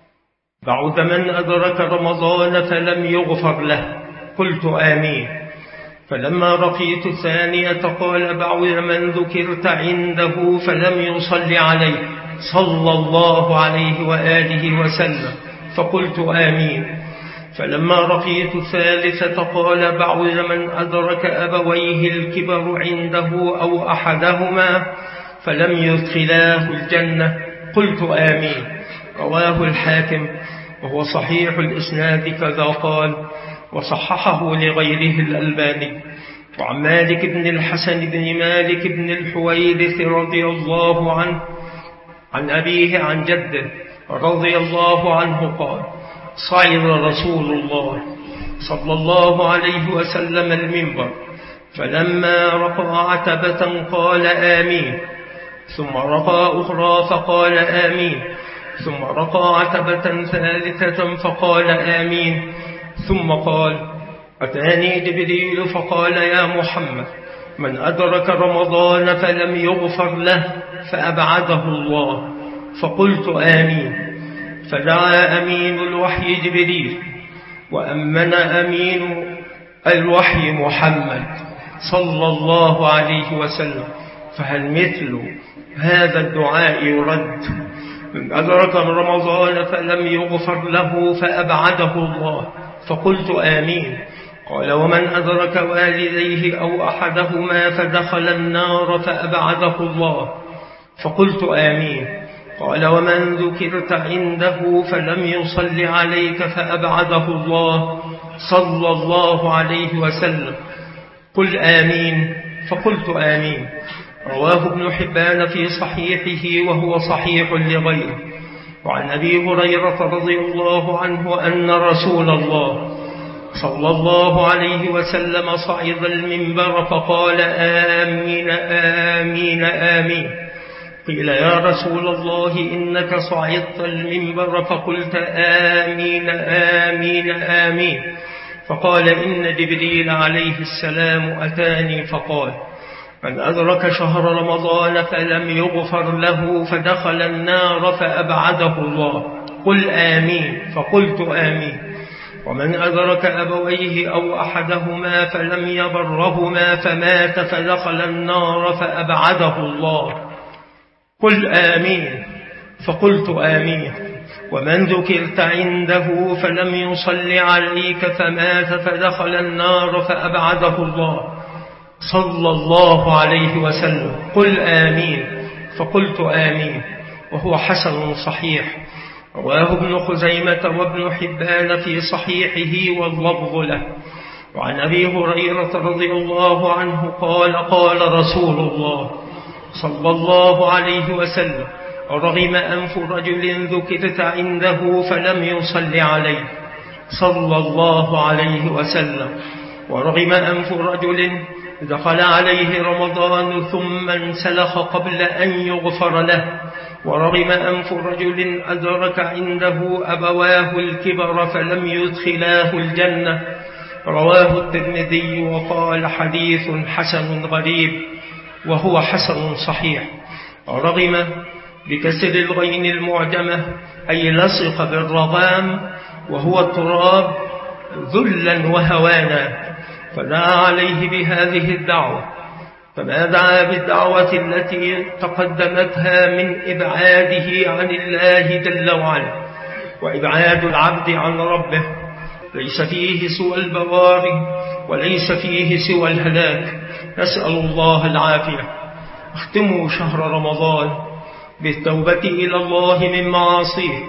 بعد من أدرك رمضان فلم يغفر له. قلت: آمين. فلما رقيت الثانية قال: بعد من ذكرت عنده فلم يصل عليه صلى الله عليه وآله وسلم. فقلت: آمين. فلما رقيت الثالثة قال: بعد من أدرك أبويه الكبر عنده أو أحدهما فلم يدخلاه الجنة. قلت: آمين. رواه الحاكم وهو صحيح الإسناد كذا قال، وصححه لغيره الألباني. وعن مالك بن الحسن بن مالك بن الحويرث رضي الله عنه عن أبيه عن جده رضي الله عنه قال: صعد رسول الله صلى الله عليه وسلم المنبر، فلما رقى عتبة قال: آمين. ثم رقى أخرى فقال: آمين. ثم رقى عتبة ثالثة فقال: آمين. ثم قال: أتاني جبريل فقال: يا محمد، من أدرك رمضان فلم يغفر له فأبعده الله. فقلت: آمين. فدعا أمين الوحي جبريل، وأمن أمين الوحي محمد صلى الله عليه وسلم. فهل مثل هذا الدعاء يرد؟ من أدرك رمضان فلم يغفر له فأبعده الله. فقلت: آمين. قال: ومن أدرك والديه أو أحدهما فدخل النار فأبعده الله. فقلت: آمين. قال: ومن ذكرت عنده فلم يصل عليك فأبعده الله صلى الله عليه وسلم. قل آمين. فقلت: آمين. رواه ابن حبان في صحيحه وهو صحيح لغيره. وعن أبي هريرة رضي الله عنه أن رسول الله صلى الله عليه وسلم صعد المنبر فقال: آمين آمين آمين. قيل: يا رسول الله إنك صعدت المنبر فقلت آمين آمين آمين. فقال: إن جبريل عليه السلام أتاني فقال: من أدرك شهر رمضان فلم يغفر له فدخل النار فأبعده الله. قل آمين. فقلت: آمين. ومن أدرك أبويه أو أحدهما فلم يبرهما فمات فدخل النار فأبعده الله. قل آمين. فقلت: آمين. ومن ذكرت عنده فلم يصل عليك فمات فدخل النار فأبعده الله. صلى الله عليه وسلم: قل آمين. فقلت آمين، وهو حسن صحيح. رواه ابن خزيمة وابن حبان في صحيحه واللفظ له. وعن أبي هريرة رضي الله عنه قال: قال رسول الله صلى الله عليه وسلم: رغم أنف رجل ذكرت عنده فلم يصل عليه صلى الله عليه وسلم. ورغم أنف رجل دخل عليه رمضان ثم انسلخ قبل أن يغفر له. ورغم أنف رجل أدرك عنده أبواه الكبر فلم يدخلاه الجنة. رواه الترمذي وقال: حديث حسن غريب، وهو حسن صحيح. رغم بكسر الغين المعجمة، أي لصق بالرغام وهو التراب ذلا وهوانا، فدعا عليه بهذه الدعوة. فما دعا بالدعوة التي تقدمتها من إبعاده عن الله جل وعلا، وإبعاد العبد عن ربه ليس فيه سوى البواري وليس فيه سوى الهلاك، نسأل الله العافية. اختموا شهر رمضان بالتوبة إلى الله من معاصيه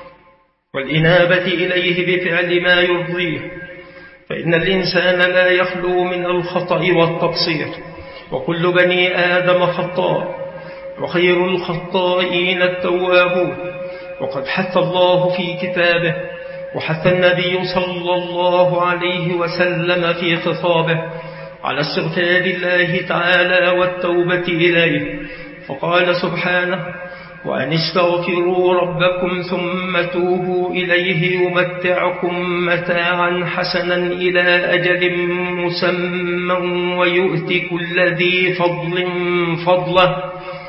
والإنابة إليه بفعل ما يرضيه، فإن الإنسان لا يخلو من الخطأ والتقصير، وكل بني آدم خطاء، وخير الخطائين التوابون. وقد حث الله في كتابه وحث النبي صلى الله عليه وسلم في خطابه على استغفار الله تعالى والتوبة إليه، فقال سبحانه: وأن استغفروا ربكم ثم توبوا إليه يمتعكم متاعا حسنا إلى أجل مسمى ويؤتي كل ذي فضل فضله،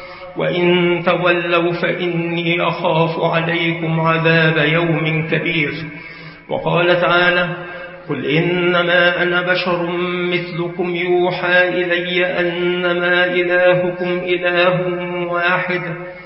وإن تولوا فإني أخاف عليكم عذاب يوم كبير. وقال تعالى: قل إنما أنا بشر مثلكم يوحى إلي أنما إلهكم إله واحد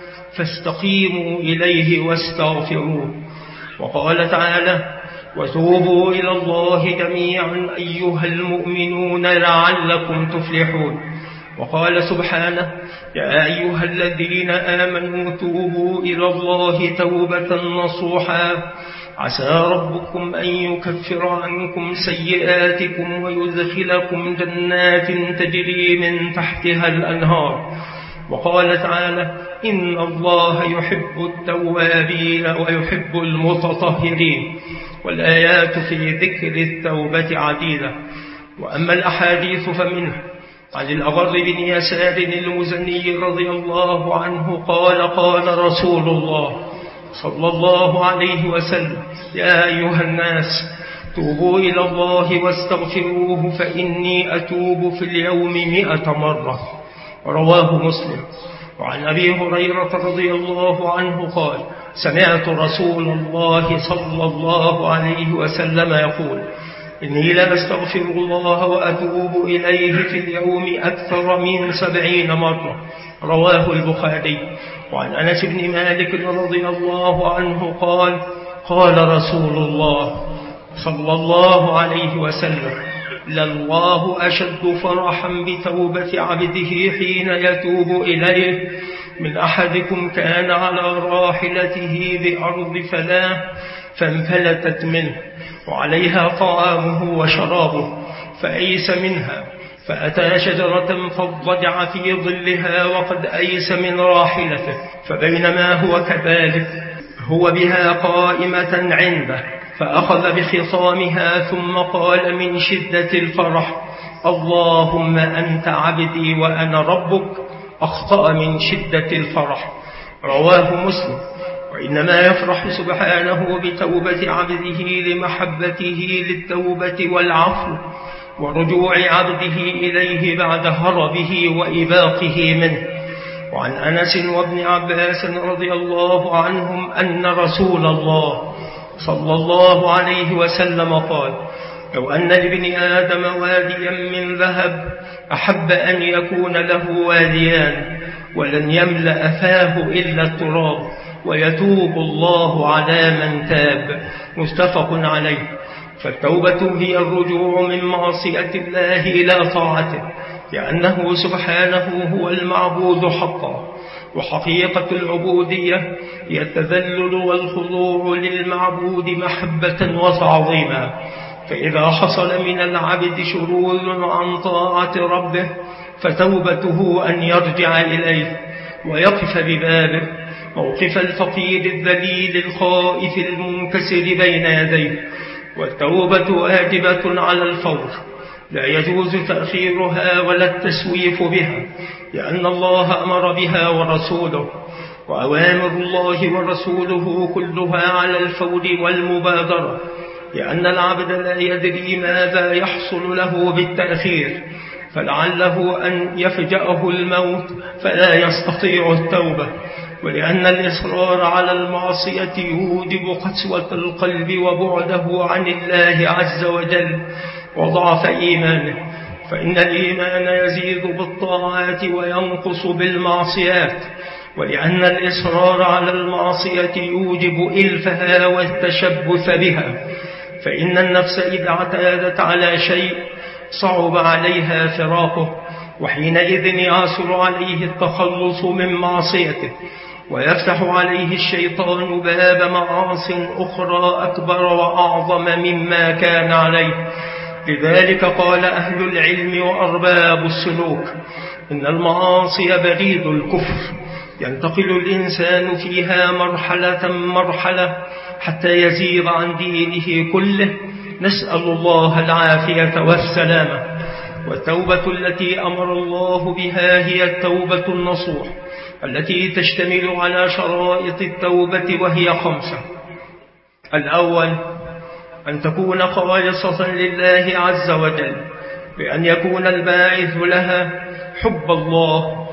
فاستقيموا إليه واستغفروه. وقال تعالى: وتوبوا إلى الله جميعا أيها المؤمنون لعلكم تفلحون. وقال سبحانه: يا أيها الذين آمنوا توبوا إلى الله توبة نصوحا عسى ربكم أن يكفر عنكم سيئاتكم ويدخلكم جنات تجري من تحتها الأنهار. وقال تعالى: إن الله يحب التوابين ويحب المتطهرين. والآيات في ذكر التوبة عديدة. وأما الأحاديث فمنه عن الأغر بن يسار المزني رضي الله عنه قال: قال رسول الله صلى الله عليه وسلم: يا أيها الناس توبوا إلى الله واستغفروه فإني أتوب في اليوم 100 مرة. رواه مسلم. وعن أبي هريرة رضي الله عنه قال: سمعت رسول الله صلى الله عليه وسلم يقول: إني لأستغفر الله وأتوب إليه في اليوم أكثر من 70 مرة. رواه البخاري. وعن أنس بن مالك رضي الله عنه قال: قال رسول الله صلى الله عليه وسلم: لله أشد فرحا بتوبة عبده حين يتوب إليه من أحدكم كان على راحلته بأرض فلاة فانفلتت منه وعليها طعامه وشرابه فأيس منها فأتى شجرة فاضطجع في ظلها وقد أيس من راحلته، فبينما هو كذلك هو بها قائمة عنده فأخذ بخصامها ثم قال من شدة الفرح: اللهم أنت عبدي وأنا ربك. أخطأ من شدة الفرح. رواه مسلم. وإنما يفرح سبحانه بتوبة عبده لمحبته للتوبة والعفو ورجوع عبده إليه بعد هربه وإباقه منه. وعن أنس وابن عباس رضي الله عنهم أن رسول الله صلى الله عليه وسلم قال: لو أن لابن آدم واديا من ذهب أحب أن يكون له واديان ولن يملأ فاه إلا التراب ويتوب الله على من تاب. متفق عليه. فالتوبة هي الرجوع من معصية الله إلى طاعته، لأنه سبحانه هو المعبود حقا، وحقيقة العبودية هي التذلل والخضوع للمعبود محبة وتعظيما. فإذا حصل من العبد شرود عن طاعة ربه فتوبته أن يرجع إليه ويقف ببابه موقف الفقير الذليل الخائف المنكسر بين يديه. والتوبة واجبة على الفور، لا يجوز تأخيرها ولا التسويف بها، لأن الله أمر بها ورسوله، وأوامر الله ورسوله كلها على الفور والمبادرة، لأن العبد لا يدري ماذا يحصل له بالتأخير، فلعله أن يفجأه الموت فلا يستطيع التوبة، ولأن الإصرار على المعصية يوجب قسوة القلب وبعده عن الله عز وجل وضعف إيمانه، فإن الإيمان يزيد بالطاعات وينقص بالمعصيات، ولأن الإصرار على المعصية يوجب إلفها والتشبث بها، فإن النفس إذا اعتادت على شيء صعب عليها فراقه، وحينئذ يعسر عليه التخلص من معصيته، ويفتح عليه الشيطان باب معاص أخرى أكبر وأعظم مما كان عليه. لذلك قال أهل العلم وأرباب السلوك إن المعاصي بريد الكفر، ينتقل الإنسان فيها مرحلة حتى يزيغ عن دينه كله، نسأل الله العافية والسلامة. والتوبة التي أمر الله بها هي التوبة النصوح التي تشتمل على شرائط التوبة، وهي 5. الأول أن تكون خالصة لله عز وجل، بأن يكون الباعث لها حب الله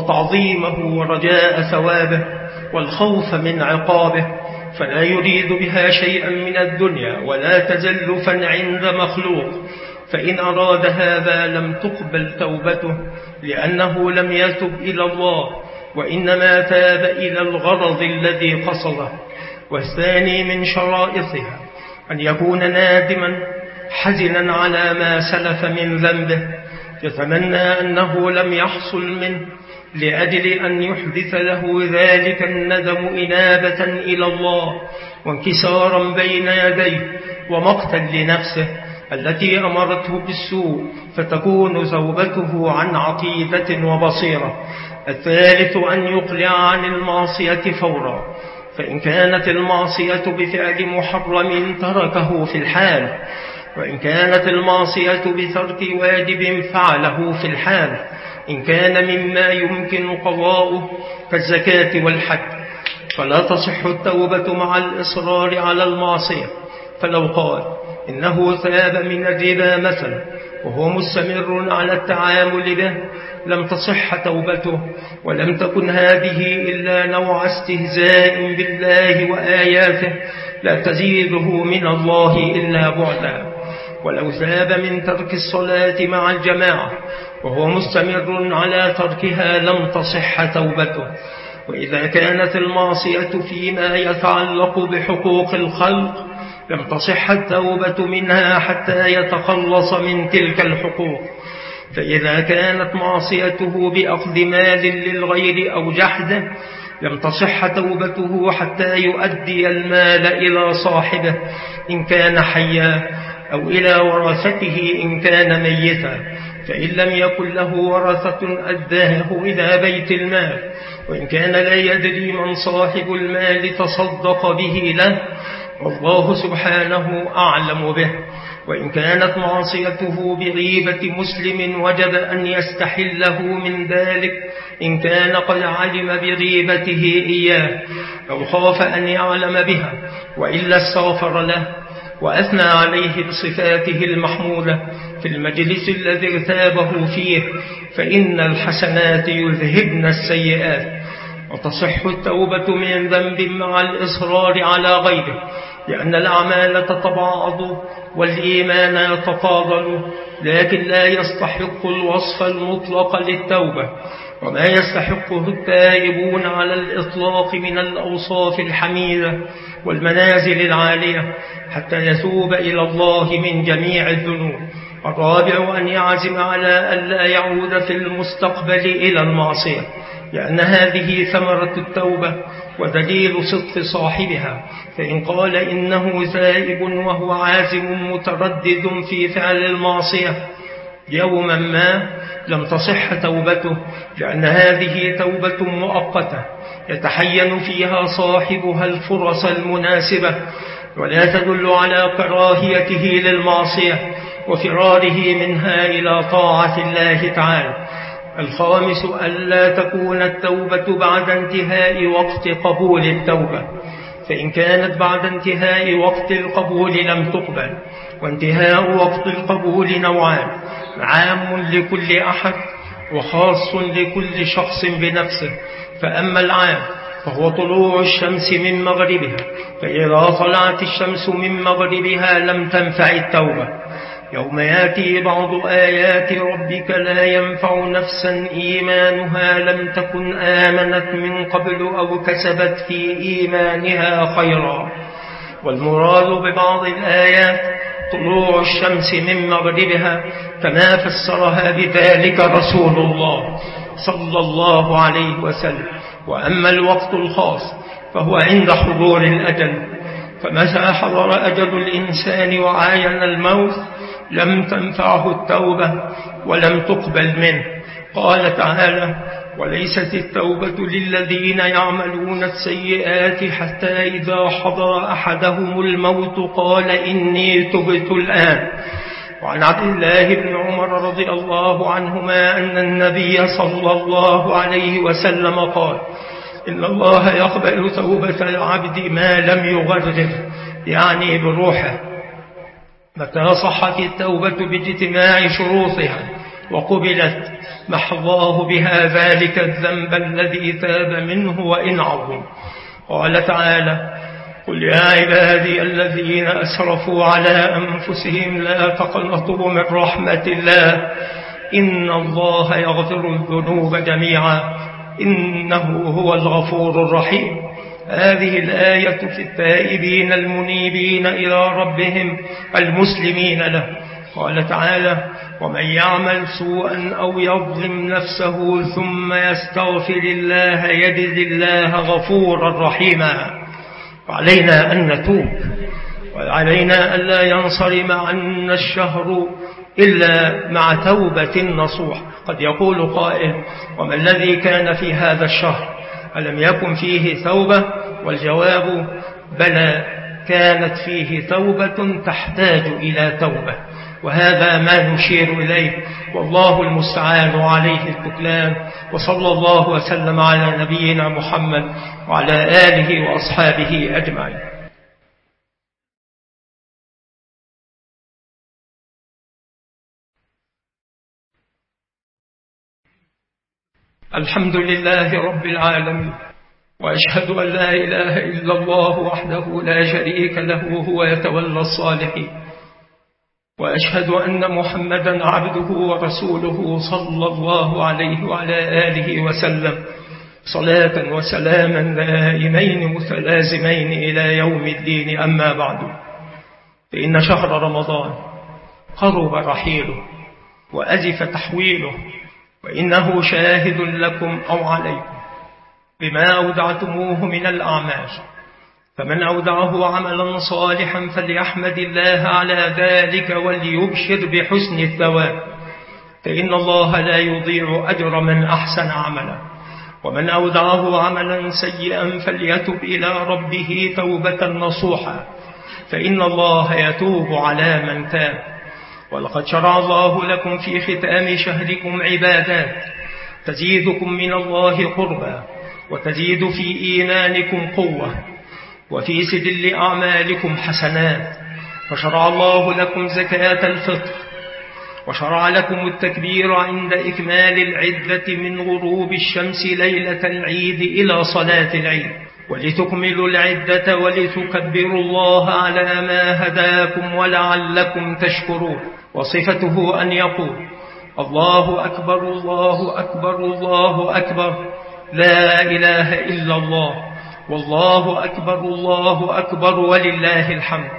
وتعظيمه ورجاء ثوابه والخوف من عقابه، فلا يريد بها شيئا من الدنيا ولا تزلفا عند مخلوق، فإن أراد هذا لم تقبل توبته، لأنه لم يتب إلى الله وإنما تاب إلى الغرض الذي قصده. والثاني من شرائطها أن يكون نادما حزنا على ما سلف من ذنبه، يتمنى أنه لم يحصل منه، لأجل أن يحدث له ذلك الندم إنابة إلى الله وانكسارا بين يديه ومقتا لنفسه التي أمرته بالسوء، فتكون توبته عن عقيدة وبصيرة. الثالث أن يقلع عن المعصية فورا، فإن كانت المعصية بفعل محرم تركه في الحال، وإن كانت المعصية بترك واجب فعله في الحال، إن كان مما يمكن قضاؤه كالزكاة والحج، فلا تصح التوبة مع الإصرار على المعصية. فلو قال إنه تاب من الربا مثلا وهو مستمر على التعامل به لم تصح توبته، ولم تكن هذه إلا نوع استهزاء بالله وآياته لا تزيده من الله إلا بعدا. ولو تاب من ترك الصلاة مع الجماعة وهو مستمر على تركها لم تصح توبته. وإذا كانت المعصية فيما يتعلق بحقوق الخلق لم تصح التوبة منها حتى يتخلص من تلك الحقوق. فإذا كانت معصيته بأخذ مال للغير أو جحده لم تصح توبته حتى يؤدي المال إلى صاحبه إن كان حيا، أو إلى ورثته إن كان ميتا، فإن لم يكن له ورثة أداه إلى بيت المال، وإن كان لا يدري من صاحب المال تصدق به له، والله سبحانه أعلم به. وإن كانت معصيته بغيبة مسلم وجب أن يستحله من ذلك إن كان قد علم بغيبته إياه أو خاف أن يعلم بها، وإلا استغفر له وأثنى عليه بصفاته المحمودة في المجلس الذي ارتابه فيه، فإن الحسنات يذهبن السيئات. وتصح التوبة من ذنب مع الإصرار على غيره، لأن الأعمال تتباعض والإيمان يتفاضل، لكن لا يستحق الوصف المطلق للتوبة، وما يستحقه التائبون على الإطلاق من الأوصاف الحميدة والمنازل العالية حتى يتوب إلى الله من جميع الذنوب. الرابع أن يعزم على ألا يعود في المستقبل إلى المعصية، لأن هذه ثمرة التوبة ودليل صدق صاحبها، فإن قال إنه ذائب وهو عازم متردد في فعل المعصية يوما ما لم تصح توبته، لأن هذه توبة مؤقتة يتحين فيها صاحبها الفرص المناسبة، ولا تدل على كراهيته للمعصية وفراره منها إلى طاعة الله تعالى. الخامس ألا تكون التوبة بعد انتهاء وقت قبول التوبة، فإن كانت بعد انتهاء وقت القبول لم تقبل. وانتهاء وقت القبول نوعان: عام لكل أحد وخاص لكل شخص بنفسه. فأما العام فهو طلوع الشمس من مغربها، فإذا طلعت الشمس من مغربها لم تنفع التوبة. يوم يأتي بعض آيات ربك لا ينفع نفسا إيمانها لم تكن آمنت من قبل أو كسبت في إيمانها خيرا. والمراد ببعض الآيات طلوع الشمس من مغربها، كما فسرها بذلك رسول الله صلى الله عليه وسلم. وأما الوقت الخاص فهو عند حضور الأجل، فمتى حضر أجل الإنسان وعاين الموت لم تنفعه التوبة ولم تقبل منه. قال تعالى: وليست التوبة للذين يعملون السيئات حتى إذا حضر أحدهم الموت قال إني تبت الآن. وعن عبد الله بن عمر رضي الله عنهما أن النبي صلى الله عليه وسلم قال: إن الله يقبل توبة العبد ما لم يغرر، يعني بروحه، متى صحت التوبة باجتماع شروطها وقبلت محضاه بها ذلك الذنب الذي تاب منه وإن عظم. قال تعالى: قل يا عبادي الذين أسرفوا على أنفسهم لا تقنطوا من رحمة الله إن الله يغفر الذنوب جميعا إنه هو الغفور الرحيم. هذه الآية في التائبين المنيبين إلى ربهم المسلمين له. قال تعالى: ومن يعمل سوءا أو يظلم نفسه ثم يستغفر الله يجد الله غفورا رحيما. وعلينا أن نتوب، وعلينا ألا ينصرم عنا الشهر إلا مع توبة نصوح. قد يقول قائل: وما الذي كان في هذا الشهر؟ ألم يكن فيه توبة؟ والجواب: بلى، كانت فيه توبة تحتاج إلى توبة، وهذا ما نشير إليه، والله المستعان عليه التكلان. وصلى الله وسلم على نبينا محمد وعلى آله وأصحابه أجمعين. الحمد لله رب العالمين، وأشهد أن لا إله إلا الله وحده لا شريك له هو يتولى الصالحين، وأشهد أن محمدا عبده ورسوله صلى الله عليه وعلى آله وسلم صلاة وسلاما دائمين متلازمين إلى يوم الدين. أما بعد، فإن شهر رمضان قرب رحيله وأزف تحويله، وإنه شاهد لكم أو عليكم بما أودعتموه من الأعمال، فمن أودعه عملا صالحا فليحمد الله على ذلك وليبشر بحسن الثواب، فإن الله لا يضيع أجر من أحسن عملا. ومن أودعه عملا سيئا فليتب إلى ربه توبة نصوحا، فإن الله يتوب على من تاب. ولقد شرع الله لكم في ختام شهركم عبادات تزيدكم من الله قربا، وتزيد في إيمانكم قوة، وفي سجل أعمالكم حسنات. فشرع الله لكم زكاة الفطر، وشرع لكم التكبير عند إكمال العدة من غروب الشمس ليلة العيد إلى صلاة العيد، ولتكملوا العدة ولتكبروا الله على ما هداكم ولعلكم تشكرون. وصفته أن يقول: الله أكبر الله أكبر الله أكبر، لا إله إلا الله، والله أكبر الله أكبر ولله الحمد.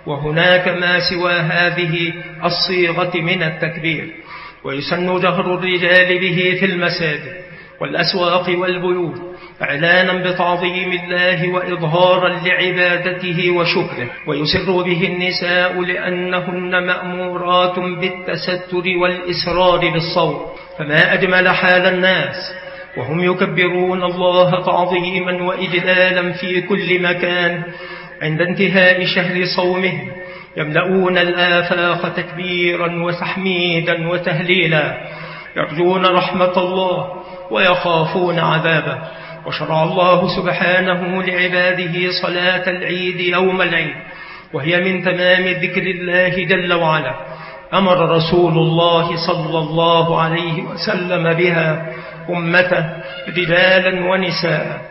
وهناك ما سوى هذه الصيغة من التكبير. ويسن جهر الرجال به في المساجد والأسواق والبيوت إعلانا بتعظيم الله وإظهارا لعبادته وشكره، ويسر به النساء لأنهن مأمورات بالتستر والإسرار بالصوت. فما أجمل حال الناس وهم يكبرون الله تعظيما وإجلالا في كل مكان عند انتهاء شهر صومهم، يملؤون الآفاق تكبيرا وتحميدا وتهليلا، يرجون رحمة الله ويخافون عذابه. وشرع الله سبحانه لعباده صلاة العيد يوم العيد، وهي من تمام ذكر الله جل وعلا. أمر رسول الله صلى الله عليه وسلم بها أمته رجالا ونساء،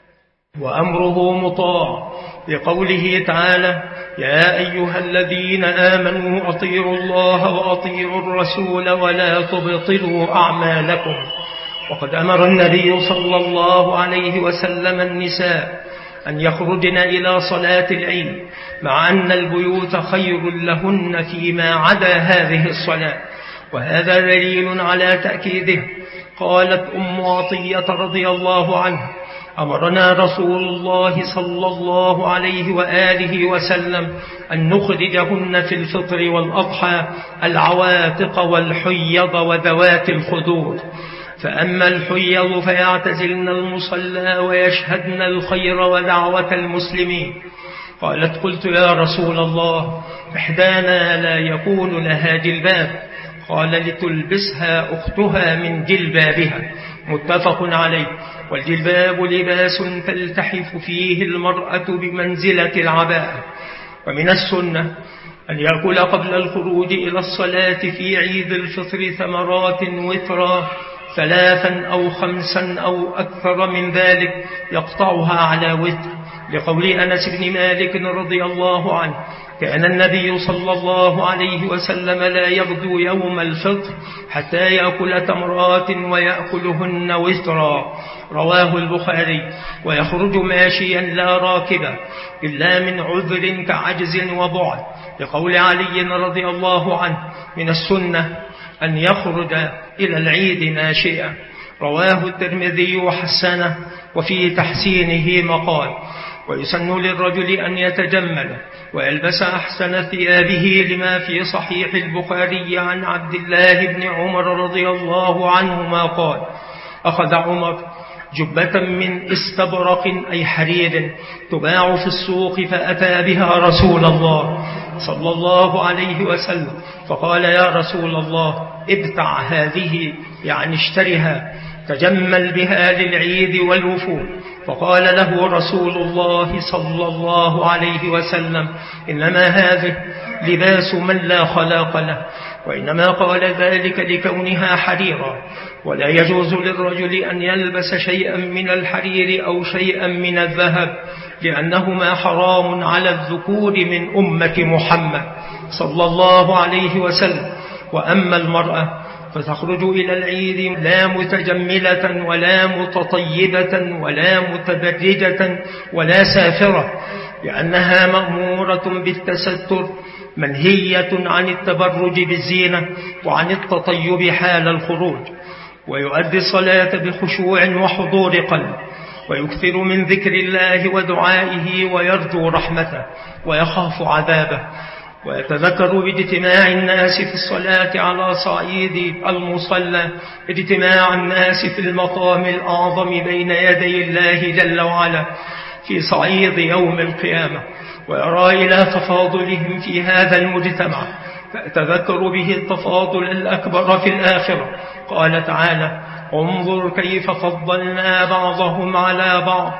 وأمره مطاع لقوله تعالى: يا أيها الذين آمنوا أطيعوا الله وأطيعوا الرسول ولا تبطلوا أعمالكم. وقد أمر النبي صلى الله عليه وسلم النساء أن يخرجن إلى صلاة العيد، مع أن البيوت خير لهن فيما عدا هذه الصلاة، وهذا دليل على تأكيده. قالت أم عطية رضي الله عنها: أمرنا رسول الله صلى الله عليه وآله وسلم أن نخرجهن في الفطر والأضحى العواتق والحيض وذوات الخدور. فأما الحيض فيعتزلن المصلى ويشهدن الخير ودعوة المسلمين. قالت: قلت يا رسول الله، إحدانا لا يكون لها جلباب. قال: لتلبسها أختها من جلبابها. متفق عليه. والجلباب لباس تلتحف فيه المرأة بمنزلة العباءة. ومن السنة أن يأكل قبل الخروج إلى الصلاة في عيد الفطر ثمرات وترا 3 أو 5 أو أكثر من ذلك يقطعها على وتر، لقول أنس بن مالك رضي الله عنه: كان النبي صلى الله عليه وسلم لا يغدو يوم الفطر حتى يأكل تمرات ويأكلهن وترا. رواه البخاري. ويخرج ماشيا لا راكبا إلا من عذر كعجز وبعد، لقول علي رضي الله عنه: من السنة أن يخرج إلى العيد ماشيا. رواه الترمذي وحسنه، وفي تحسينه مقال. ويسن للرجل أن يتجمل ويلبس أحسن ثيابه، لما في صحيح البخاري عن عبد الله بن عمر رضي الله عنهما قال: أخذ عمر جبة من استبرق أي حرير تباع في السوق، فأتى بها رسول الله صلى الله عليه وسلم، فقال: يا رسول الله، ابتع هذه، يعني اشترها، تجمل بها للعيد والوفود. فقال له رسول الله صلى الله عليه وسلم: إنما هذه لباس من لا خلاق له، وإنما قال ذلك لكونها حريرا، ولا يجوز للرجل أن يلبس شيئا من الحرير أو شيئا من الذهب، لأنهما حرام على الذكور من أمة محمد صلى الله عليه وسلم. وأما المرأة فتخرج إلى العيد لا متجملة ولا متطيبة ولا متبرجة ولا سافرة، لأنها مأمورة بالتستر، منهية عن التبرج بالزينة وعن التطيب حال الخروج. ويؤدي الصلاة بخشوع وحضور قلب، ويكثر من ذكر الله ودعائه، ويرجو رحمته ويخاف عذابه. ويتذكر باجتماع الناس في الصلاة على صعيد المصلى اجتماع الناس في المقام الأعظم بين يدي الله جل وعلا في صعيد يوم القيامة، ويرى إلى تفاضلهم في هذا المجتمع، فأتذكر به التفاضل الأكبر في الآخرة. قال تعالى: انظر كيف فضلنا بعضهم على بعض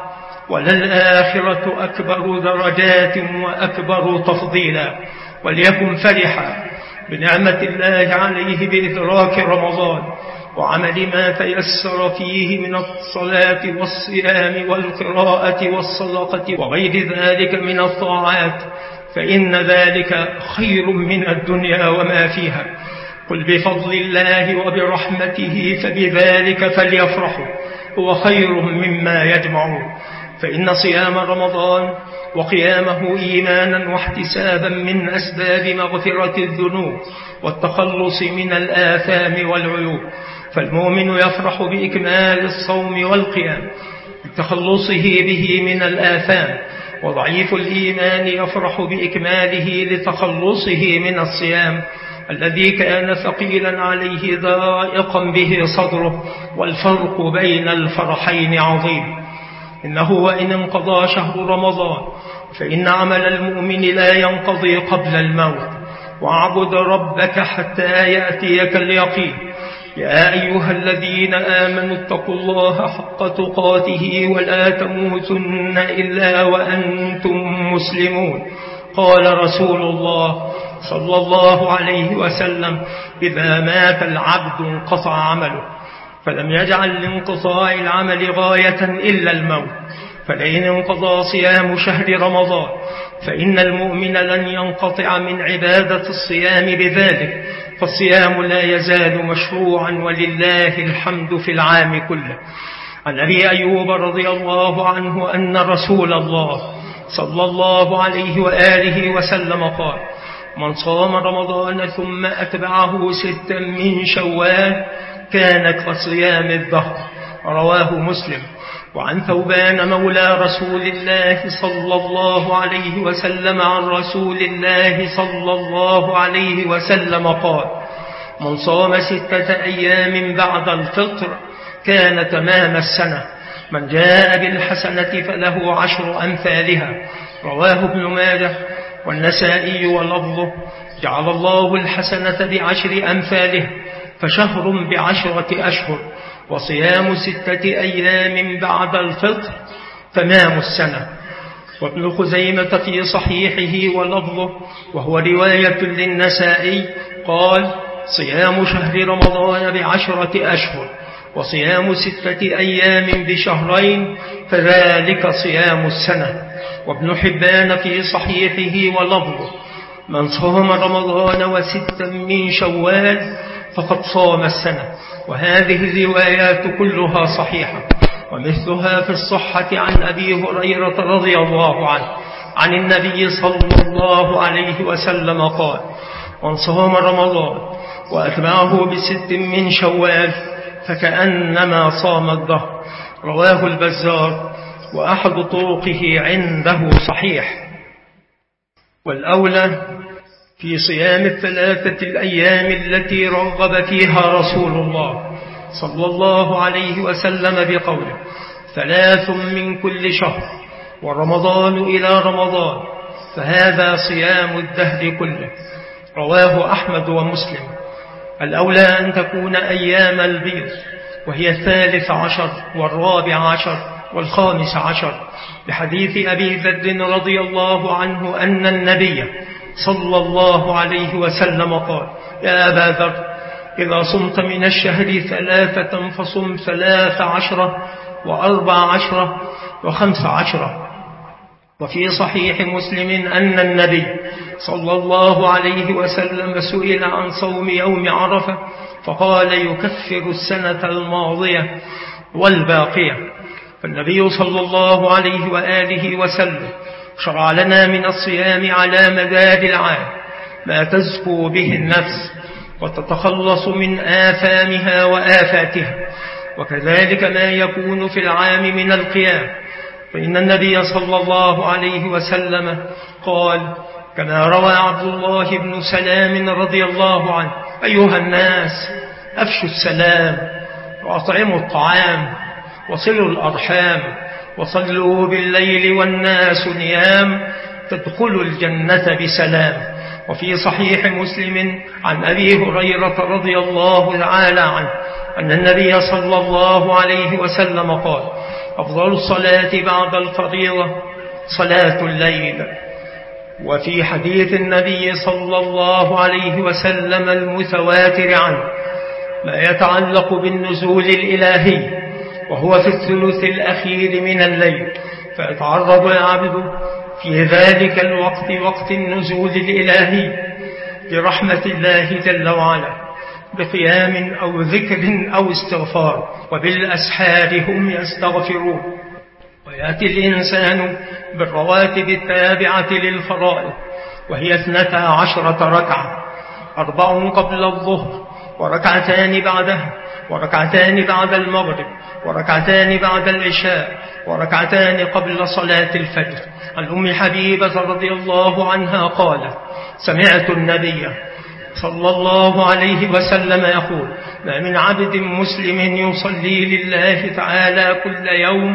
وللآخرة أكبر درجات وأكبر تفضيلا. وليكن فرحا بنعمة الله عليه بإدراك رمضان وعمل ما تيسر فيه من الصلاة والصيام والقراءة والصدقة وغير ذلك من الطاعات، فإن ذلك خير من الدنيا وما فيها. قل بفضل الله وبرحمته فبذلك فليفرحوا هو خير مما يجمعون. فإن صيام رمضان وقيامه إيمانا واحتسابا من أسباب مغفرة الذنوب والتخلص من الآثام والعيوب. فالمؤمن يفرح بإكمال الصوم والقيام لتخلصه به من الآثام، وضعيف الإيمان يفرح بإكماله لتخلصه من الصيام الذي كان ثقيلا عليه ضائقا به صدره. والفرق بين الفرحين عظيم. إنه وإن انقضى شهر رمضان فإن عمل المؤمن لا ينقضي قبل الموت. واعبد ربك حتى يأتيك اليقين. يا أيها الذين آمنوا اتقوا الله حق تقاته ولا تموتن إلا وأنتم مسلمون. قال رسول الله صلى الله عليه وسلم: إذا مات العبد انقطع عمله. فلم يجعل لانقطاع العمل غاية إلا الموت. فلئن انقضى صيام شهر رمضان فإن المؤمن لن ينقطع من عبادة الصيام بذلك، فالصيام لا يزال مشروعا ولله الحمد في العام كله. عن أبي أيوب رضي الله عنه أن رسول الله صلى الله عليه وآله وسلم قال: من صام رمضان ثم أتبعه 6 من شوال كان كصيام الدهر. رواه مسلم. وعن ثوبان مولى رسول الله صلى الله عليه وسلم عن رسول الله صلى الله عليه وسلم قال: من صام 6 أيام بعد الفطر كان تمام السنة. من جاء بالحسنة فله 10 أمثالها. رواه ابن ماجه والنسائي ولفظه: جعل الله الحسنة ب10 أمثاله، فشهر ب10 أشهر، وصيام 6 أيام بعد الفطر تمام السنة. وابن خزيمة في صحيحه ولفظه وهو رواية للنسائي قال: صيام شهر رمضان ب10 أشهر، وصيام 6 أيام بشهرين، فذلك صيام السنة. وابن حبان في صحيحه ولفظه: من صام رمضان و6 من شوال فقد صام السنة. وهذه الروايات كلها صحيحة، ومثلها في الصحة عن أبي هريرة رضي الله عنه عن النبي صلى الله عليه وسلم قال: من صام رمضان وأتبعه ب6 من شوال فكأنما صام الدهر. رواه البزار، وأحد طرقه عنده صحيح. والأولى في صيام 3 الأيام التي رغب فيها رسول الله صلى الله عليه وسلم بقوله: 3 من كل شهر، ورمضان إلى رمضان، فهذا صيام الدهر كله. رواه أحمد ومسلم. الأولى أن تكون أيام البيض، وهي 13 و14 و15، بحديث أبي ذر رضي الله عنه أن النبي صلى الله عليه وسلم قال: يا أبا ذر، إذا صمت من الشهر 3 فصم 13 و14 و15. وفي صحيح مسلم أن النبي صلى الله عليه وسلم سئل عن صوم يوم عرفة فقال: يكفر السنة الماضية والباقية. فالنبي صلى الله عليه وآله وسلم شرع لنا من الصيام على مدار العام ما تزكو به النفس وتتخلص من آثامها وآفاتها، وكذلك ما يكون في العام من القيام. فإن النبي صلى الله عليه وسلم قال كما روى عبد الله بن سلام رضي الله عنه: أيها الناس، أفشوا السلام وأطعموا الطعام وصلوا الأرحام وصلوا بالليل والناس نيام تدخلوا الجنة بسلام. وفي صحيح مسلم عن أبي هريرة رضي الله تعالى عنه أن النبي صلى الله عليه وسلم قال: أفضل الصلاة بعد الفريضة صلاة الليل. وفي حديث النبي صلى الله عليه وسلم المتواتر عنه ما يتعلق بالنزول الإلهي، وهو في الثلث الأخير من الليل، فيتعرض العبد في ذلك الوقت، وقت النزول الإلهي، برحمة الله جل وعلا، بقيام أو ذكر أو استغفار، وبالأسحار هم يستغفرون. ويأتي الإنسان بالرواتب التابعة للفرائض، وهي 12 ركعة، 4 قبل الظهر، وركعتان بعدها، وركعتان بعد المغرب، وركعتان بعد العشاء، وركعتان قبل صلاة الفجر. عن أم حبيبة رضي الله عنها قالت: سمعت النبي صلى الله عليه وسلم يقول: ما من عبد مسلم يصلي لله تعالى كل يوم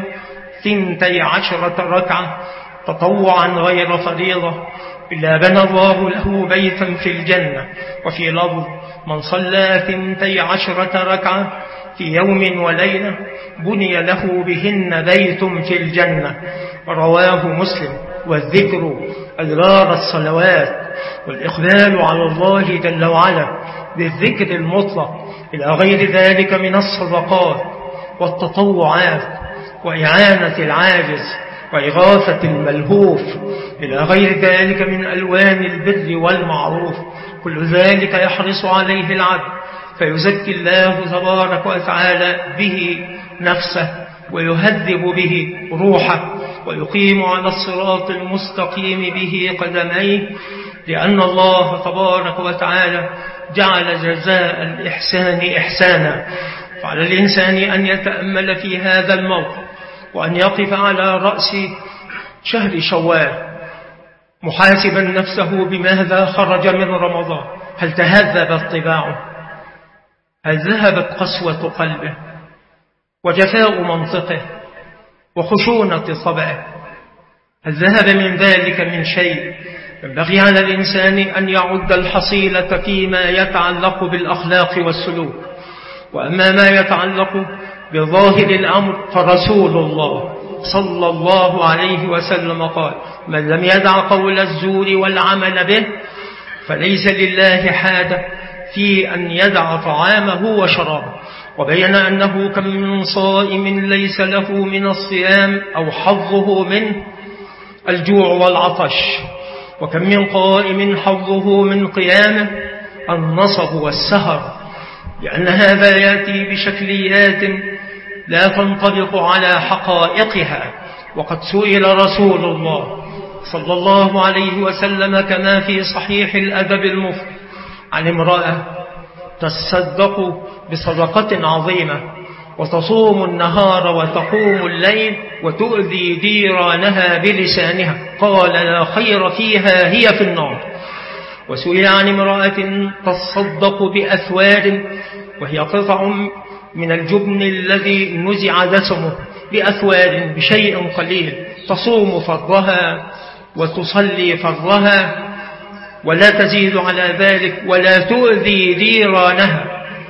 12 ركعة تطوعا غير فريضة إلا بنى الله له بيتا في الجنة. وفي لفظ: من صلى 12 ركعة في يوم وليلة بني له بهن بيت في الجنة. رواه مسلم. والذكر أدبار الصلوات والإقبال على الله جل وعلا بالذكر المطلق إلى غير ذلك من الصدقات والتطوعات وإعانة العاجز وإغاثة الملهوف إلى غير ذلك من ألوان البر والمعروف، كل ذلك يحرص عليه العبد، فيزكي الله تبارك وتعالى به نفسه ويهذب به روحه ويقيم على الصراط المستقيم به قدميه، لأن الله تبارك وتعالى جعل جزاء الإحسان إحسانا. فعلى الإنسان أن يتأمل في هذا الموقف، وأن يقف على رأس شهر شوال محاسبا نفسه بماذا خرج من رمضان. هل تهذبت طباعه؟ هل ذهبت قسوة قلبه وجفاء منطقه وخشونة طبعه؟ هل ذهب من ذلك من شيء؟ ينبغي على الإنسان أن يعد الحصيلة فيما يتعلق بالأخلاق والسلوك. وأما ما يتعلق بظاهر الأمر فرسول الله صلى الله عليه وسلم قال: من لم يدع قول الزور والعمل به فليس لله حاجة في أن يدع طعامه وشرابه. وبين أنه كم من صائم ليس له من الصيام أو حظه منه الجوع والعطش، وكم من قائم حظه من قيامه النصب والسهر، لأن هذا يأتي بشكليات لا تنطبق على حقائقها. وقد سئل رسول الله صلى الله عليه وسلم كما في صحيح الأدب المفرد عن امرأة تصدق بصدقة عظيمة وتصوم النهار وتقوم الليل وتؤذي جيرانها بلسانها، قال: لا خير فيها، هي في النار. وسئل عن امرأة تصدق بأثواد، وهي قطع من الجبن الذي نزع دسمه، بأثواد بشيء قليل، تصوم فرها وتصلي فرها ولا تزيد على ذلك ولا تؤذي جيرانها،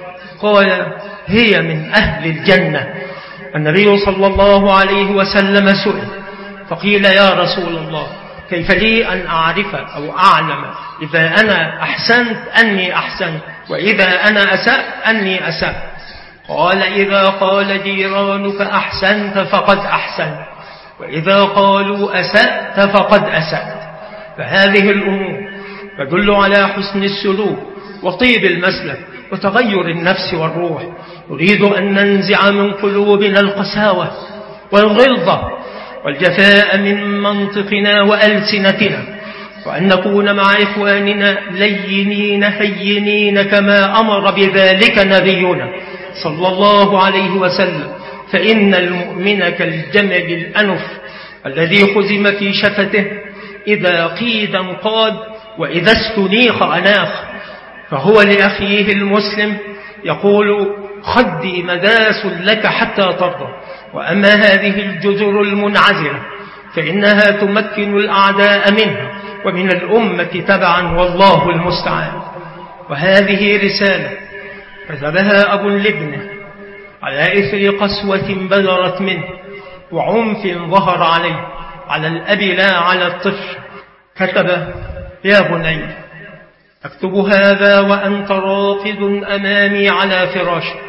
قال: هي من أهل الجنة. النبي صلى الله عليه وسلم سئل فقيل: يا رسول الله، كيف لي أن أعرف أو أعلم إذا أنا أحسنت أني أحسنت وإذا أنا أسأت أني أسأت؟ قال: إذا قال جيرانك أحسنت فقد أحسنت، وإذا قالوا أسأت فقد أسأت. فهذه الأمور تدل على حسن السلوك وطيب المسلك وتغير النفس والروح. نريد أن ننزع من قلوبنا القساوة والغلظة والجفاء من منطقنا وألسنتنا، وأن نكون مع إخواننا لينين هينين كما أمر بذلك نبينا صلى الله عليه وسلم. فإن المؤمن كالجمل الأنف الذي خزم في شفته، إذا قيد انقاد وإذا استنيخ أناخ. فهو لأخيه المسلم يقول: خدي مداس لك حتى ترضى. وأما هذه الجزر المنعزلة فإنها تمكن الأعداء منها ومن الأمة تبعا، والله المستعان. وهذه رسالة كتبها أب لابنه على إثر قسوة بدرت منه وعنف ظهر عليه، على الأب لا على الطفل. كتب: يا بني، أكتب هذا وأنت راقد أمامي على فراشك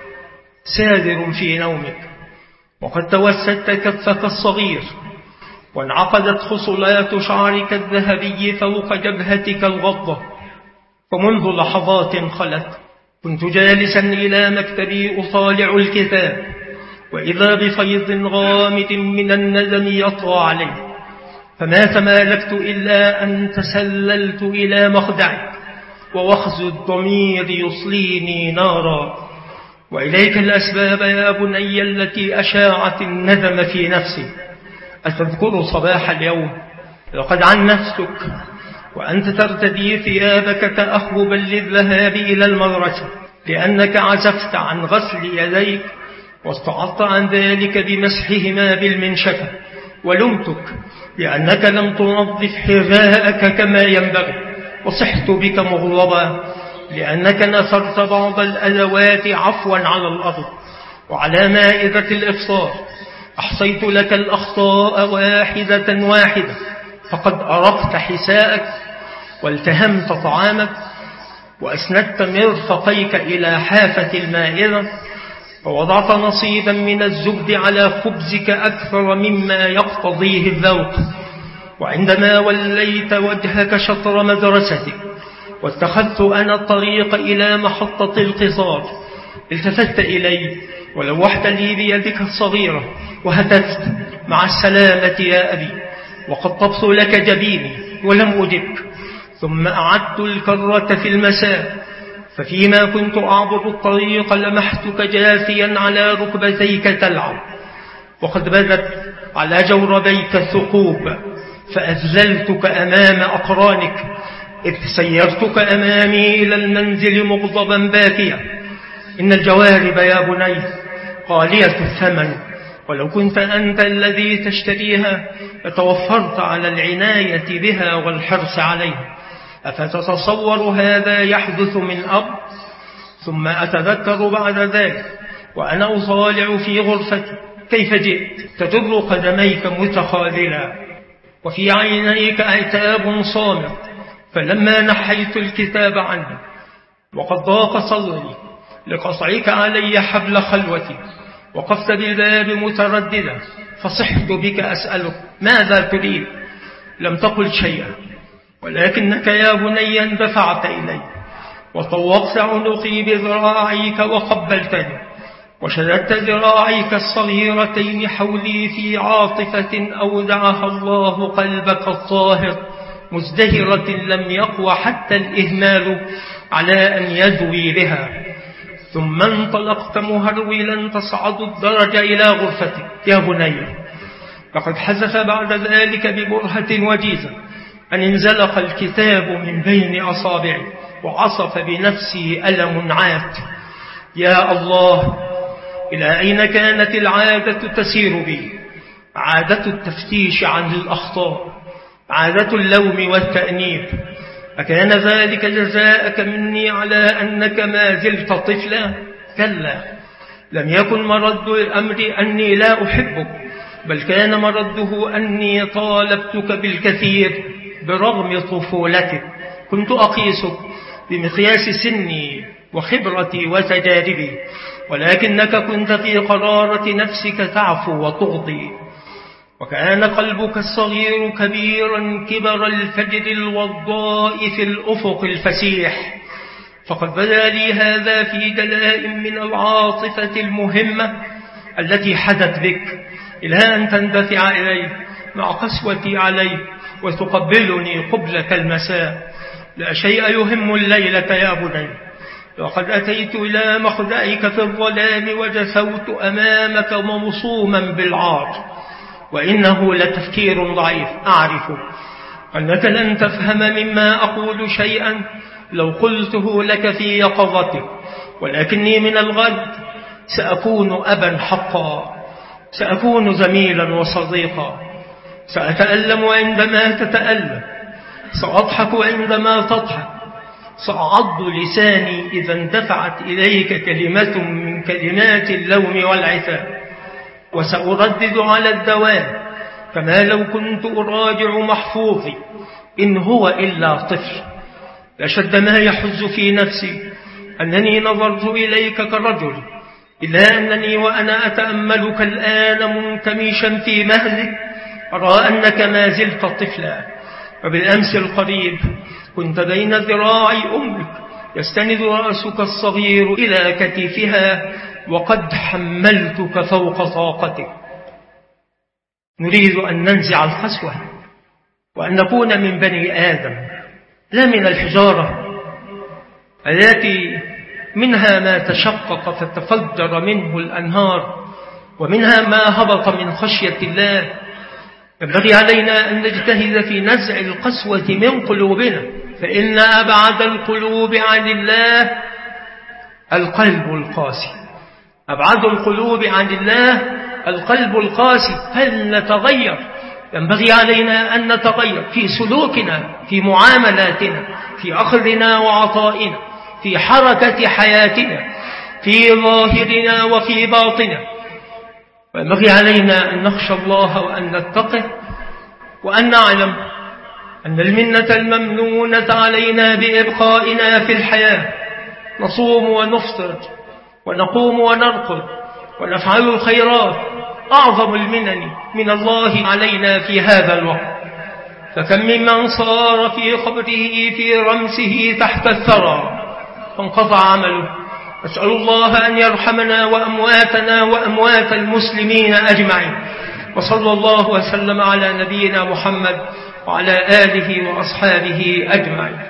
سادر في نومك، وقد توسدت كفك الصغير وانعقدت خصلات شعرك الذهبي فوق جبهتك الغضة. فمنذ لحظات خلت كنت جالسا إلى مكتبي أطالع الكتاب، وإذا بفيض غامد من الندم يطغى علي، فما تمالكت إلا أن تسللت إلى مخدعك، ووخز الضمير يصليني نارا. وإليك الأسباب يا بني التي أشاعت الندم في نفسي. أتذكر صباح اليوم لقد عنفتك وأنت ترتدي ثيابك تأهبا للذهاب إلى المدرسة، لأنك عزفت عن غسل يديك واستعضت عن ذلك بمسحهما بالمنشفة، ولمتك لأنك لم تنظف حذاءك كما ينبغي، وصحت بك مغضبا لأنك نثرت بعض الأدوات عفوا على الأرض وعلى مائدة الإفطار. أحصيت لك الأخطاء واحدة واحدة، فقد أرقت حساءك والتهمت طعامك وأسندت مرفقيك إلى حافة المائدة، ووضعت نصيبا من الزبد على خبزك أكثر مما يقتضيه الذوق. وعندما وليت وجهك شطر مدرستك واتخذت أنا الطريق إلى محطة القطار، التفت إلي ولوحت لي بيدك الصغيرة وهتفت مع السلامة يا أبي، وقطبت لك جبيني ولم أجبك. ثم أعدت الكرة في المساء، ففيما كنت أعبر الطريق لمحتك جاثيا على ركبتيك تلعب، وقد بدت على جوربيك الثقوب، فأذللتك أمام أقرانك، إذ سيرتك أمامي إلى المنزل مغضبا باكيا. إن الجوارب يا بني غالية الثمن، ولو كنت أنت الذي تشتريها لتوفرت على العناية بها والحرص عليها. أفتتصور هذا يحدث من أب؟ ثم أتذكر بعد ذلك وأنا أطالع في غرفتي كيف جئت تجر قدميك متخاذلا وفي عينيك عتاب صامت، فلما نحيت الكتاب عني وقد ضاق صدري لقطعك علي حبل خلوتي، وقفت بالباب مترددا، فصحت بك أسألك ماذا تريد؟ لم تقل شيئا، ولكنك يا بني اندفعت إلي وطوقت عنقي بذراعيك وقبلتني، وشددت ذراعيك الصغيرتين حولي في عاطفة أودعها الله قلبك الطاهر مزدهرة لم يقوى حتى الإهمال على أن يدوي بها. ثم انطلقت مهرولا تصعد الدرج إلى غرفتك يا بني. لقد حدث بعد ذلك ببرهة وجيزة أن انزلق الكتاب من بين أصابعي وعصف بنفسي ألم عات. يا الله، إلى أين كانت العادة تسير بي؟ عادة التفتيش عن الأخطاء، عادة اللوم والتأنيب. أكان ذلك جزاءك مني على أنك ما زلت طفلا؟ كلا، لم يكن مرد الأمر أني لا أحبك، بل كان مرده أني طالبتك بالكثير برغم طفولتك. كنت أقيسك بمقياس سني وخبرتي وتجاربي، ولكنك كنت في قرارة نفسك تعفو وتغضي. وكان قلبك الصغير كبيرا كبر الفجر الوضاء في الأفق الفسيح. فقد بدا لي هذا في دلاء من العاطفة المهمة التي حدت بك، إلى أن تندفع إلي مع قسوتي عليك وتقبلني قبلة المساء. لا شيء يهم الليلة يا بني. وقد أتيت إلى مخدعك في الظلام وجثوت أمامك ممصوما بالعار، وإنه لتفكير ضعيف. أعرف أنك لن تفهم مما أقول شيئا لو قلته لك في يقظتك، ولكني من الغد سأكون أبا حقا، سأكون زميلا وصديقا، سأتألم عندما تتألم، سأضحك عندما تضحك، سأعض لساني إذا اندفعت إليك كلمة من كلمات اللوم والعتاب، وسأردد على الدوام كما لو كنت أراجع محفوظي إن هو إلا طفل. لشد ما يحز في نفسي أنني نظرت إليك كرجل، إلا أنني وأنا أتأملك الآن منكمشا في مهلك أرى أنك ما زلت طفلا. وبالأمس القريب كنت بين ذراعي أمك، يستند رأسك الصغير إلى كتفها وقد حملتك فوق طاقتك. نريد أن ننزع القسوة وأن نكون من بني آدم لا من الحجارة التي منها ما تشقق فتفجر منه الأنهار ومنها ما هبط من خشية الله. ينبغي علينا أن نجتهد في نزع القسوة من قلوبنا، فإن أبعد القلوب عن الله القلب القاسي. أبعد القلوب عن الله القلب القاسي. فلنتغير. ينبغي علينا أن نتغير في سلوكنا، في معاملاتنا، في أخذنا وعطائنا، في حركة حياتنا، في ظاهرنا وفي باطننا. وينبغي علينا أن نخشى الله وأن نتقه، وأن نعلم أن المنة الممنونة علينا بإبقائنا في الحياة، نصوم ونفطر ونقوم ونرقد ونفعل الخيرات، أعظم المنن من الله علينا في هذا الوقت. فكم ممن صار في قبره في رمسه تحت الثرى فانقطع عمله. أسأل الله أن يرحمنا وأمواتنا وأموات المسلمين أجمعين. وصلى الله وسلم على نبينا محمد وعلى آله وأصحابه أجمعين.